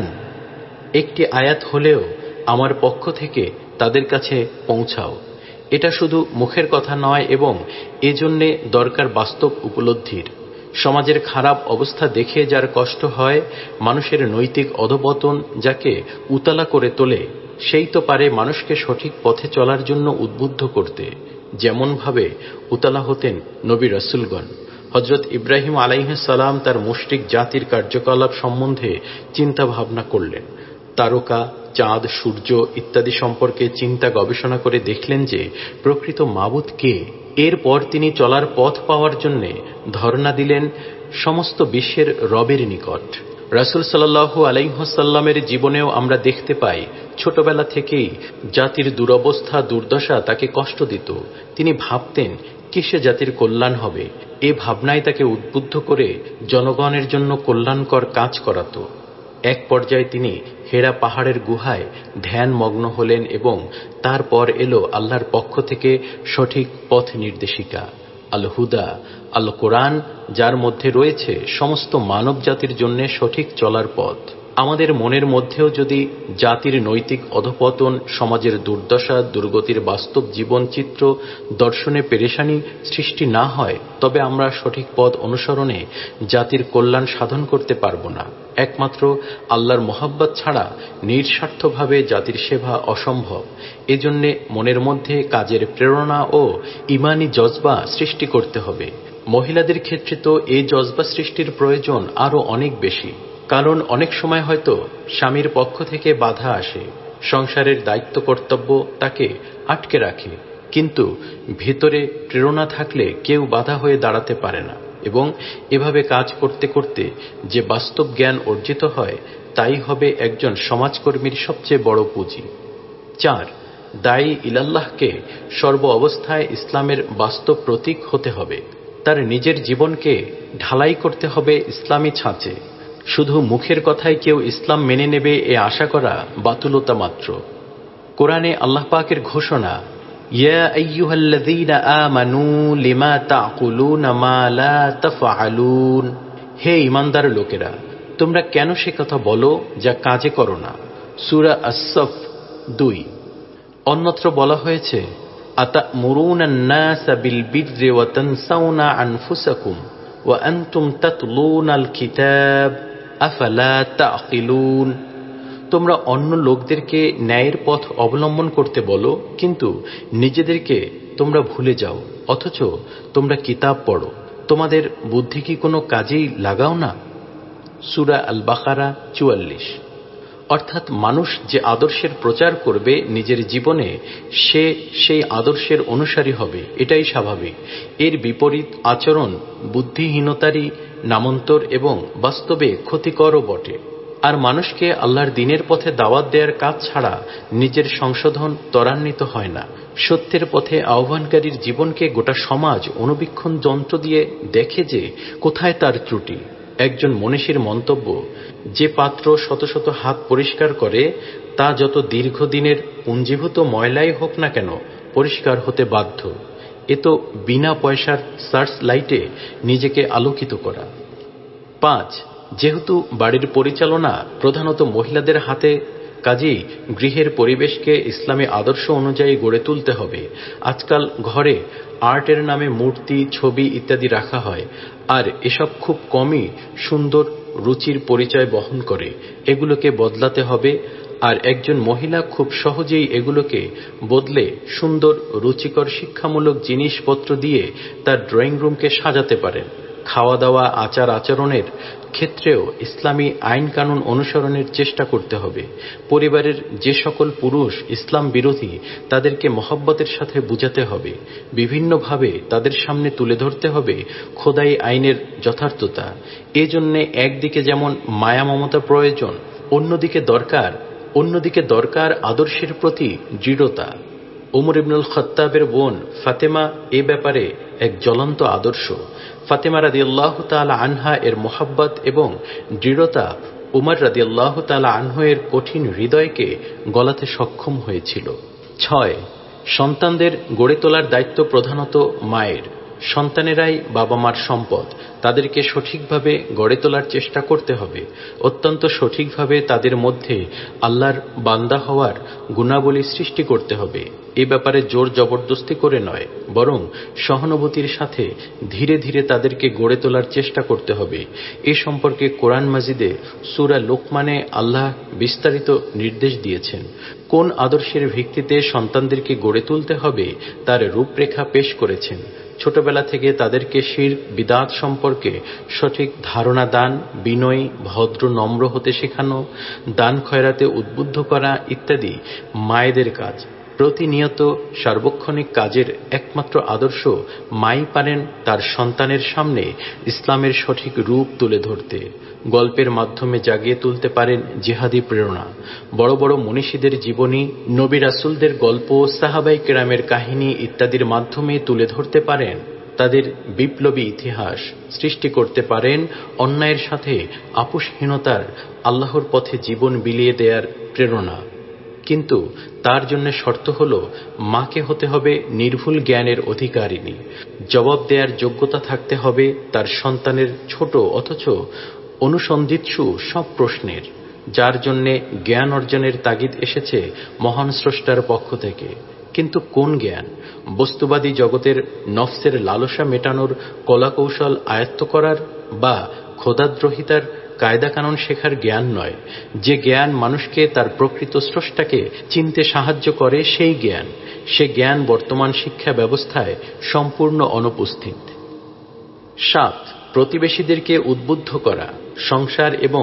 একটি আয়াত হলেও আমার পক্ষ থেকে তাদের কাছে পৌঁছাও। এটা শুধু মুখের কথা নয় এবং এজন্য দরকার বাস্তব উপলব্ধির। সমাজের খারাপ অবস্থা দেখে যার কষ্ট হয়, মানুষের নৈতিক অধঃপতন যাকে উতলা করে তোলে, সেই তো পারে মানুষকে সঠিক পথে চলার জন্য উদ্বুদ্ধ করতে। যেমন ভাবে উতলা হতেন নবী রাসূলগণ। হযরত ইব্রাহিম আলাইহিস সালাম তার মুশরিক জাতির কার্যকলাপ সম্বন্ধে চিন্তা ভাবনা করলেন। তারকা, চাঁদ, সূর্য ইত্যাদি সম্পর্কে চিন্তা গবেষণা করে দেখলেন যে প্রকৃত মাবুদ কে। এরপর তিনি চলার পথ পাওয়ার জন্য ধর্ণা দিলেন সমস্ত বিশ্বের রবের নিকট। রাসূল সাল্লাল্লাহু আলাইহি ওয়াসাল্লামের জীবনেও আমরা দেখতে পাই, ছোটবেলা থেকেই জাতির দুরবস্থা দুর্দশা তাকে কষ্ট দিত। তিনি ভাবতেন কিসে জাতির কল্যাণ হবে। এ ভাবনায় তাকে উদ্বুদ্ধ করে জনগণের জন্য কল্যাণকর কাজ করাতো। এক পর্যায়ে তিনি হেরা পাহাড়ের গুহায় ধ্যান মগ্ন হলেন এবং তারপর এলো আল্লাহর পক্ষ থেকে সঠিক পথ নির্দেশিকা, আল হুদা, আল কোরআন, যার মধ্যে রয়েছে সমস্ত মানব জাতির জন্য সঠিক চলার পথ। আমাদের মনের মধ্যেও যদি জাতির নৈতিক অধঃপতন, সমাজের দুর্দশা দুর্গতির বাস্তব জীবন চিত্র দর্শনে পেরেশানি সৃষ্টি না হয়, তবে আমরা সঠিক পথ অনুসরণে জাতির কল্যাণ সাধন করতে পারব না। একমাত্র আল্লাহর মহব্বত ছাড়া নিঃস্বার্থভাবে জাতির সেবা অসম্ভব। এজন্য মনের মধ্যে কাজের প্রেরণা ও ঈমানী জজবা সৃষ্টি করতে হবে। মহিলাদের ক্ষেত্রে তো এই জজবা সৃষ্টির প্রয়োজন আরো অনেক বেশি। কারণ অনেক সময় হয়তো স্বামীর পক্ষ থেকে বাধা আসে, সংসারের দায়িত্ব কর্তব্য তাকে আটকে রাখে, কিন্তু ভেতরে প্রেরণা থাকলে কেউ বাধা হয়ে দাঁড়াতে পারে না এবং এভাবে কাজ করতে করতে যে বাস্তব জ্ঞান অর্জিত হয় তাই হবে একজন সমাজকর্মীর সবচেয়ে বড় পুঁজি। চার, দায়ী ইলাল্লাহকে সর্ব অবস্থায় ইসলামের বাস্তব প্রতীক হতে হবে। তার নিজের জীবনকে ঢালাই করতে হবে ইসলামী ছাঁচে। শুধু মুখের কথায় কেউ ইসলাম মেনে নেবে এ আশা করা বাতুলতা মাত্র। কোরআনে আল্লাহ পাকের ঘোষণা, ইয়া আইয়ুহাল্লাযীনা আমানু লিমা তাকুলুনা মা লা তাফআলুন, হে ঈমানদার লোকেরা, তোমরা কেন সে কথা বলো যা কাজে করো না। সূরা আস-সাফ দুই। অন্যত্র বলা হয়েছে, আতা'মুরুনান নাসা বিল বিররি ওয়া তানসাউনা আনফুসাকুম ওয়া আনতুম তাতলুনাল কিতাব আফালা তা'কিলুন। তোমরা অন্য লোকদেরকে ন্যায়ের পথ অবলম্বন করতে বলো, কিন্তু নিজেদেরকে তোমরা ভুলে যাও, অথচ তোমরা কিতাব পড়ো। তোমাদের বুদ্ধি কি কোনো কাজেই লাগাও না? সূরা আল বাকারা চুয়াল্লিশ। অর্থাৎ মানুষ যে আদর্শের প্রচার করবে নিজের জীবনে, সে সেই আদর্শের অনুসারী হবে, এটাই স্বাভাবিক। এর বিপরীত আচরণ বুদ্ধিহীনতারই নামান্তর এবং বাস্তবে ক্ষতিকরও বটে। আর মানুষকে আল্লাহর দ্বীনের পথে দাওয়াত দেওয়ার কাজ ছাড়া নিজের সংশোধন ত্বরান্বিত হয় না। সত্যের পথে আহ্বানকারীর জীবনকে গোটা সমাজ অনুবীক্ষণ যন্ত্র দিয়ে দেখে যে কোথায় তার ত্রুটি। একজন মনীষীর মন্তব্য, যে পাত্র শত শত হাত পরিষ্কার করে তা যত দীর্ঘদিনের পুঞ্জীভূত ময়লাই হোক না কেন পরিষ্কার হতে বাধ্য। এ তো বিনা পয়সার সার্চ লাইটে নিজেকে আলোকিত করা। পাঁচ, যেহেতু বাড়ির পরিচালনা প্রধানত মহিলাদের হাতে, কাজেই গৃহের পরিবেশকে ইসলামী আদর্শ অনুযায়ী গড়ে তুলতে হবে। আজকাল ঘরে আর্টের নামে মূর্তি, ছবি ইত্যাদি রাখা হয়, আর এসব খুব কমই সুন্দর রুচির পরিচয় বহন করে। এগুলোকে বদলাতে হবে। আর একজন মহিলা খুব সহজেই এগুলোকে বদলে সুন্দর রুচিকর শিক্ষামূলক জিনিসপত্র দিয়ে তার ড্রয়িং রুমকে সাজাতে পারেন। খাওয়া দাওয়া আচার আচরণের ক্ষেত্রেও ইসলামী আইন কানুন অনুসরণের চেষ্টা করতে হবে। পরিবারের যে সকল পুরুষ ইসলাম বিরোধী তাদেরকে মহব্বতের সাথে বুঝাতে হবে। বিভিন্নভাবে তাদের সামনে তুলে ধরতে হবে খোদাই আইনের যথার্থতা। এজন্যে একদিকে যেমন মায়া মমতা প্রয়োজন, অন্যদিকে দরকার অন্যদিকে দরকার আদর্শের প্রতি দৃঢ়তা। ওমর ইবনুল খাত্তাবের বোন ফাতেমা এ ব্যাপারে এক জ্বলন্ত আদর্শ। ফাতেমা রাদিয়াল্লাহু তাআলা আনহা এর মোহাব্বত এবং দৃঢ়তা উমর রাদিয়াল্লাহু তাআলা আনহু এর কঠিন হৃদয়কে গলাতে সক্ষম হয়েছিল। ছয়, সন্তানদের গড়ে তোলার দায়িত্ব প্রধানত মায়ের। সন্তানেরাই বাবা মার সম্পদ। তাদেরকে সঠিকভাবে গড়ে তোলার চেষ্টা করতে হবে। অত্যন্ত সঠিকভাবে তাদের মধ্যে আল্লাহর বান্দা হওয়ার গুণাবলী সৃষ্টি করতে হবে। এ ব্যাপারে জোর জবরদস্তি করে নয়, বরং সহানুভূতির সাথে ধীরে ধীরে তাদেরকে গড়ে তোলার চেষ্টা করতে হবে। এ সম্পর্কে কোরআন মাজিদে সূরা লোকমানে আল্লাহ বিস্তারিত নির্দেশ দিয়েছেন। কোন আদর্শের ভিত্তিতে সন্তানদেরকে গড়ে তুলতে হবে তার রূপরেখা পেশ করেছেন। ছোটবেলা থেকে তাদেরকে শিরক বিদআত সম্পর্কে সঠিক ধারণা দান, বিনয়ী ভদ্র নম্র হতে শেখানো, দান খয়রাতে উদ্বুদ্ধ করা ইত্যাদি মায়েদের কাজ। প্রতিনিয়ত সার্বক্ষণিক কাজের একমাত্র আদর্শ মাই পারেন তার সন্তানের সামনে ইসলামের সঠিক রূপ তুলে ধরতে। গল্পের মাধ্যমে জাগিয়ে তুলতে পারেন জিহাদি প্রেরণা। বড় বড় মনীষীদের জীবনী, নবী রাসূলদের গল্প, সাহাবায়ে কেরামের কাহিনী ইত্যাদির মাধ্যমে তুলে ধরতে পারেন তাদের বিপ্লবী ইতিহাস। সৃষ্টি করতে পারেন অন্যায়ের সাথে আপোষহীনতার, আল্লাহর পথে জীবন বিলিয়ে দেওয়ার প্রেরণা। কিন্তু তার জন্য শর্ত হল মাকে হতে হবে নির্ভুল জ্ঞানের অধিকারিণী। জবাব দেওয়ার যোগ্যতা থাকতে হবে তার সন্তানের ছোট অথচ অনুসন্ধিৎসু সব প্রশ্নের, যার জন্যে জ্ঞান অর্জনের তাগিদ এসেছে মহান স্রষ্টার পক্ষ থেকে। কিন্তু কোন জ্ঞান? বস্তুবাদী জগতের নফসের লালসা মেটানোর কলাকৌশল আয়ত্ত করার বা খোদাদ্রোহিতার কায়দা কানুন শেখার জ্ঞান নয়। যে জ্ঞান মানুষকে তার প্রকৃত স্রষ্টাকে চিনতে সাহায্য করে সেই জ্ঞান, সে জ্ঞান বর্তমান শিক্ষা ব্যবস্থায় সম্পূর্ণ অনুপস্থিত। সাত, প্রতিবেশীদেরকে উদ্বুদ্ধ করা। সংসার এবং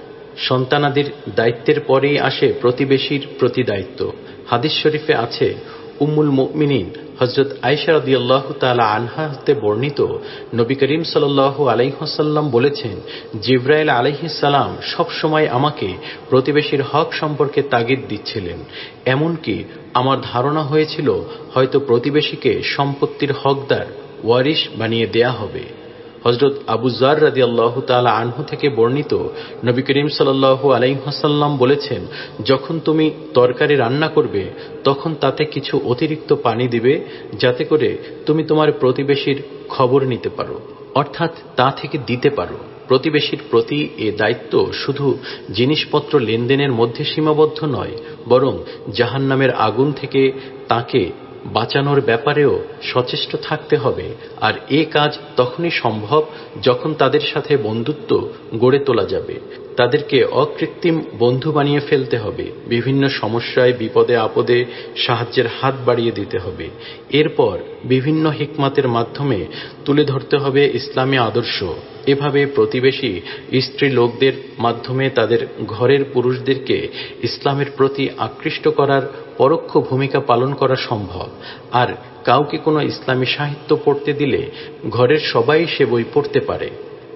সন্তানাদির দায়িত্বের পরেই আসে প্রতিবেশীর প্রতি দায়িত্ব। হাদিস শরীফে আছে, উম্মুল মুমিনিন হযরত আয়েশা রাদিয়াল্লাহু তাআলা আনহা হতে বর্ণিত, নবী করিম সাল্লাল্লাহু আলাইহি ওয়াসাল্লাম বলেছেন, জিবরাইল আলাইহিস সালাম সব সময় আমাকে প্রতিবেশীর হক সম্পর্কে তাগিদ দিচ্ছিলেন। এমনকি আমার ধারণা হয়েছিল হয়তো প্রতিবেশীকে সম্পত্তির হকদার, ওয়ারিশ বানিয়ে দেয়া হবে। হযরত আবু যর রাদিয়াল্লাহু তাআলা আনহু থেকে বর্ণিত, নবী করিম সাল্লাল্লাহু আলাইহি ওয়াসাল্লাম বলেছেন, যখন তুমি তরকারি রান্না করবে তখন তাতে কিছু অতিরিক্ত পানি দিবে, যাতে করে তুমি তোমার প্রতিবেশীর খবর নিতে পারো, অর্থাৎ তা থেকে দিতে পারো। প্রতিবেশীর প্রতি এ দায়িত্ব শুধু জিনিসপত্র লেনদেনের মধ্যে সীমাবদ্ধ নয়, বরং জাহান্নামের আগুন থেকে তাকে বাঁচানোর ব্যাপারেও সচেষ্ট থাকতে হবে। আর এ কাজ তখনই সম্ভব যখন তাদের সাথে বন্ধুত্ব গড়ে তোলা যাবে। তাদেরকে অকৃত্রিম বন্ধু বানিয়ে ফেলতে হবে। বিভিন্ন সমস্যায়, বিপদে আপদে সাহায্যের হাত বাড়িয়ে দিতে হবে। এরপর বিভিন্ন হিকমতের মাধ্যমে তুলে ধরতে হবে ইসলামী আদর্শ। এভাবে প্রতিবেশী স্ত্রী লোকদের মাধ্যমে তাদের ঘরের পুরুষদেরকে ইসলামের প্রতি আকৃষ্ট করার পরোক্ষ ভূমিকা পালন করা সম্ভব। আর কাউকে কোনো ইসলামী সাহিত্য পড়তে দিলে ঘরের সবাই সে বই পড়তে পারে।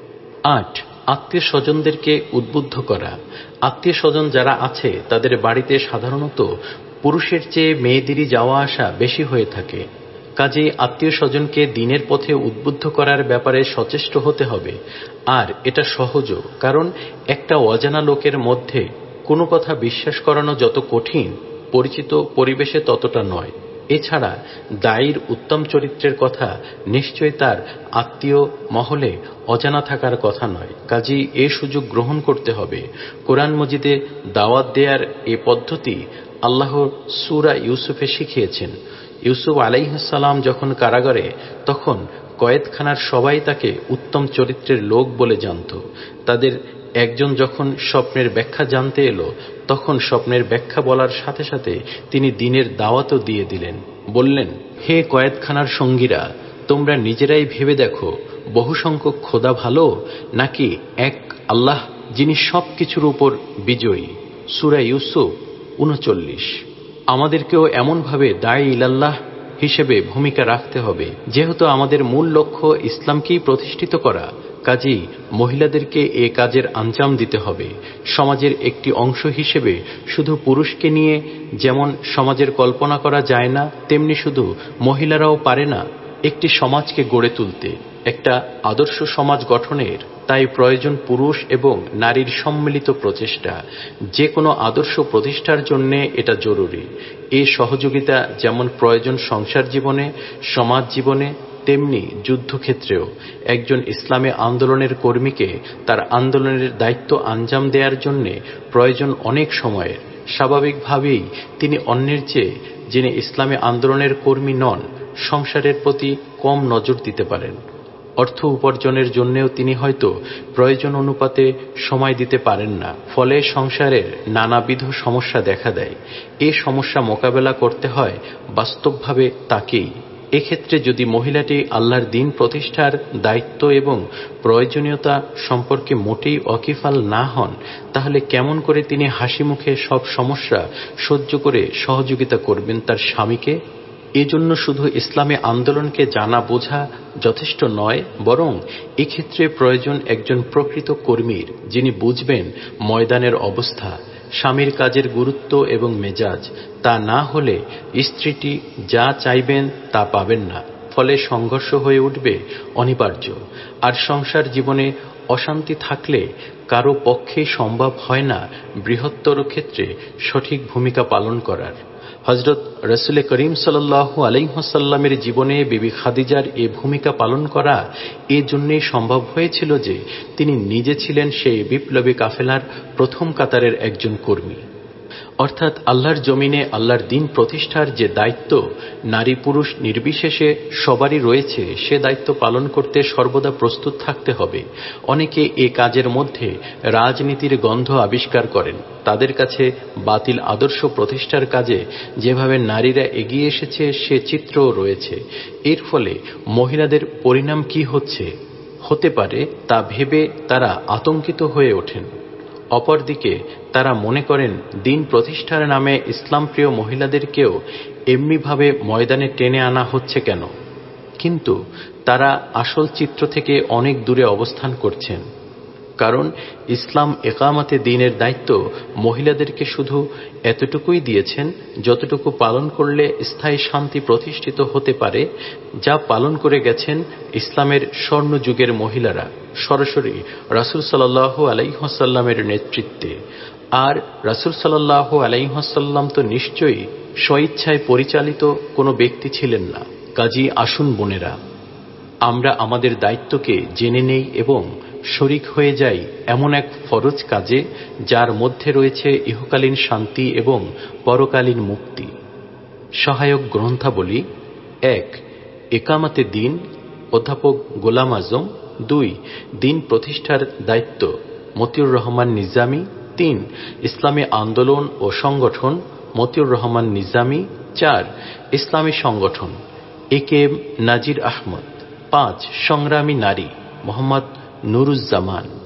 আট, আত্মীয় স্বজনদেরকে উদ্বুদ্ধ করা। আত্মীয় স্বজন যারা আছে তাদের বাড়িতে সাধারণত পুরুষের চেয়ে মেয়েদেরই যাওয়া আসা বেশি হয়ে থাকে। কাজেই আত্মীয় স্বজনকে দিনের পথে উদ্বুদ্ধ করার ব্যাপারে সচেষ্ট হতে হবে। আর এটা সহজও, কারণ একটা অজানা লোকের মধ্যে কোনো কথা বিশ্বাস করানো যত কঠিন, পরিচিত পরিবেশে ততটা নয়। এছাড়া দায়ীর উত্তম চরিত্রের কথা নিশ্চয় তার আত্মীয় মহলে অজানা থাকার কথা নয়। কাজেই এ সুযোগ গ্রহণ করতে হবে। কোরআন মজিদে দাওয়াত দেয়ার এ পদ্ধতি আল্লাহ সূরা ইউসুফে শিখিয়েছেন। ইউসুফ আলাইহিস সালাম যখন কারাগারে, তখন কয়েদখানার সবাই তাকে উত্তম চরিত্রের লোক বলে জানত। তাদের একজন যখন স্বপ্নের ব্যাখ্যা জানতে এলো তখন স্বপ্নের ব্যাখ্যা বলার সাথে সাথে তিনি দ্বীনের দাওয়াতও দিয়ে দিলেন। বললেন, হে কয়েদখানার সঙ্গীরা, তোমরা নিজেরাই ভেবে দেখো বহুসংখ্যক খোদা ভালো নাকি এক আল্লাহ যিনি সব কিছুর উপর বিজয়ী। সূরা ইউসুফ উনচল্লিশ। আমাদেরকেও এমনভাবে দায়ী ইলাল্লাহ হিসেবে ভূমিকা রাখতে হবে। যেহেতু আমাদের মূল লক্ষ্য ইসলামকেই প্রতিষ্ঠিত করা, কাজেই মহিলাদেরকে এ কাজের আঞ্জাম দিতে হবে। সমাজের একটি অংশ হিসেবে শুধু পুরুষকে নিয়ে যেমন সমাজের কল্পনা করা যায় না, তেমনি শুধু মহিলারাও পারে না একটি সমাজকে গড়ে তুলতে, একটা আদর্শ সমাজ গঠনের। তাই প্রয়োজন পুরুষ এবং নারীর সম্মিলিত প্রচেষ্টা। যে কোনো আদর্শ প্রতিষ্ঠার জন্য এটা জরুরি। এই সহযোগিতা যেমন প্রয়োজন সংসার জীবনে, সমাজ জীবনে, তেমনি যুদ্ধক্ষেত্রেও। একজন ইসলামী আন্দোলনের কর্মীকে তার আন্দোলনের দায়িত্ব আঞ্জাম দেওয়ার জন্য প্রয়োজন অনেক সময়ের। স্বাভাবিকভাবেই তিনি অন্যের চেয়ে, যিনি ইসলামী আন্দোলনের কর্মী নন, সংসারের প্রতি কম নজর দিতে পারেন। অর্থ উপার্জনের জন্যেও তিনি হয়তো প্রয়োজন অনুপাতে সময় দিতে পারেন না। ফলে সংসারের নানাবিধ সমস্যা দেখা দেয়। এ সমস্যা মোকাবেলা করতে হয় বাস্তবভাবে তাকেই। এক্ষেত্রে যদি মহিলাটি আল্লাহর দ্বীন প্রতিষ্ঠার দায়িত্ব এবং প্রয়োজনীয়তা সম্পর্কে মোটেই ওয়াকিফাল না হন, তাহলে কেমন করে তিনি হাসি মুখে সব সমস্যা সহ্য করে সহযোগিতা করবেন তার স্বামীকে? এজন্য শুধু ইসলামী আন্দোলনকে জানা বোঝা যথেষ্ট নয়, বরং এক্ষেত্রে প্রয়োজন একজন প্রকৃত কর্মীর, যিনি বুঝবেন ময়দানের অবস্থা, স্বামীর কাজের গুরুত্ব এবং মেজাজ। তা না হলে স্ত্রীটি যা চাইবেন তা পাবেন না। ফলে সংঘর্ষ হয়ে উঠবে অনিবার্য। আর সংসার জীবনে অশান্তি থাকলে কারো পক্ষেই সম্ভব হয় না বৃহত্তর ক্ষেত্রে সঠিক ভূমিকা পালন করার। হযরত রাসূল করিম সাল্লাল্লাহু আলাইহি ওয়াসাল্লামের জীবনে বিবি খাদিজার এ ভূমিকা পালন করা এ জন্যই সম্ভব হয়েছিল যে তিনি নিজে ছিলেন সেই বিপ্লবী কাফেলার প্রথম কাতারের একজন কর্মী। অর্থাৎ আল্লাহর জমিনে আল্লাহর দ্বীন প্রতিষ্ঠার যে দায়িত্ব নারী পুরুষ নির্বিশেষে সবারই রয়েছে, সে দায়িত্ব পালন করতে সর্বদা প্রস্তুত থাকতে হবে। অনেকে এ কাজের মধ্যে রাজনীতির গন্ধ আবিষ্কার করেন। তাদের কাছে বাতিল আদর্শ প্রতিষ্ঠার কাজে যেভাবে নারীরা এগিয়ে এসেছে সে চিত্রও রয়েছে। এর ফলে মহিলাদের পরিণাম কি হচ্ছে হতে পারে তা ভেবে তারা আতঙ্কিত হয়ে ওঠেন। অপরদিকে তারা মনে করেন দ্বীন প্রতিষ্ঠার নামে ইসলামপ্রিয় মহিলাদেরকেও এমনিভাবে ময়দানে টেনে আনা হচ্ছে কেন? কিন্তু তারা আসল চিত্র থেকে অনেক দূরে অবস্থান করছেন। কারণ ইসলাম একামতে দ্বীনের দায়িত্ব মহিলাদেরকে শুধু এতটুকুই দিয়েছেন যতটুকু পালন করলে স্থায়ী শান্তি প্রতিষ্ঠিত হতে পারে, যা পালন করে গেছেন ইসলামের স্বর্ণ যুগের মহিলারা সরাসরি রাসূল সাল্লাল্লাহু আলাইহি ওয়াসাল্লামের নেতৃত্বে। আর রাসূল সাল্লাল্লাহু আলাইহি ওয়াসাল্লাম তো নিশ্চয়ই স্বইচ্ছায় পরিচালিত কোনো ব্যক্তি ছিলেন না। কাজী আসুন বোনেরা, আমরা আমাদের দায়িত্বকে জেনে নেই এবং শরিক হয়ে যাই এমন এক ফরজ কাজে যার মধ্যে রয়েছে ইহকালীন শান্তি এবং পরকালীন মুক্তি। সহায়ক গ্রন্থাবলী: এক, একামতে দ্বীন, অধ্যাপক গোলাম আজম। দুই, দ্বীন প্রতিষ্ঠার দায়িত্ব, মতিউর রহমান নিজামী। তিন, ইসলামী আন্দোলন ও সংগঠন, মতিউর রহমান নিজামী। চার, ইসলামী সংগঠন, এ কে এম নাজির আহমদ। পাঁচ, সংগ্রামী নারী, মোহাম্মদ নুরুজ্জামান।